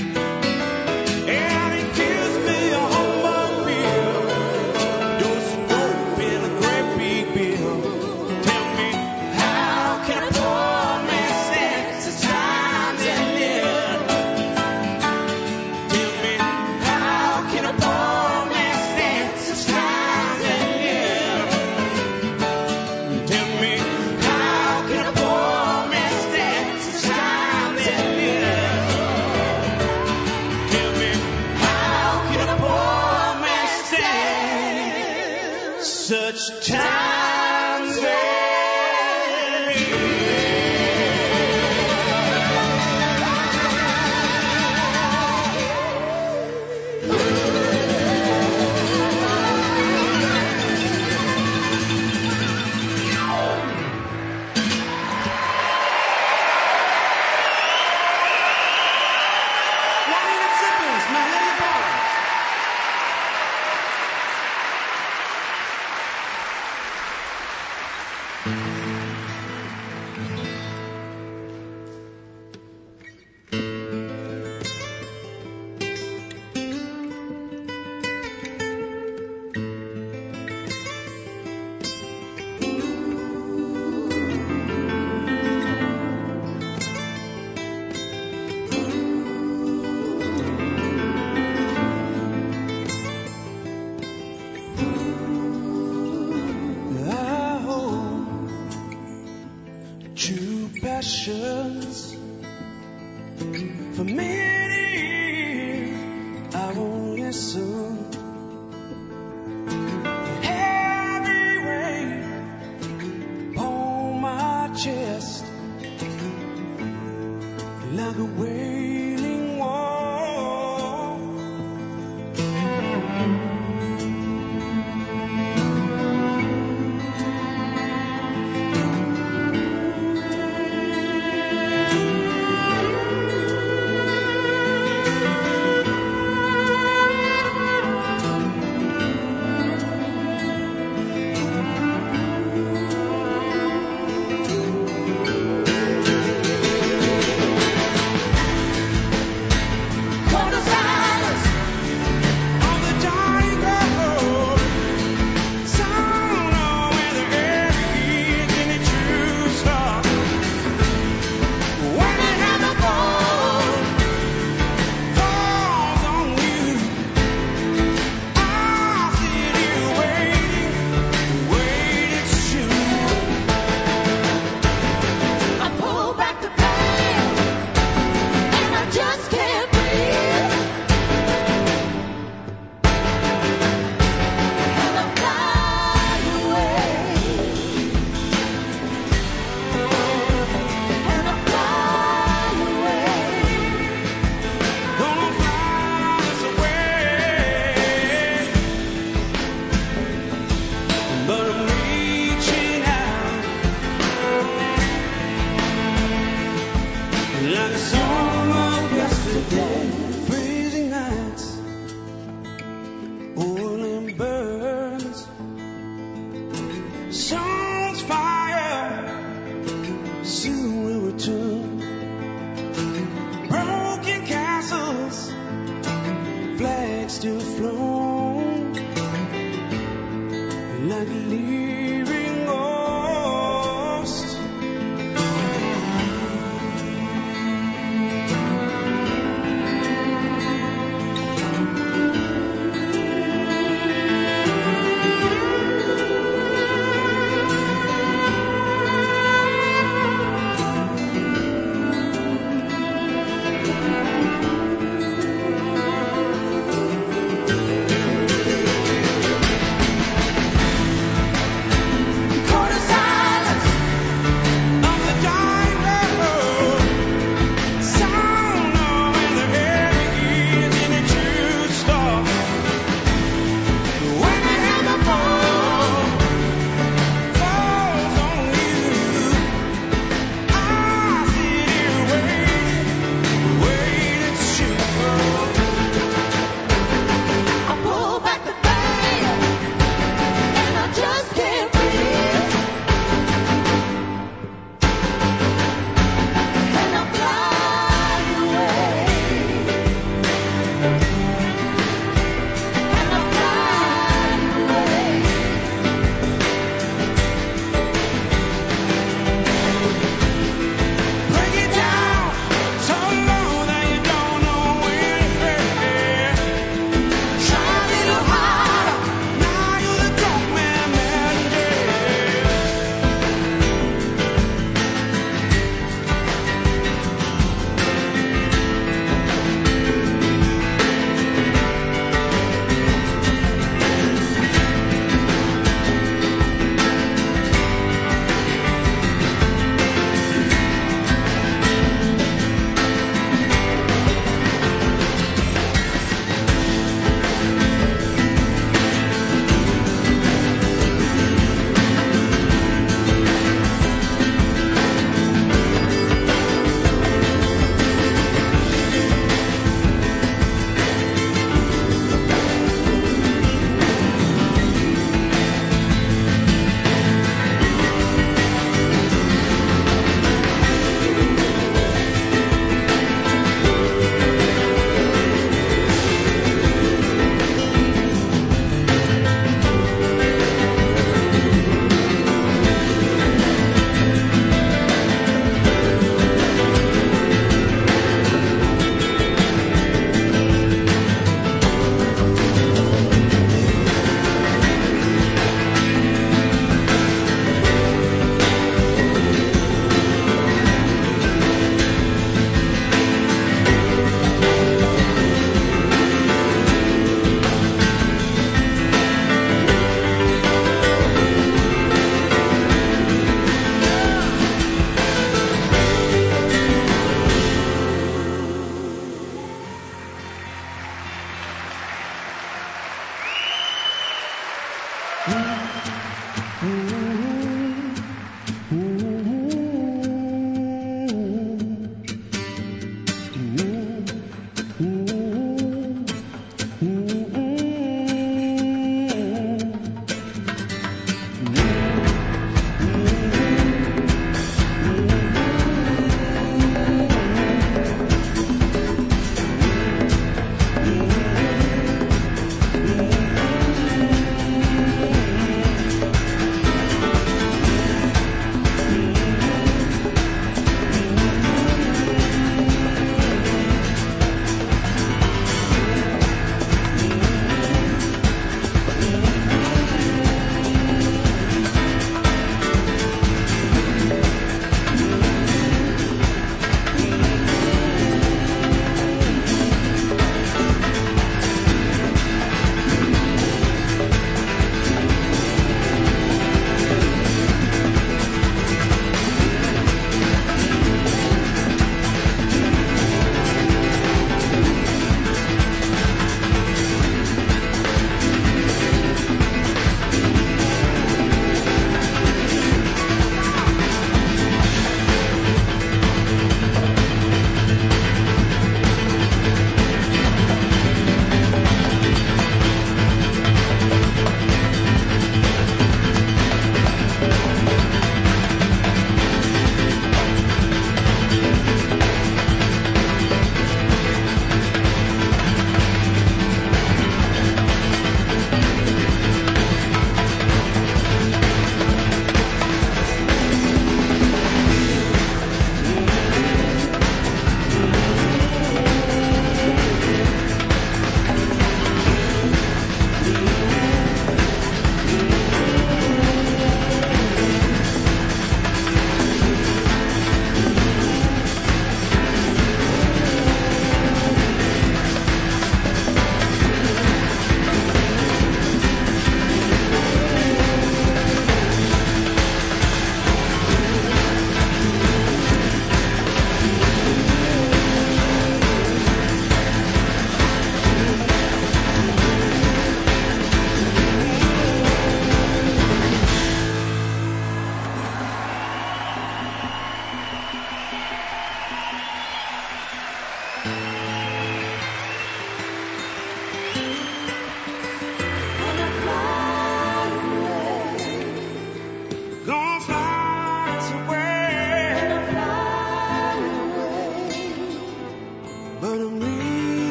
And he gives me a humble bill, dose of dope in a great big bill. Tell me, how can a poor man stand this time and live? Tell me, how can a poor man stand this time and live? Tell me, how can a poor man stand this time and live? Tell me, how can a poor man stand such times and live? I hold true passions for many years. I won't listen. Heavy weight upon my chest, like a wailing wall.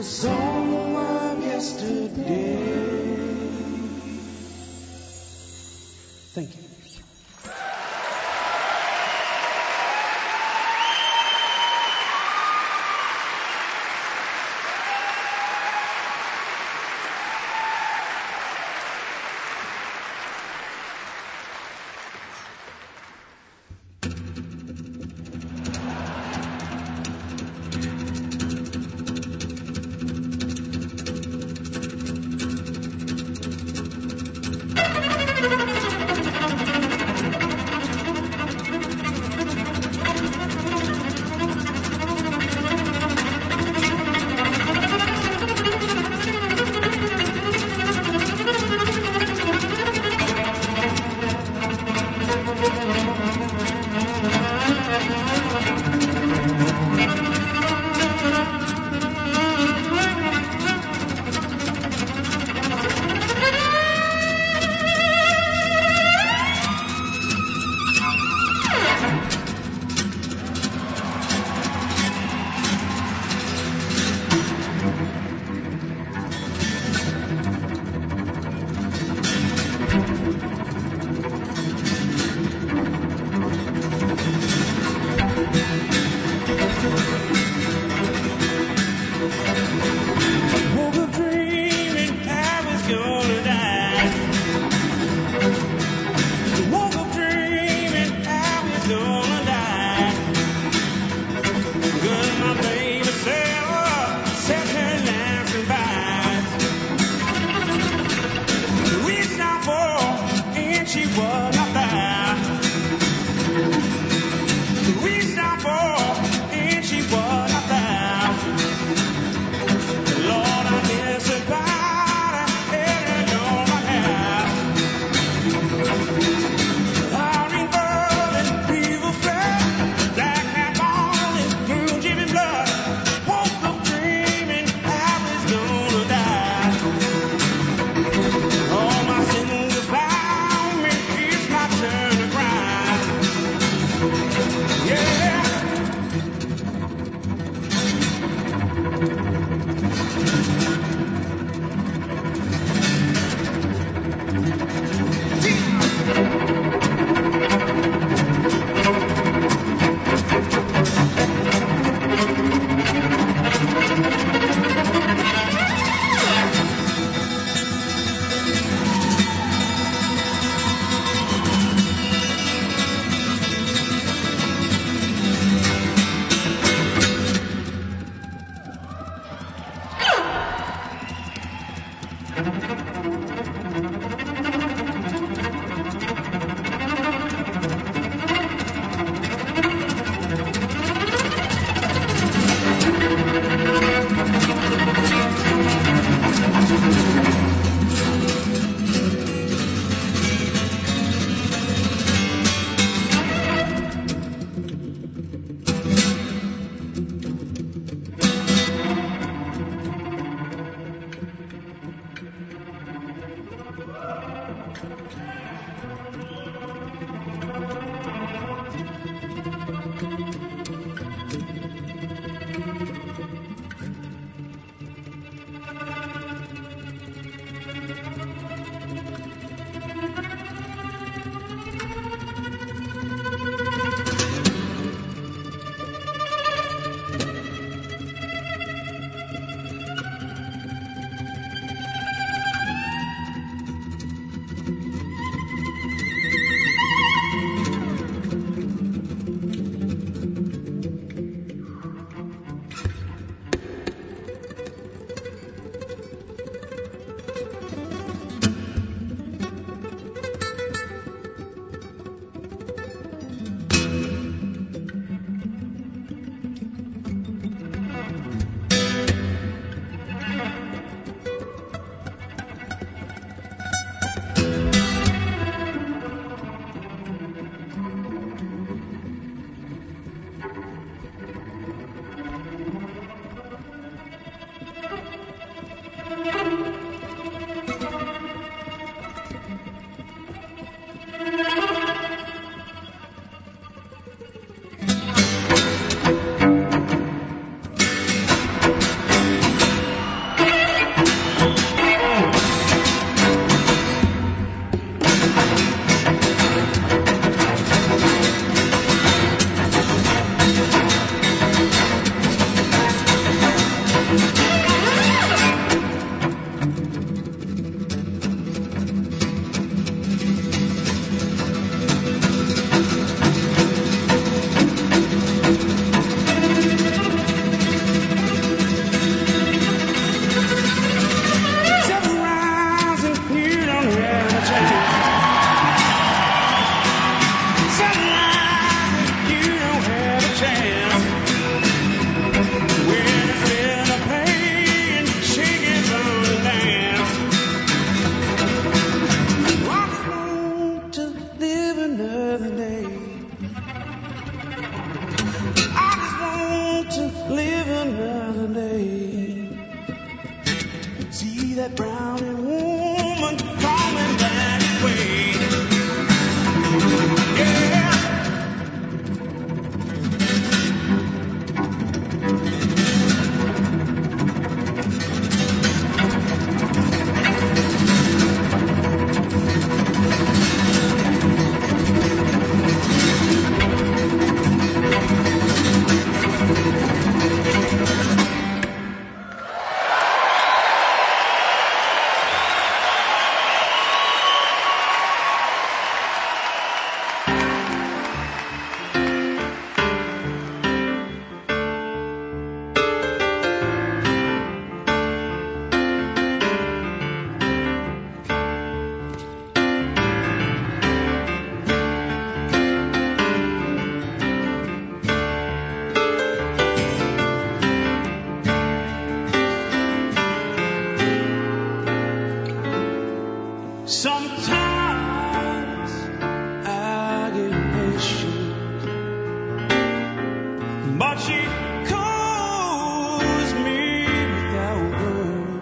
song of yesterday. Thank you. It's my another day. I just want to live another day. See that brownie woman coming that way. Yeah. Sometimes I get impatient, but she calls me without word,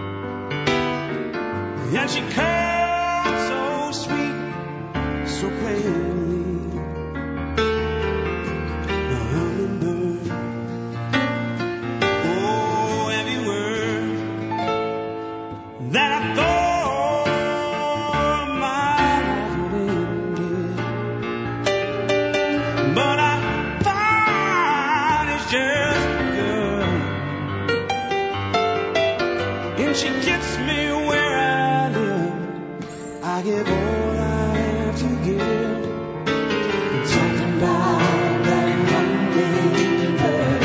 and she calls so sweet, so plainly, the hummingbird. Oh, every word that I thought she gets me where I live. I give all I have to give. Talking about that hummingbird.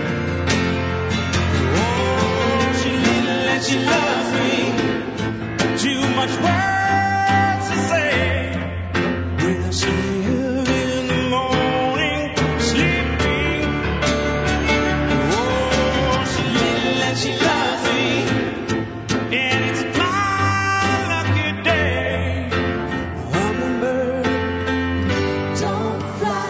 Oh, she loves me. Too much words to say. When I see her in the morning sleeping. Oh, she loves me. And it's my lucky day. Hummingbird, don't fly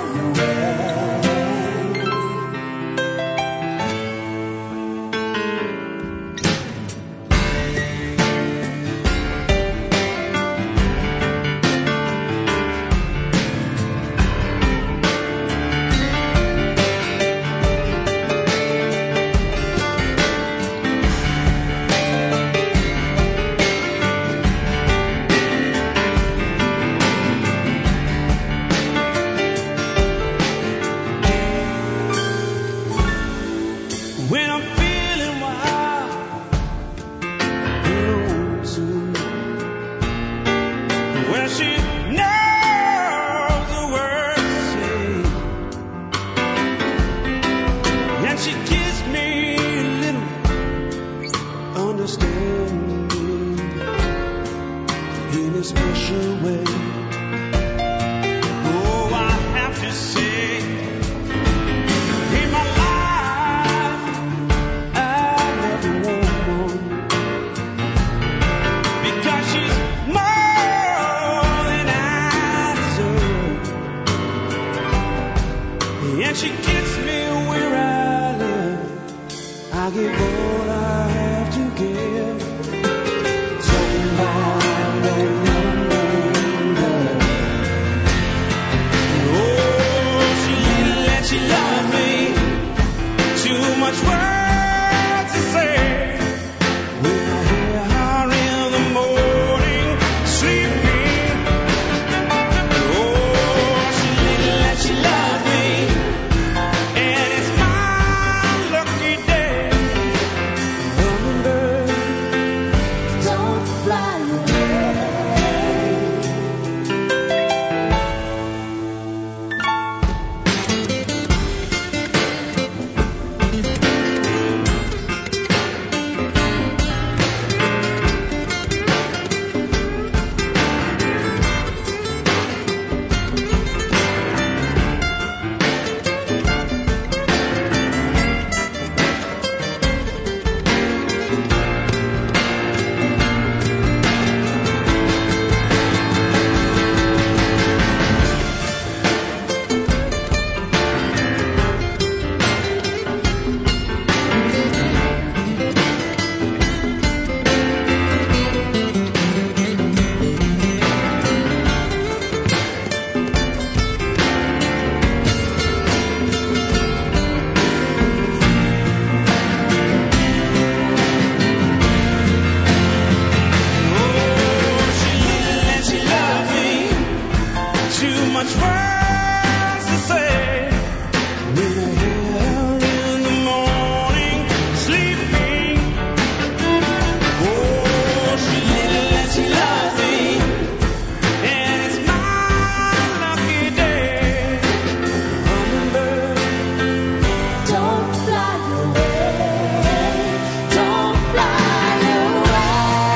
when I'm feeling wild, lonesome, when she knows the words to say, and she gives me a little understanding in a special way. Oh, I have to say, in my life, because she's more than I deserve, and she gets me where I live. I give all I have to give. Talking about that hummingbird. Oh, she loves me. Too much words to say. When I hear her in the morning sleeping. Oh, she loves me. much worse to say. When I hear her in the morning sleeping, oh, she little and she loves me, and it's my lucky day. Hummingbird, Don't fly away, don't fly away.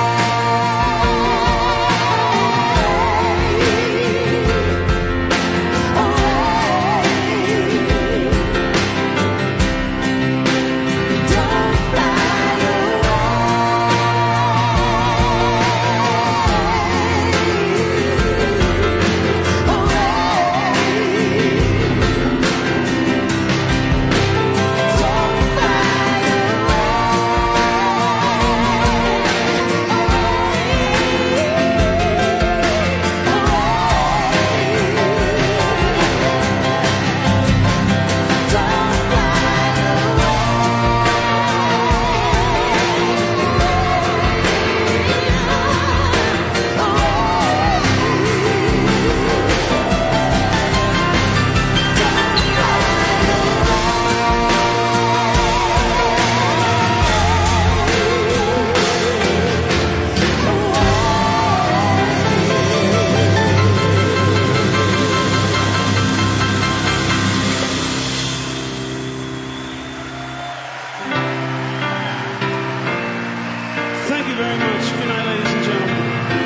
thank you very much. Good night, ladies and gentlemen.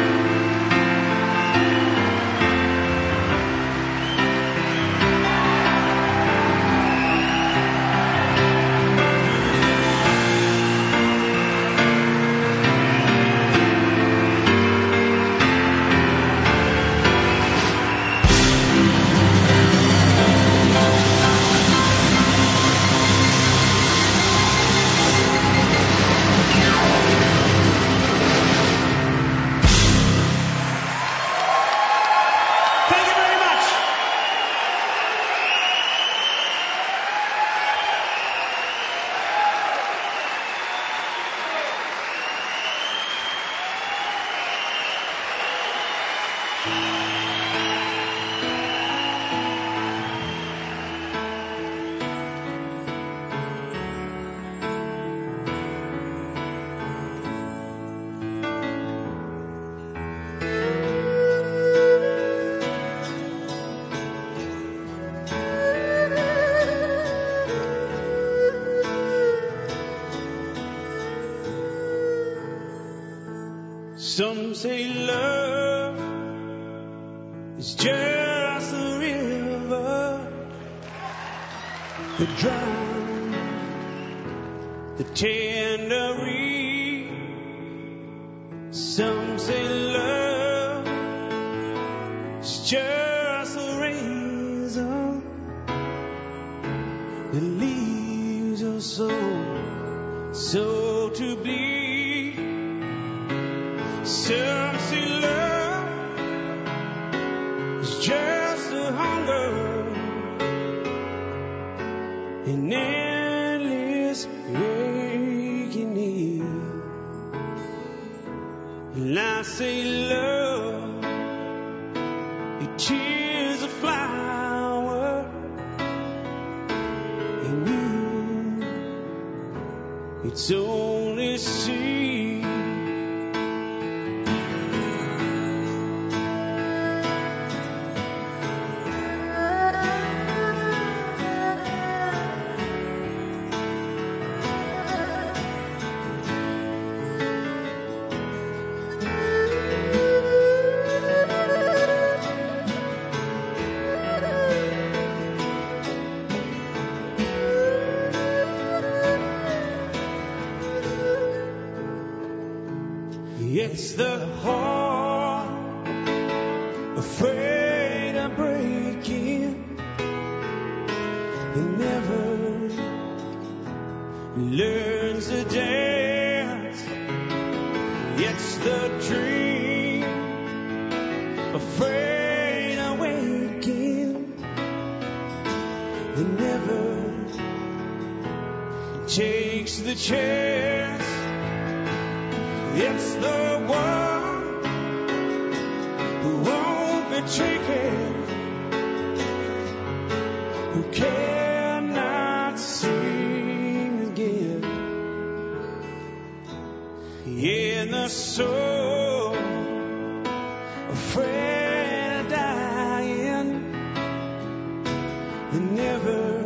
Thank you very much. Some say love is just a river that drowns the tender reed. Some say love is just a razor that leaves your soul to bleed. Some say love is just a hunger, an endless aching need. And I say love, it is a flower, and you, it's only seed. It's the heart afraid of breaking. It never learns to dance. It's the dream afraid of waking. It never takes the chance. It's the one who won't be taken cannot sing again. In the soul, afraid of dying, and never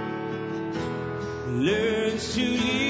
learns to live.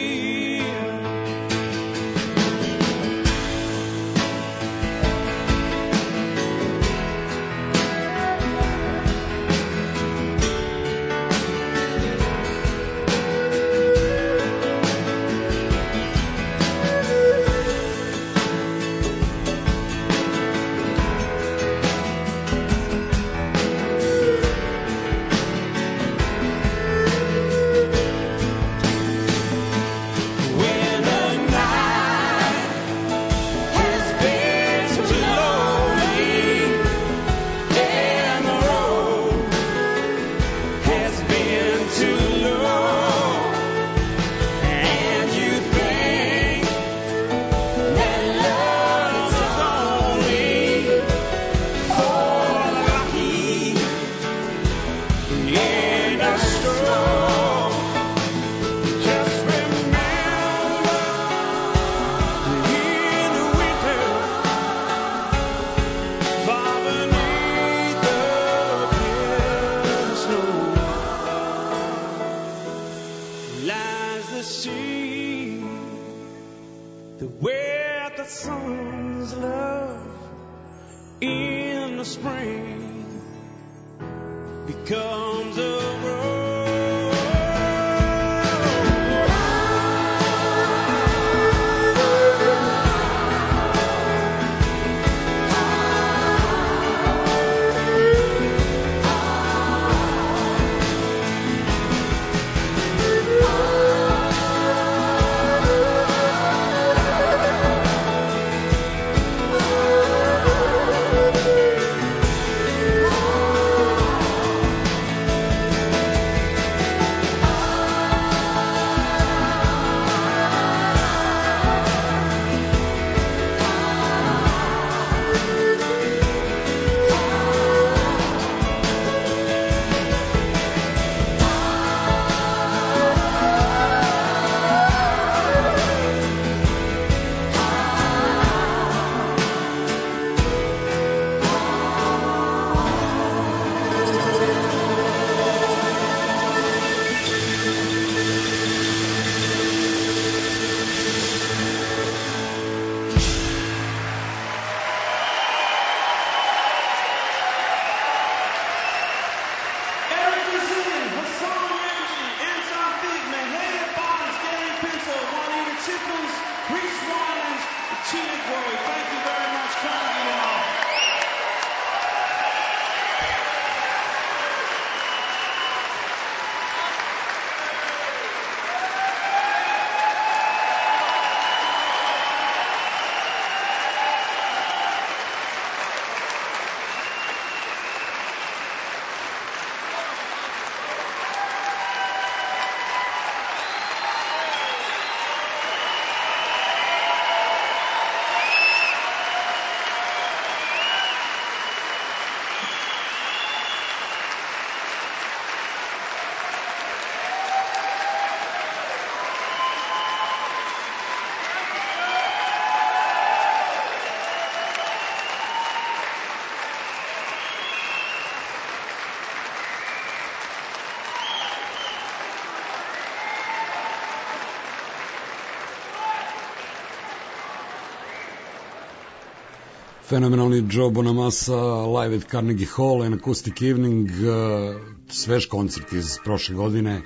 Fenomenalni Joe Bonamassa live at Carnegie Hall, an acoustic evening, svež koncert iz prošle godine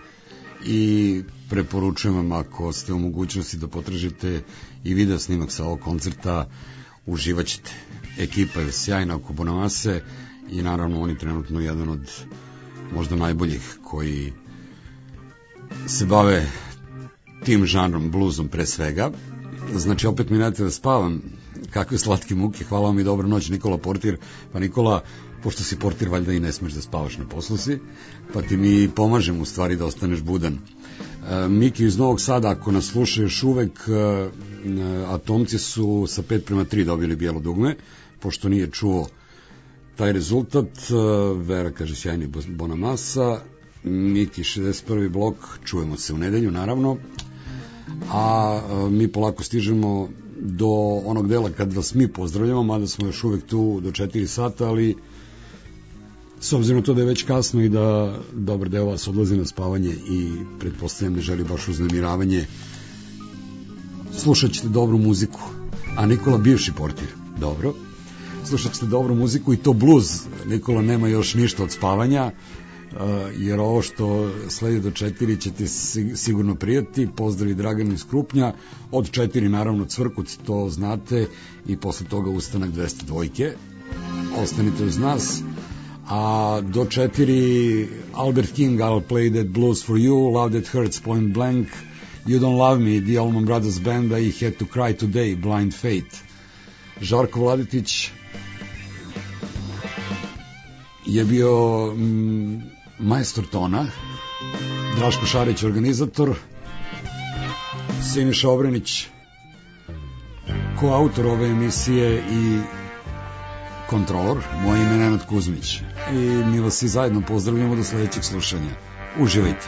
i preporučujem vam ako ste u mogućnosti da potražite i video snimak sa ovog koncerta, uživaćete. Ekipa je sjajna oko Bonamasse i naravno on je trenutno jedan od možda najboljih koji se bave tim žanrom, bluzom pre svega. Znači opet mi nedate da spavam, kakve slatke muke, hvala vam i dobra noć, Nikola Portir. Pa Nikola, pošto si portir, valjda i ne smeš da spavaš na poslu si, pa ti mi pomažem u stvari da ostaneš budan. Miki iz Novog Sada, ako nas sluša još uvek, Atomci su sa 5:3 dobili bijelo dugme, pošto nije čuo taj rezultat. Vera kaže sjajni Bonamassa, Miki 61. blok, čujemo se u nedelju naravno, a mi polako stižemo do onog dela kad vas mi pozdravljamo, mada smo još uvek tu do 4 sata, ali s obzirom to da je već kasno i da dobar deo vas odlazi na spavanje i pretpostavljam ne želi baš uznemiravanje, slušat ćete dobru muziku. A Nikola bivši portir, dobro, slušat ćete dobru muziku i to blues. Nikola nema još ništa od spavanja, jer ovo što sledi do 4 ćete sigurno prijati. Pozdravi Draganu iz Krupnja, od 4 naravno Cvrkut, to znate, i posle toga Ustanak 202. Ostanite uz nas. A do 4 Albert King, I'll play that blues for you, Love that hurts, Point Blank, You Don't Love Me, The Allman Brothers Band, I Had to Cry Today, Blind Fate. Žarko Vladetić je bio majstor tona, Draško Šarić organizator, Siniša Obrenić koautor ove emisije i kontrolor, moje ime Nenad Kuzmić, i mi vas i zajedno pozdravljamo do sledećeg slušanja. Uživajte.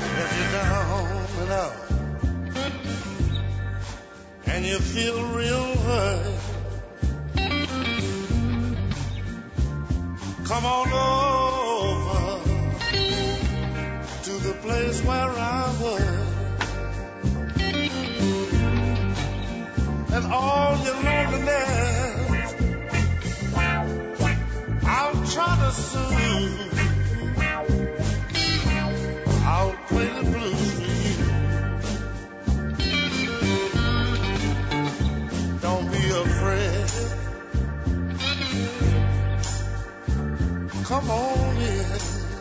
And you feel real hurt, come on over to the place where I was, and all your loneliness I'll try to soothe, I'll play the blues for you. Don't be afraid, come on in.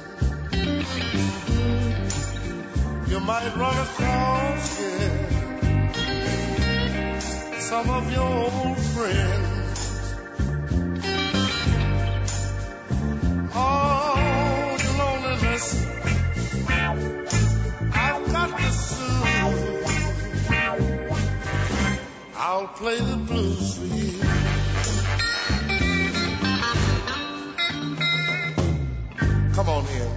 You might run across here some of your old friends. Oh, your loneliness I've got to soothe, I'll play the blues for you. Come on in.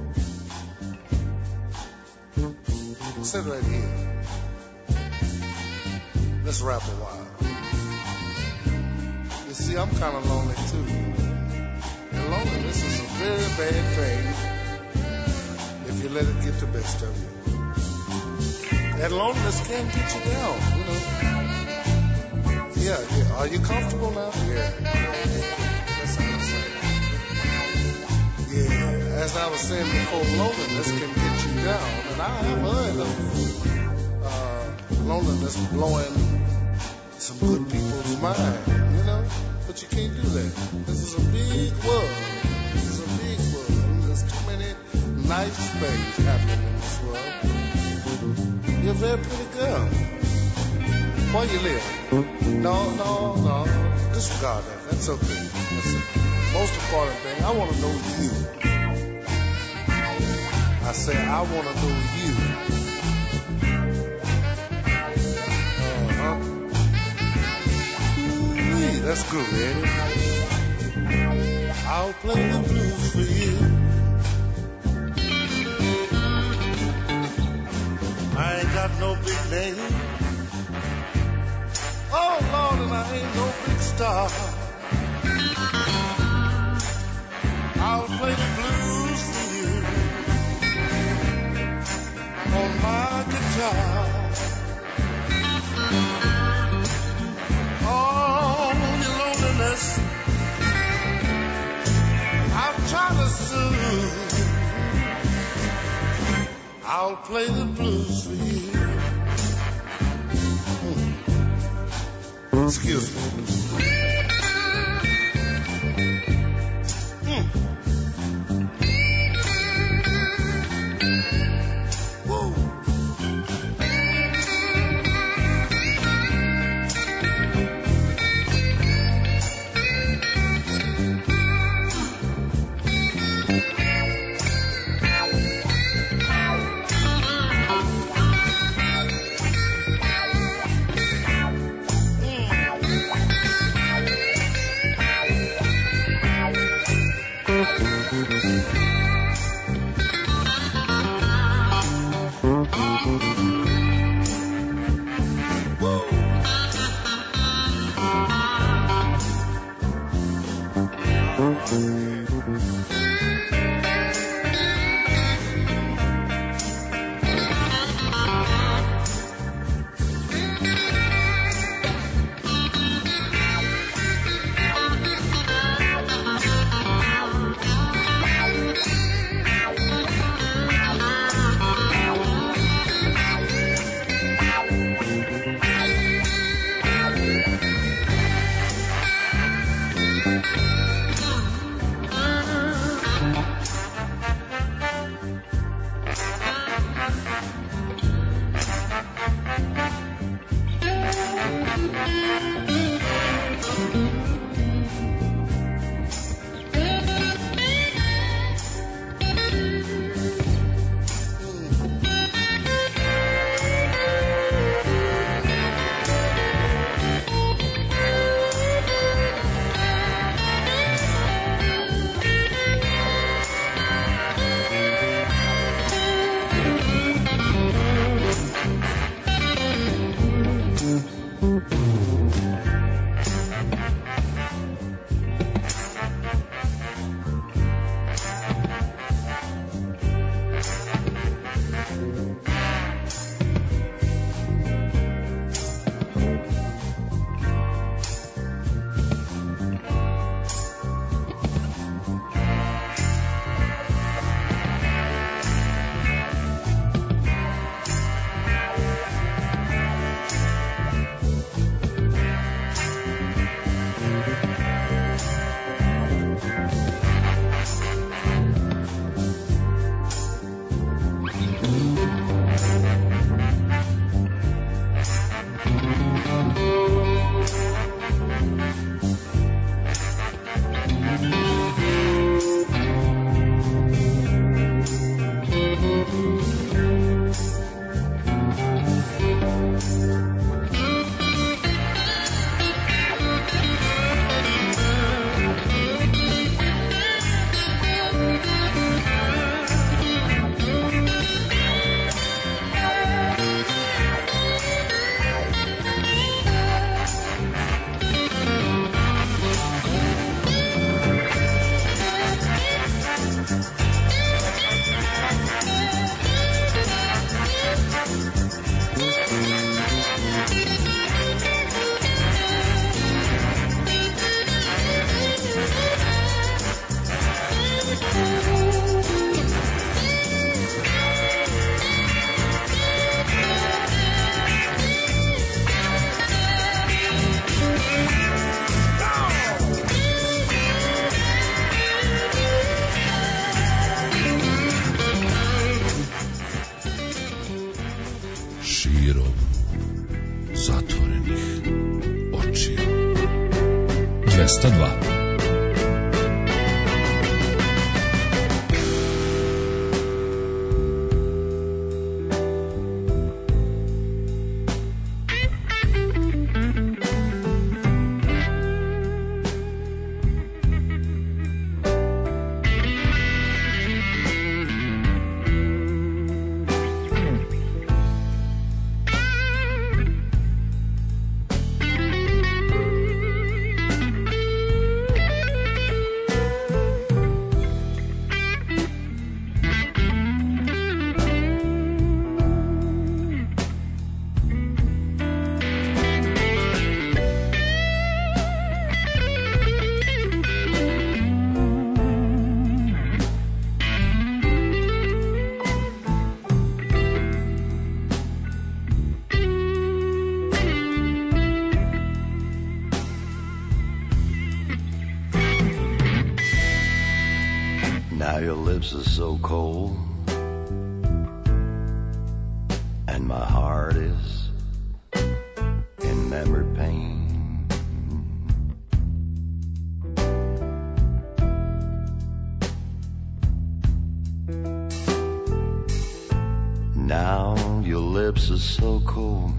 Sit right here. Let's rap a while. You see, I'm kind of lonely too. And loneliness is a very bad thing if you let it get the best of you. And loneliness can get you down, you know. Yeah. Are you comfortable now? Yeah. That's how I'm saying. Yeah. As I was saying before, loneliness can get you down. And I have heard of loneliness blowing some good people's mind, you know. But you can't do that. This is a big world. This is a big world. There's too many nice things happening in this world. You're a very pretty girl. Where you live? No. Disregard that. That's okay. That's the most important thing. I want to know you. I say I want to know you. Ooh, that's good, Eddie. I'll play the blues for you. I ain't got no big name. Oh, Lord, and I ain't no big star. I'll play the blues for you on my guitar. Oh, your loneliness I'm trying to soothe. I'll play the blues for you. Excuse me. 202. Now your lips are so cold, and my heart is in memory pain. Now your lips are so cold,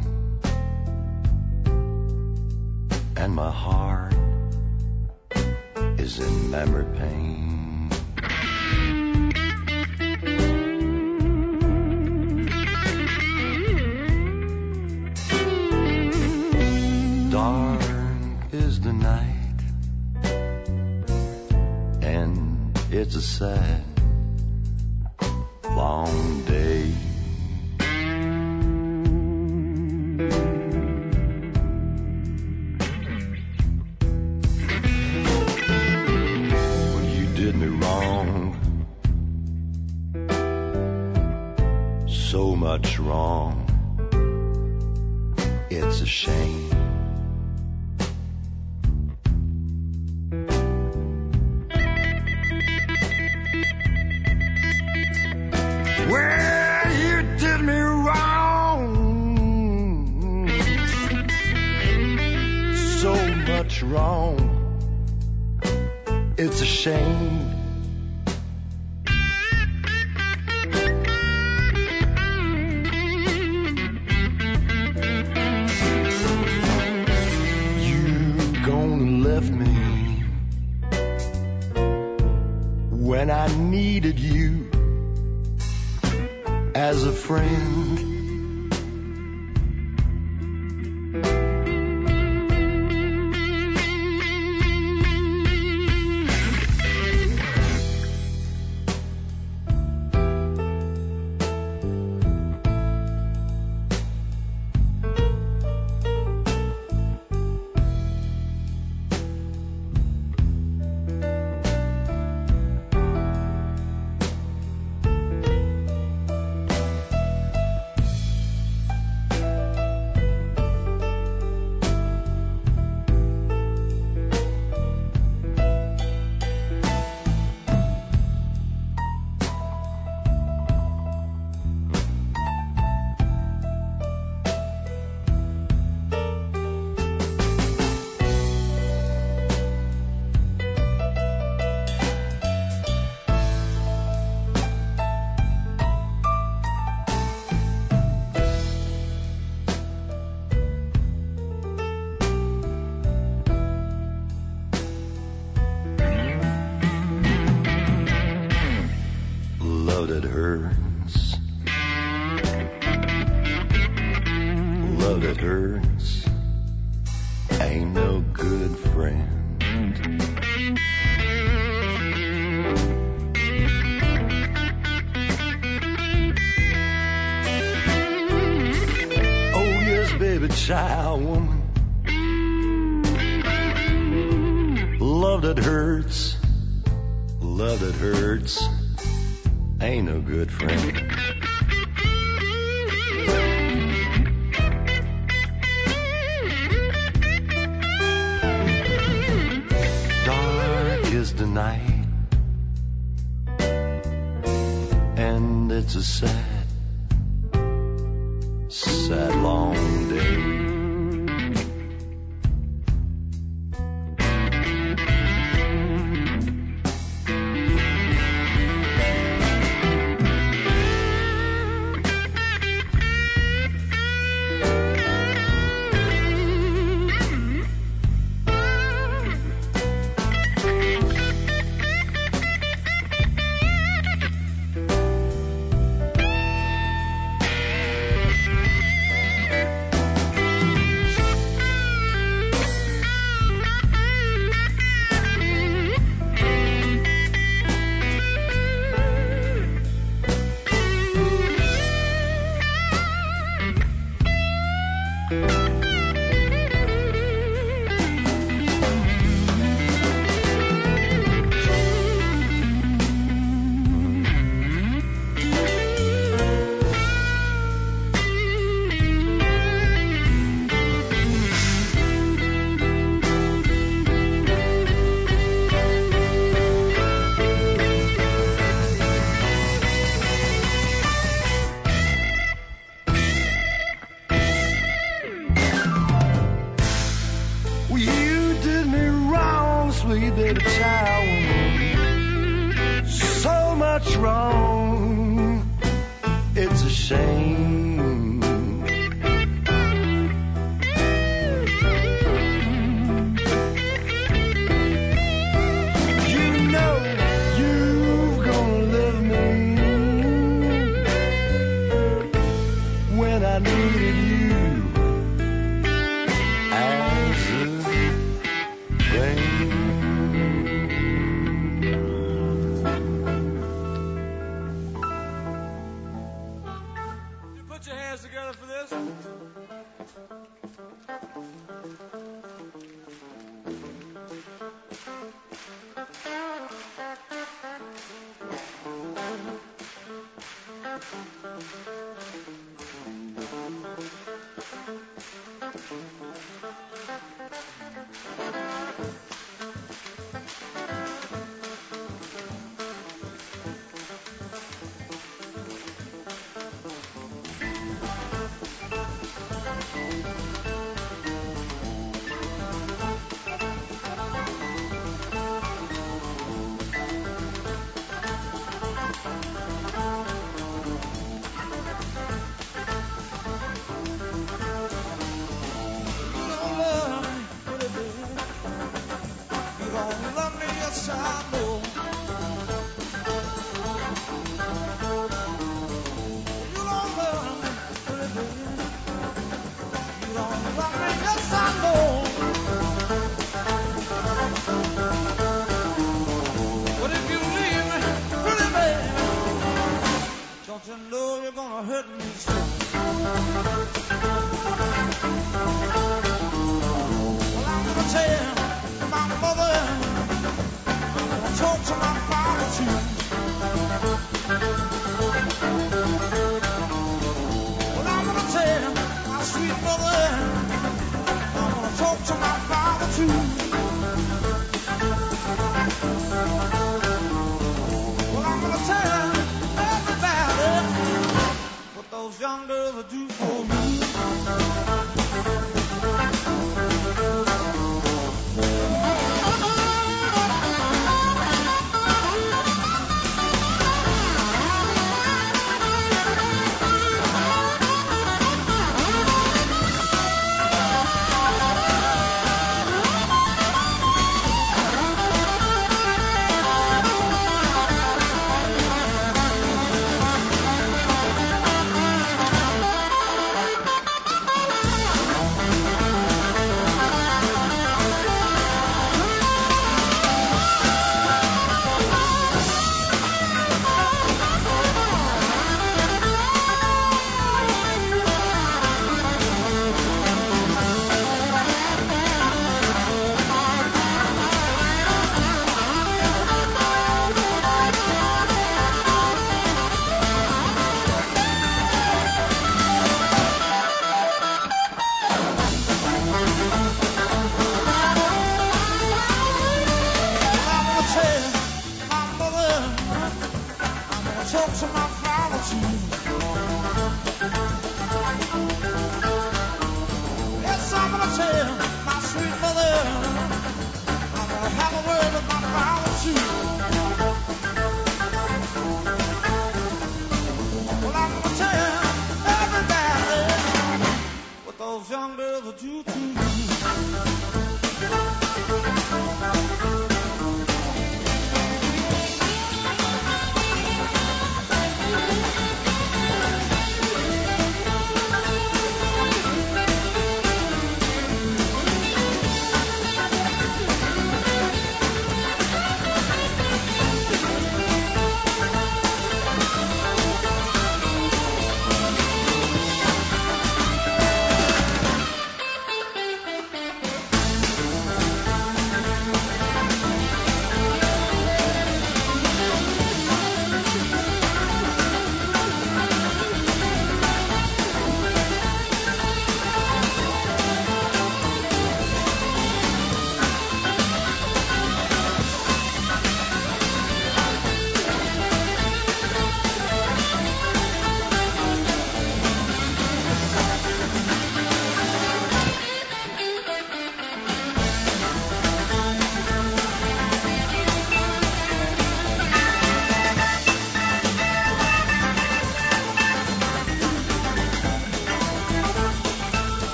and my heart is in memory pain. Dark is the night, and it's a sad, long day. Well, you did me wrong, so much wrong. It's a shame. Well, you did me wrong, So much wrong. It's a shame. You gone left me when I needed you as a friend. Love that hurts. Love that hurts. Ain't no good friend. Oh yes, baby, child, woman. Love that hurts. Love that hurts. Ain't no good friend. Dark is the night, and it's a sad, sad long day. much wrong. It's a shame. You know you're gonna love me when I needed you as a friend. Put your hands together for this.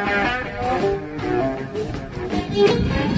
Thank you.